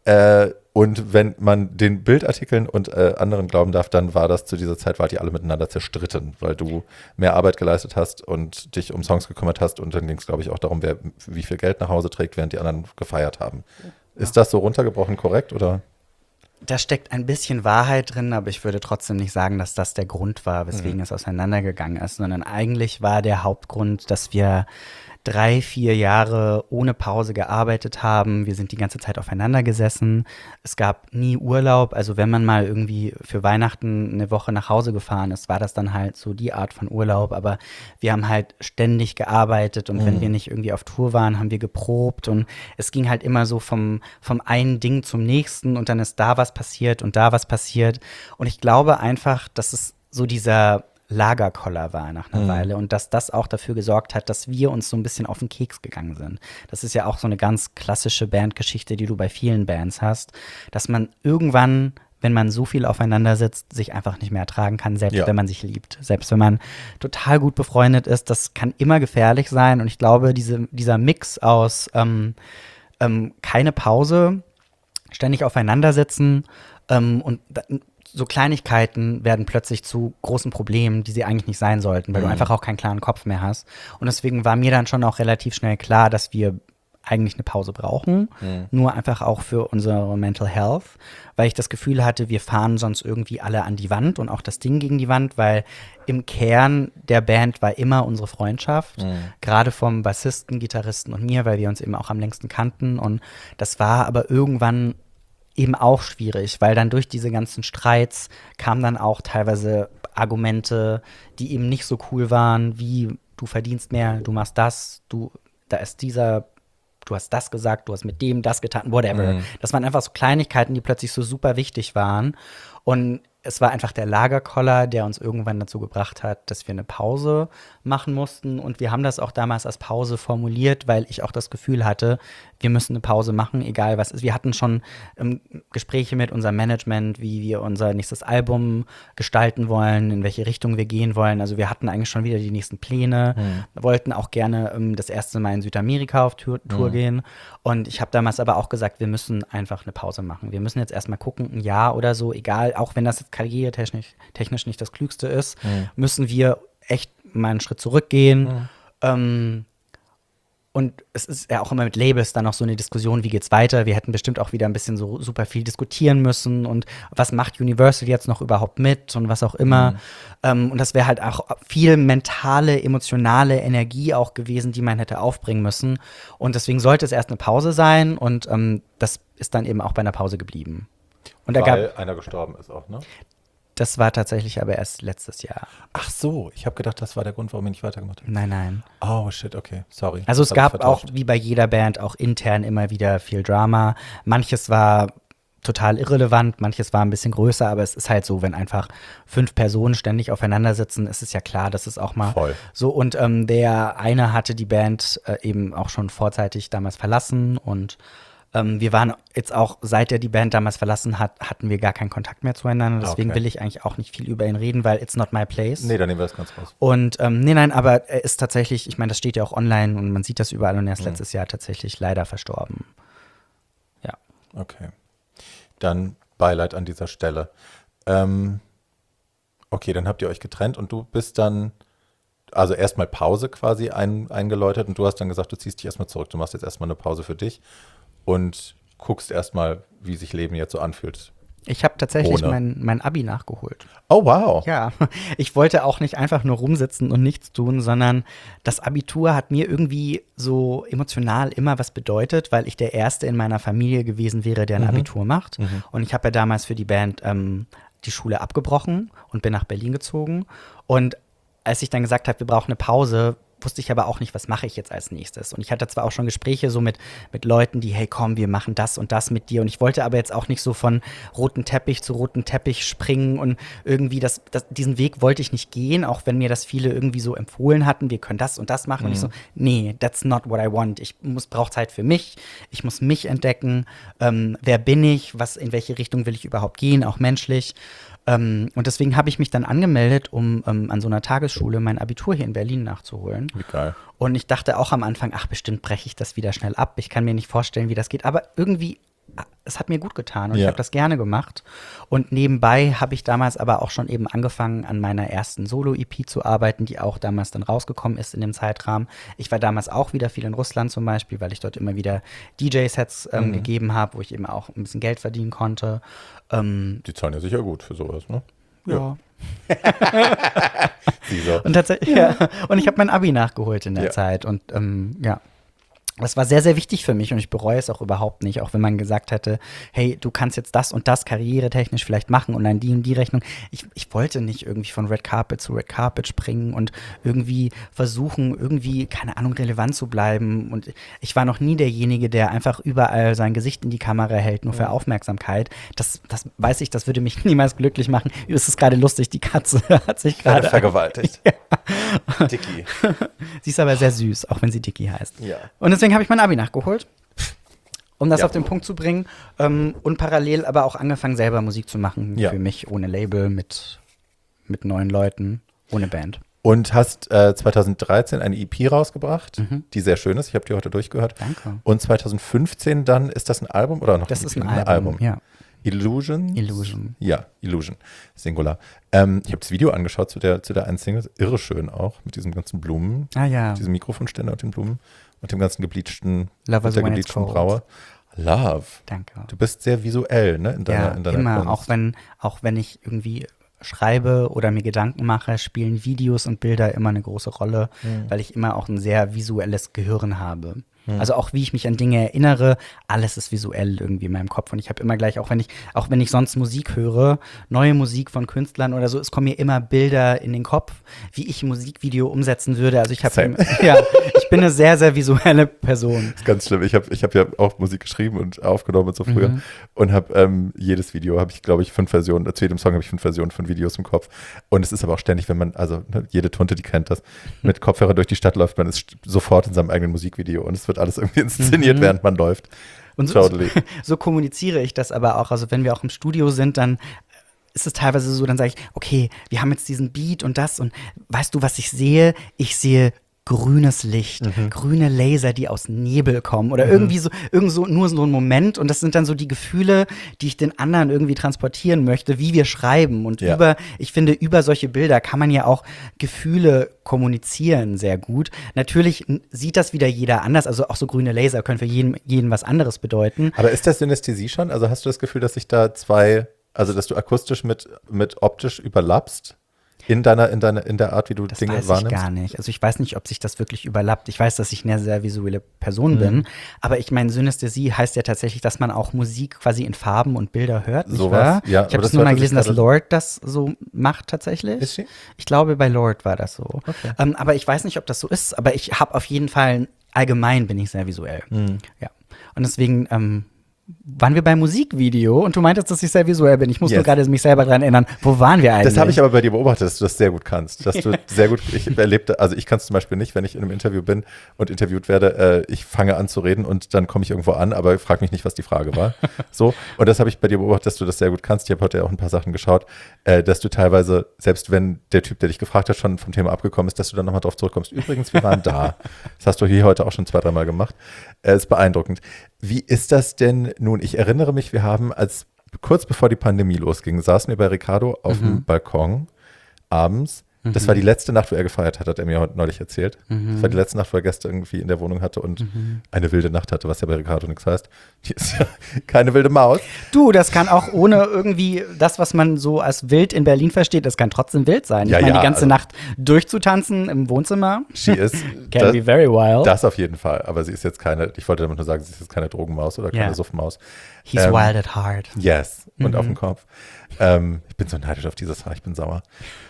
Speaker 1: Und wenn man den Bildartikeln und anderen glauben darf, dann war das zu dieser Zeit, wart ihr alle miteinander zerstritten, weil du mehr Arbeit geleistet hast und dich um Songs gekümmert hast. Und dann ging es, glaube ich, auch darum, wer wie viel Geld nach Hause trägt, während die anderen gefeiert haben. Ja. Ist das so runtergebrochen korrekt, oder?
Speaker 2: Da steckt ein bisschen Wahrheit drin, aber ich würde trotzdem nicht sagen, dass das der Grund war, weswegen es auseinandergegangen ist, sondern eigentlich war der Hauptgrund, dass wir 3-4 Jahre ohne Pause gearbeitet haben. Wir sind die ganze Zeit aufeinander gesessen. Es gab nie Urlaub. Also wenn man mal irgendwie für Weihnachten eine Woche nach Hause gefahren ist, war das dann halt so die Art von Urlaub. Aber wir haben halt ständig gearbeitet und wenn wir nicht irgendwie auf Tour waren, haben wir geprobt und es ging halt immer so vom einen Ding zum nächsten und dann ist da was passiert und da was passiert. Und ich glaube einfach, dass es so dieser Lagerkoller war nach einer Weile und dass das auch dafür gesorgt hat, dass wir uns so ein bisschen auf den Keks gegangen sind. Das ist ja auch so eine ganz klassische Bandgeschichte, die du bei vielen Bands hast, dass man irgendwann, wenn man so viel aufeinander sitzt, sich einfach nicht mehr ertragen kann, selbst wenn man sich liebt. Selbst wenn man total gut befreundet ist, das kann immer gefährlich sein und ich glaube, dieser Mix aus keine Pause, ständig aufeinander sitzen und so Kleinigkeiten werden plötzlich zu großen Problemen, die sie eigentlich nicht sein sollten, weil du einfach auch keinen klaren Kopf mehr hast. Und deswegen war mir dann schon auch relativ schnell klar, dass wir eigentlich eine Pause brauchen, nur einfach auch für unsere Mental Health, weil ich das Gefühl hatte, wir fahren sonst irgendwie alle an die Wand und auch das Ding gegen die Wand, weil im Kern der Band war immer unsere Freundschaft, gerade vom Bassisten, Gitarristen und mir, weil wir uns eben auch am längsten kannten und das war aber irgendwann eben auch schwierig, weil dann durch diese ganzen Streits kamen dann auch teilweise Argumente, die eben nicht so cool waren, wie du verdienst mehr, du machst das, du hast das gesagt, du hast mit dem das getan, whatever. Das waren einfach so Kleinigkeiten, die plötzlich so super wichtig waren. Und es war einfach der Lagerkoller, der uns irgendwann dazu gebracht hat, dass wir eine Pause machen mussten. Und wir haben das auch damals als Pause formuliert, weil ich auch das Gefühl hatte, wir müssen eine Pause machen, egal was ist. Wir hatten schon Gespräche mit unserem Management, wie wir unser nächstes Album gestalten wollen, in welche Richtung wir gehen wollen. Also wir hatten eigentlich schon wieder die nächsten Pläne, wollten auch gerne das erste Mal in Südamerika auf Tour gehen. Und ich habe damals aber auch gesagt, wir müssen einfach eine Pause machen. Wir müssen jetzt erstmal gucken, ein Jahr oder so, egal, auch wenn das jetzt karrieretechnisch nicht das Klügste ist, müssen wir echt mal einen Schritt zurückgehen. Und es ist ja auch immer mit Labels dann noch so eine Diskussion, wie geht's weiter? Wir hätten bestimmt auch wieder ein bisschen so super viel diskutieren müssen und was macht Universal jetzt noch überhaupt mit und was auch immer. Und das wäre halt auch viel mentale, emotionale Energie auch gewesen, die man hätte aufbringen müssen. Und deswegen sollte es erst eine Pause sein und das ist dann eben auch bei einer Pause geblieben. Und
Speaker 1: Weil einer gestorben ist auch, ne?
Speaker 2: Das war tatsächlich aber erst letztes Jahr.
Speaker 1: Ach so, ich habe gedacht, das war der Grund, warum ich nicht weitergemacht habe.
Speaker 2: Nein.
Speaker 1: Oh, shit, okay, sorry.
Speaker 2: Also es gab auch, wie bei jeder Band, auch intern immer wieder viel Drama. Manches war total irrelevant, manches war ein bisschen größer, aber es ist halt so, wenn einfach 5 Personen ständig aufeinander sitzen, ist es ja klar, dass es auch mal so. Und der eine hatte die Band eben auch schon vorzeitig damals verlassen und wir waren jetzt auch, seit er die Band damals verlassen hat, hatten wir gar keinen Kontakt mehr zueinander. Deswegen will ich eigentlich auch nicht viel über ihn reden, weil it's not my place.
Speaker 1: Nee, dann nehmen wir das ganz raus.
Speaker 2: Und nein, aber er ist tatsächlich, ich meine, das steht ja auch online und man sieht das überall und er ist letztes Jahr tatsächlich leider verstorben. Ja.
Speaker 1: Okay. Dann Beileid an dieser Stelle. Okay, dann habt ihr euch getrennt und du bist dann, also erstmal Pause quasi eingeläutet und du hast dann gesagt, du ziehst dich erstmal zurück. Du machst jetzt erstmal eine Pause für dich und guckst erstmal, wie sich Leben jetzt so anfühlt.
Speaker 2: Ich habe tatsächlich mein Abi nachgeholt.
Speaker 1: Oh, wow.
Speaker 2: Ja, ich wollte auch nicht einfach nur rumsitzen und nichts tun, sondern das Abitur hat mir irgendwie so emotional immer was bedeutet, weil ich der Erste in meiner Familie gewesen wäre, der ein Abitur macht. Und ich habe ja damals für die Band die Schule abgebrochen und bin nach Berlin gezogen. Und als ich dann gesagt habe, wir brauchen eine Pause, wusste ich aber auch nicht, was mache ich jetzt als nächstes. Und ich hatte zwar auch schon Gespräche so mit Leuten, die, hey komm, wir machen das und das mit dir. Und ich wollte aber jetzt auch nicht so von roten Teppich zu roten Teppich springen und irgendwie diesen Weg wollte ich nicht gehen, auch wenn mir das viele irgendwie so empfohlen hatten, wir können das und das machen. Und ich so, nee, that's not what I want. Ich brauche Zeit für mich, ich muss mich entdecken, wer bin ich, in welche Richtung will ich überhaupt gehen, auch menschlich. Und deswegen habe ich mich dann angemeldet, um an so einer Tagesschule mein Abitur hier in Berlin nachzuholen.
Speaker 1: Wie geil.
Speaker 2: Und ich dachte auch am Anfang, ach, bestimmt breche ich das wieder schnell ab. Ich kann mir nicht vorstellen, wie das geht. Aber irgendwie, es hat mir gut getan und ich habe das gerne gemacht. Und nebenbei habe ich damals aber auch schon eben angefangen, an meiner ersten Solo-EP zu arbeiten, die auch damals dann rausgekommen ist in dem Zeitrahmen. Ich war damals auch wieder viel in Russland zum Beispiel, weil ich dort immer wieder DJ-Sets gegeben habe, wo ich eben auch ein bisschen Geld verdienen konnte.
Speaker 1: Die zahlen ja sicher gut für sowas, ne?
Speaker 2: Ja.
Speaker 1: Dieser.
Speaker 2: Und tatsächlich, ja. Und ich habe mein Abi nachgeholt in der Zeit. Und ja. Das war sehr, sehr wichtig für mich und ich bereue es auch überhaupt nicht, auch wenn man gesagt hätte, hey, du kannst jetzt das und das karrieretechnisch vielleicht machen und dann die und die Rechnung. Ich wollte nicht irgendwie von Red Carpet zu Red Carpet springen und irgendwie versuchen, irgendwie, keine Ahnung, relevant zu bleiben. Und ich war noch nie derjenige, der einfach überall sein Gesicht in die Kamera hält, nur für Aufmerksamkeit. Das weiß ich, das würde mich niemals glücklich machen. Es ist gerade lustig, die Katze hat sich gerade
Speaker 1: vergewaltigt.
Speaker 2: Ja.
Speaker 1: Dicky.
Speaker 2: Sie ist aber sehr süß, auch wenn sie Dicky heißt.
Speaker 1: Ja.
Speaker 2: Und deswegen habe ich mein Abi nachgeholt, um das auf den Punkt zu bringen. Und parallel aber auch angefangen, selber Musik zu machen. Für mich, ohne Label, mit neuen Leuten, ohne Band.
Speaker 1: Und hast 2013 eine EP rausgebracht, die sehr schön ist. Ich habe die heute durchgehört.
Speaker 2: Danke.
Speaker 1: Und 2015 dann, ist das ein Album oder noch
Speaker 2: Das
Speaker 1: ein
Speaker 2: ist
Speaker 1: EP?
Speaker 2: ein Album, ja.
Speaker 1: Illusion. Ja, Illusion. Singular. Ich habe das Video angeschaut zu der einen Single. Irre schön auch, mit diesen ganzen Blumen.
Speaker 2: Ah ja.
Speaker 1: Diesem Mikrofonständer und den Blumen. Und dem ganzen gebleitschten
Speaker 2: Braue.
Speaker 1: Love.
Speaker 2: Danke.
Speaker 1: Du bist sehr visuell, ne? In deiner
Speaker 2: immer.
Speaker 1: Kunst.
Speaker 2: Auch wenn ich irgendwie schreibe oder mir Gedanken mache, spielen Videos und Bilder immer eine große Rolle, weil ich immer auch ein sehr visuelles Gehirn habe. Also auch wie ich mich an Dinge erinnere, alles ist visuell irgendwie in meinem Kopf. Und ich habe immer gleich, auch wenn ich sonst Musik höre, neue Musik von Künstlern oder so, es kommen mir immer Bilder in den Kopf, wie ich ein Musikvideo umsetzen würde. Also ich bin eine sehr, sehr visuelle Person.
Speaker 1: Das ist ganz schlimm. Ich hab ja auch Musik geschrieben und aufgenommen und so früher und habe jedes Video habe ich, glaube ich, 5 Versionen, zu jedem Song habe ich 5 Versionen von Videos im Kopf. Und es ist aber auch ständig, wenn man, also jede Tunte, die kennt das, mit Kopfhörer durch die Stadt läuft, man ist sofort in seinem eigenen Musikvideo und es wird alles irgendwie inszeniert, während man läuft.
Speaker 2: Und so kommuniziere ich das aber auch. Also wenn wir auch im Studio sind, dann ist es teilweise so, dann sage ich, okay, wir haben jetzt diesen Beat und das und weißt du, was ich sehe? Ich sehe grünes Licht, grüne Laser, die aus Nebel kommen oder irgendwie so nur so ein Moment und das sind dann so die Gefühle, die ich den anderen irgendwie transportieren möchte, wie wir schreiben und ich finde, über solche Bilder kann man ja auch Gefühle kommunizieren sehr gut. Natürlich sieht das wieder jeder anders, also auch so grüne Laser können für jeden was anderes bedeuten.
Speaker 1: Aber ist das Synästhesie schon? Also hast du das Gefühl, dass sich da dass du akustisch mit optisch überlappst? In der Art, wie du Dinge wahrnimmst?
Speaker 2: Das weiß ich gar nicht. Also ich weiß nicht, ob sich das wirklich überlappt. Ich weiß, dass ich eine sehr visuelle Person bin. Aber ich meine, Synästhesie heißt ja tatsächlich, dass man auch Musik quasi in Farben und Bilder hört, nicht wahr?
Speaker 1: Ja,
Speaker 2: ich habe das nur mal gelesen, dass Lorde das so macht tatsächlich.
Speaker 1: Ist sie?
Speaker 2: Ich glaube, bei Lorde war das so.
Speaker 1: Okay.
Speaker 2: Aber ich weiß nicht, ob das so ist. Aber ich habe auf jeden Fall, allgemein bin ich sehr visuell. Ja. Und deswegen waren wir beim Musikvideo und du meintest, dass ich sehr visuell bin. Ich muss nur gerade mich selber daran erinnern, wo waren wir eigentlich?
Speaker 1: Das habe ich aber bei dir beobachtet, dass du das sehr gut kannst. Dass du sehr gut, ich kann es zum Beispiel nicht, wenn ich in einem Interview bin und interviewt werde, ich fange an zu reden und dann komme ich irgendwo an, aber frag mich nicht, was die Frage war. So, und das habe ich bei dir beobachtet, dass du das sehr gut kannst. Ich habe heute auch ein paar Sachen geschaut, dass du teilweise, selbst wenn der Typ, der dich gefragt hat, schon vom Thema abgekommen ist, dass du dann nochmal drauf zurückkommst. Übrigens, wir waren da. Das hast du hier heute auch schon 2-3 Mal gemacht. Ist beeindruckend. Wie ist das denn nun? Ich erinnere mich, wir haben kurz bevor die Pandemie losging, saßen wir bei Ricardo auf dem Balkon abends. Das war die letzte Nacht, wo er gefeiert hat er mir heute neulich erzählt. Das war die letzte Nacht, wo er Gäste irgendwie in der Wohnung hatte und eine wilde Nacht hatte, was ja bei Ricardo nichts heißt. Die ist ja keine wilde Maus.
Speaker 2: Du, das kann auch ohne irgendwie das, was man so als wild in Berlin versteht, das kann trotzdem wild sein. Ich meine, die ganze Nacht durchzutanzen im Wohnzimmer, can be very wild.
Speaker 1: Das auf jeden Fall, aber sie ist jetzt ich wollte damit nur sagen, sie ist jetzt keine Drogenmaus oder keine Suffmaus.
Speaker 2: He's wild at heart.
Speaker 1: Yes, und auf dem Kopf. Ich bin so neidisch auf dieses Haar, ich bin sauer.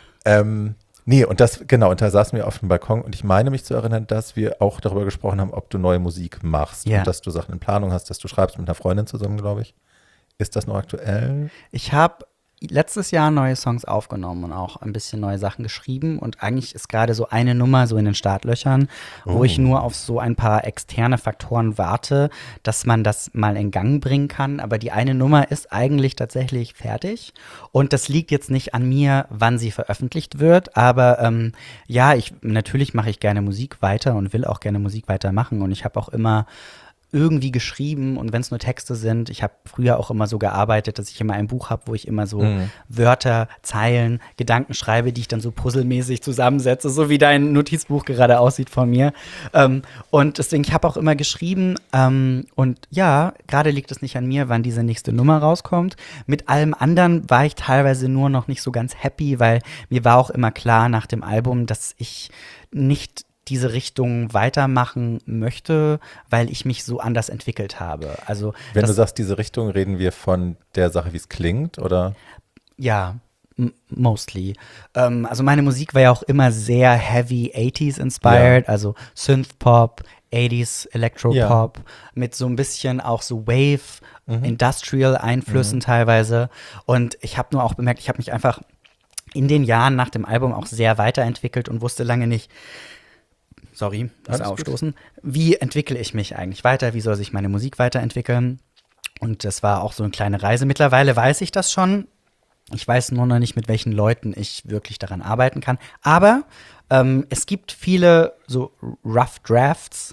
Speaker 1: Nee, und da saßen wir auf dem Balkon und ich meine mich zu erinnern, dass wir auch darüber gesprochen haben, ob du neue Musik machst und dass du Sachen in Planung hast, dass du schreibst mit einer Freundin zusammen, glaube ich. Ist das noch aktuell?
Speaker 2: Ich habe letztes Jahr neue Songs aufgenommen und auch ein bisschen neue Sachen geschrieben und eigentlich ist gerade so eine Nummer so in den Startlöchern, wo ich nur auf so ein paar externe Faktoren warte, dass man das mal in Gang bringen kann, aber die eine Nummer ist eigentlich tatsächlich fertig und das liegt jetzt nicht an mir, wann sie veröffentlicht wird, aber natürlich mache ich gerne Musik weiter und will auch gerne Musik weitermachen und ich habe auch immer irgendwie geschrieben und wenn es nur Texte sind, ich habe früher auch immer so gearbeitet, dass ich immer ein Buch habe, wo ich immer so Wörter, Zeilen, Gedanken schreibe, die ich dann so puzzelmäßig zusammensetze, so wie dein Notizbuch gerade aussieht von mir. Und deswegen, ich habe auch immer geschrieben und ja, gerade liegt es nicht an mir, wann diese nächste Nummer rauskommt. Mit allem anderen war ich teilweise nur noch nicht so ganz happy, weil mir war auch immer klar nach dem Album, dass ich nicht diese Richtung weitermachen möchte, weil ich mich so anders entwickelt habe. Also
Speaker 1: wenn du sagst, diese Richtung, reden wir von der Sache, wie es klingt, oder?
Speaker 2: Ja, mostly. Also meine Musik war ja auch immer sehr heavy 80s inspired, also Synthpop, 80s Electropop, mit so ein bisschen auch so Wave, Industrial Einflüssen teilweise. Und ich habe nur auch bemerkt, ich habe mich einfach in den Jahren nach dem Album auch sehr weiterentwickelt und wusste lange nicht, das Aufstoßen. Wie entwickle ich mich eigentlich weiter? Wie soll sich meine Musik weiterentwickeln? Und das war auch so eine kleine Reise. Mittlerweile weiß ich das schon. Ich weiß nur noch nicht, mit welchen Leuten ich wirklich daran arbeiten kann. Aber es gibt viele so Rough Drafts,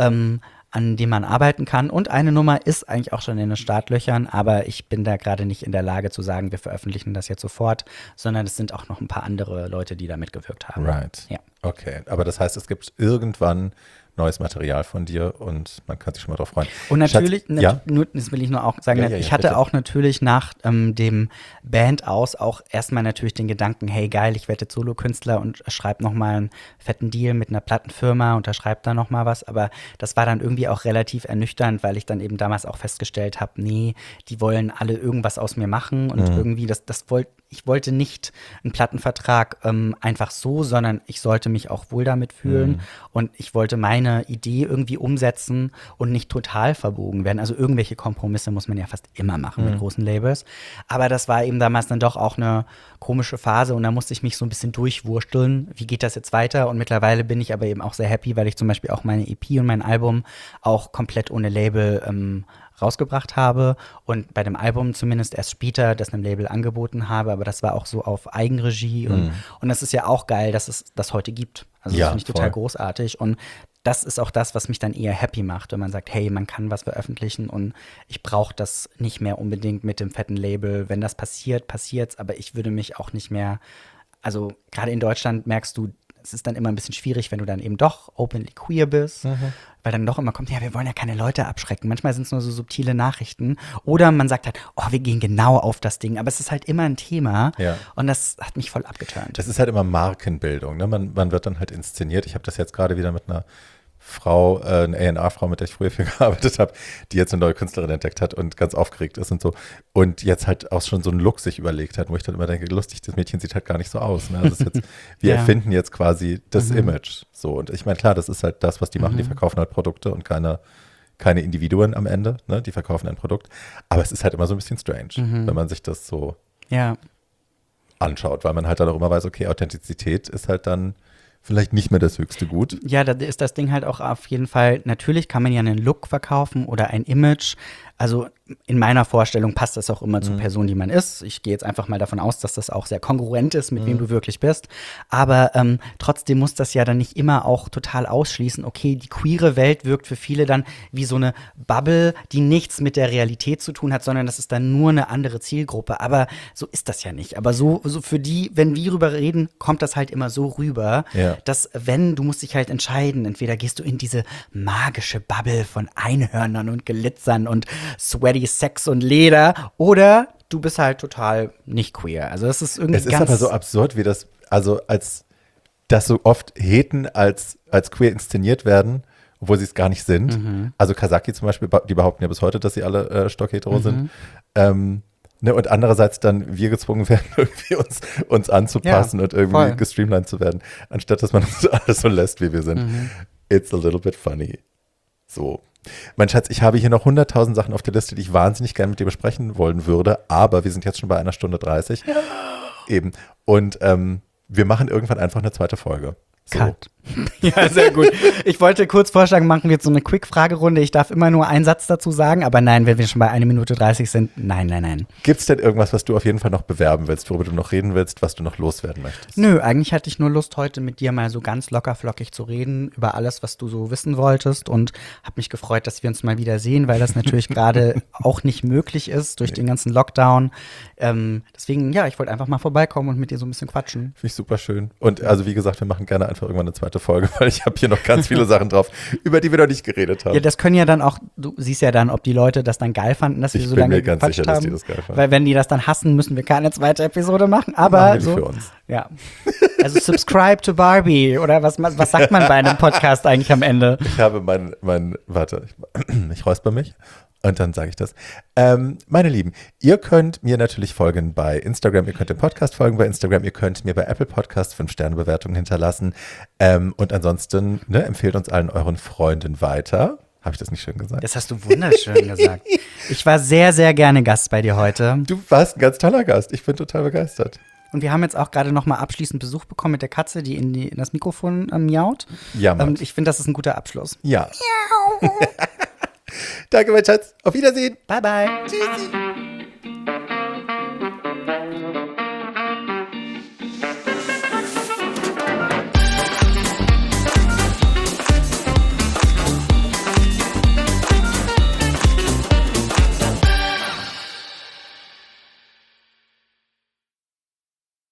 Speaker 2: an denen man arbeiten kann. Und eine Nummer ist eigentlich auch schon in den Startlöchern, aber ich bin da gerade nicht in der Lage zu sagen, wir veröffentlichen das jetzt sofort, sondern es sind auch noch ein paar andere Leute, die da mitgewirkt haben.
Speaker 1: Right.
Speaker 2: Ja.
Speaker 1: Okay, aber das heißt, es gibt irgendwann neues Material von dir und man kann sich schon mal drauf freuen.
Speaker 2: Und natürlich,
Speaker 1: ja?
Speaker 2: Das will ich nur auch sagen, ich hatte
Speaker 1: bitte.
Speaker 2: auch natürlich nach dem Band aus auch erstmal natürlich den Gedanken, hey geil, ich werde jetzt Solokünstler und schreibe nochmal einen fetten Deal mit einer Plattenfirma, unterschreibe da nochmal was, aber das war dann irgendwie auch relativ ernüchternd, weil ich dann eben damals auch festgestellt habe, nee, die wollen alle irgendwas aus mir machen und irgendwie ich wollte nicht einen Plattenvertrag einfach so, sondern ich sollte mich auch wohl damit fühlen und ich wollte meine Idee irgendwie umsetzen und nicht total verbogen werden. Also irgendwelche Kompromisse muss man ja fast immer machen mit großen Labels. Aber das war eben damals dann doch auch eine komische Phase und da musste ich mich so ein bisschen durchwursteln. Wie geht das jetzt weiter? Und mittlerweile bin ich aber eben auch sehr happy, weil ich zum Beispiel auch meine EP und mein Album auch komplett ohne Label rausgebracht habe und bei dem Album zumindest erst später das einem Label angeboten habe, aber das war auch so auf Eigenregie und das ist ja auch geil, dass es das heute gibt. Also das finde ich total großartig und das ist auch das, was mich dann eher happy macht, wenn man sagt, hey, man kann was veröffentlichen und ich brauche das nicht mehr unbedingt mit dem fetten Label. Wenn das passiert, passiert's, aber ich würde mich auch nicht mehr, also gerade in Deutschland merkst du, es ist dann immer ein bisschen schwierig, wenn du dann eben doch openly queer bist, weil dann doch immer kommt, ja, wir wollen ja keine Leute abschrecken. Manchmal sind es nur so subtile Nachrichten. Oder man sagt halt, oh, wir gehen genau auf das Ding. Aber es ist halt immer ein Thema und das hat mich voll abgeturnt.
Speaker 1: Das ist halt immer Markenbildung, ne? Man wird dann halt inszeniert. Ich habe das jetzt gerade wieder mit einer Frau, eine A&R-Frau, mit der ich früher viel gearbeitet habe, die jetzt eine neue Künstlerin entdeckt hat und ganz aufgeregt ist und so. Und jetzt halt auch schon so einen Look sich überlegt hat, wo ich dann immer denke, lustig, das Mädchen sieht halt gar nicht so aus. Ne? Das ist jetzt, wir erfinden jetzt quasi das Image. So. Und ich meine, klar, das ist halt das, was die machen. Die verkaufen halt Produkte und keine Individuen am Ende. Ne? Die verkaufen ein Produkt. Aber es ist halt immer so ein bisschen strange, wenn man sich das so anschaut, weil man halt dann auch immer weiß, okay, Authentizität ist halt dann vielleicht nicht mehr das höchste Gut.
Speaker 2: Ja, da ist das Ding halt auch auf jeden Fall, natürlich kann man ja einen Look verkaufen oder ein Image. Also in meiner Vorstellung passt das auch immer zur Person, die man ist. Ich gehe jetzt einfach mal davon aus, dass das auch sehr kongruent ist, mit wem du wirklich bist. Aber trotzdem muss das ja dann nicht immer auch total ausschließen, okay, die queere Welt wirkt für viele dann wie so eine Bubble, die nichts mit der Realität zu tun hat, sondern das ist dann nur eine andere Zielgruppe. Aber so ist das ja nicht. Aber so für die, wenn wir drüber reden, kommt das halt immer so rüber, dass du musst dich halt entscheiden, entweder gehst du in diese magische Bubble von Einhörnern und Glitzern und sweaty Sex und Leder oder du bist halt total nicht queer. Also das ist irgendwie
Speaker 1: Es ist aber so absurd, wie das, also als dass so oft Heten als queer inszeniert werden, obwohl sie es gar nicht sind. Also Kasaki zum Beispiel, die behaupten ja bis heute, dass sie alle stockhetero sind. Ne, und andererseits dann wir gezwungen werden, irgendwie uns anzupassen und irgendwie gestreamlined zu werden, anstatt dass man uns alles so lässt, wie wir sind. It's a little bit funny. So. Mein Schatz, ich habe hier noch 100.000 Sachen auf der Liste, die ich wahnsinnig gerne mit dir besprechen wollen würde, aber wir sind jetzt schon bei 1 Stunde 30. Ja. Eben. Und wir machen irgendwann einfach eine zweite Folge. So.
Speaker 2: Cut. Ja, sehr gut. Ich wollte kurz vorschlagen, machen wir jetzt so eine Quick-Fragerunde. Ich darf immer nur einen Satz dazu sagen, aber nein, wenn wir schon bei 1 Minute 30 sind, nein.
Speaker 1: Gibt es denn irgendwas, was du auf jeden Fall noch bewerben willst, worüber du noch reden willst, was du noch loswerden möchtest?
Speaker 2: Nö, eigentlich hatte ich nur Lust, heute mit dir mal so ganz lockerflockig zu reden über alles, was du so wissen wolltest und habe mich gefreut, dass wir uns mal wieder sehen, weil das natürlich gerade auch nicht möglich ist durch den ganzen Lockdown. Deswegen, ja, ich wollte einfach mal vorbeikommen und mit dir so ein bisschen quatschen.
Speaker 1: Finde ich super schön. Und also wie gesagt, wir machen gerne einfach irgendwann eine zweite Folge, weil ich habe hier noch ganz viele Sachen drauf, über die wir noch nicht geredet haben.
Speaker 2: Ja, das können ja dann auch, du siehst ja dann, ob die Leute das dann geil fanden, dass wir so lange gequatscht haben. Ich bin mir ganz sicher, dass die das geil fanden. Weil wenn die das dann hassen, müssen wir keine zweite Episode machen. Aber
Speaker 1: machen
Speaker 2: so,
Speaker 1: für uns.
Speaker 2: Ja. Also subscribe to Barbie oder was sagt man bei einem Podcast eigentlich am Ende?
Speaker 1: Ich habe warte, ich räusper mich. Und dann sage ich das. Meine Lieben, ihr könnt mir natürlich folgen bei Instagram, ihr könnt dem Podcast folgen bei Instagram, ihr könnt mir bei Apple Podcast 5-Sterne-Bewertungen hinterlassen. Und ansonsten empfehlt uns allen euren Freunden weiter. Habe ich das nicht schön gesagt?
Speaker 2: Das hast du wunderschön gesagt. Ich war sehr, sehr gerne Gast bei dir heute.
Speaker 1: Du warst ein ganz toller Gast. Ich bin total begeistert.
Speaker 2: Und wir haben jetzt auch gerade noch mal abschließend Besuch bekommen mit der Katze, die in das Mikrofon miaut.
Speaker 1: Ja, Mann.
Speaker 2: Ich finde, das ist ein guter Abschluss.
Speaker 1: Ja. Danke, mein Schatz. Auf Wiedersehen.
Speaker 2: Bye, bye.
Speaker 1: Tschüssi.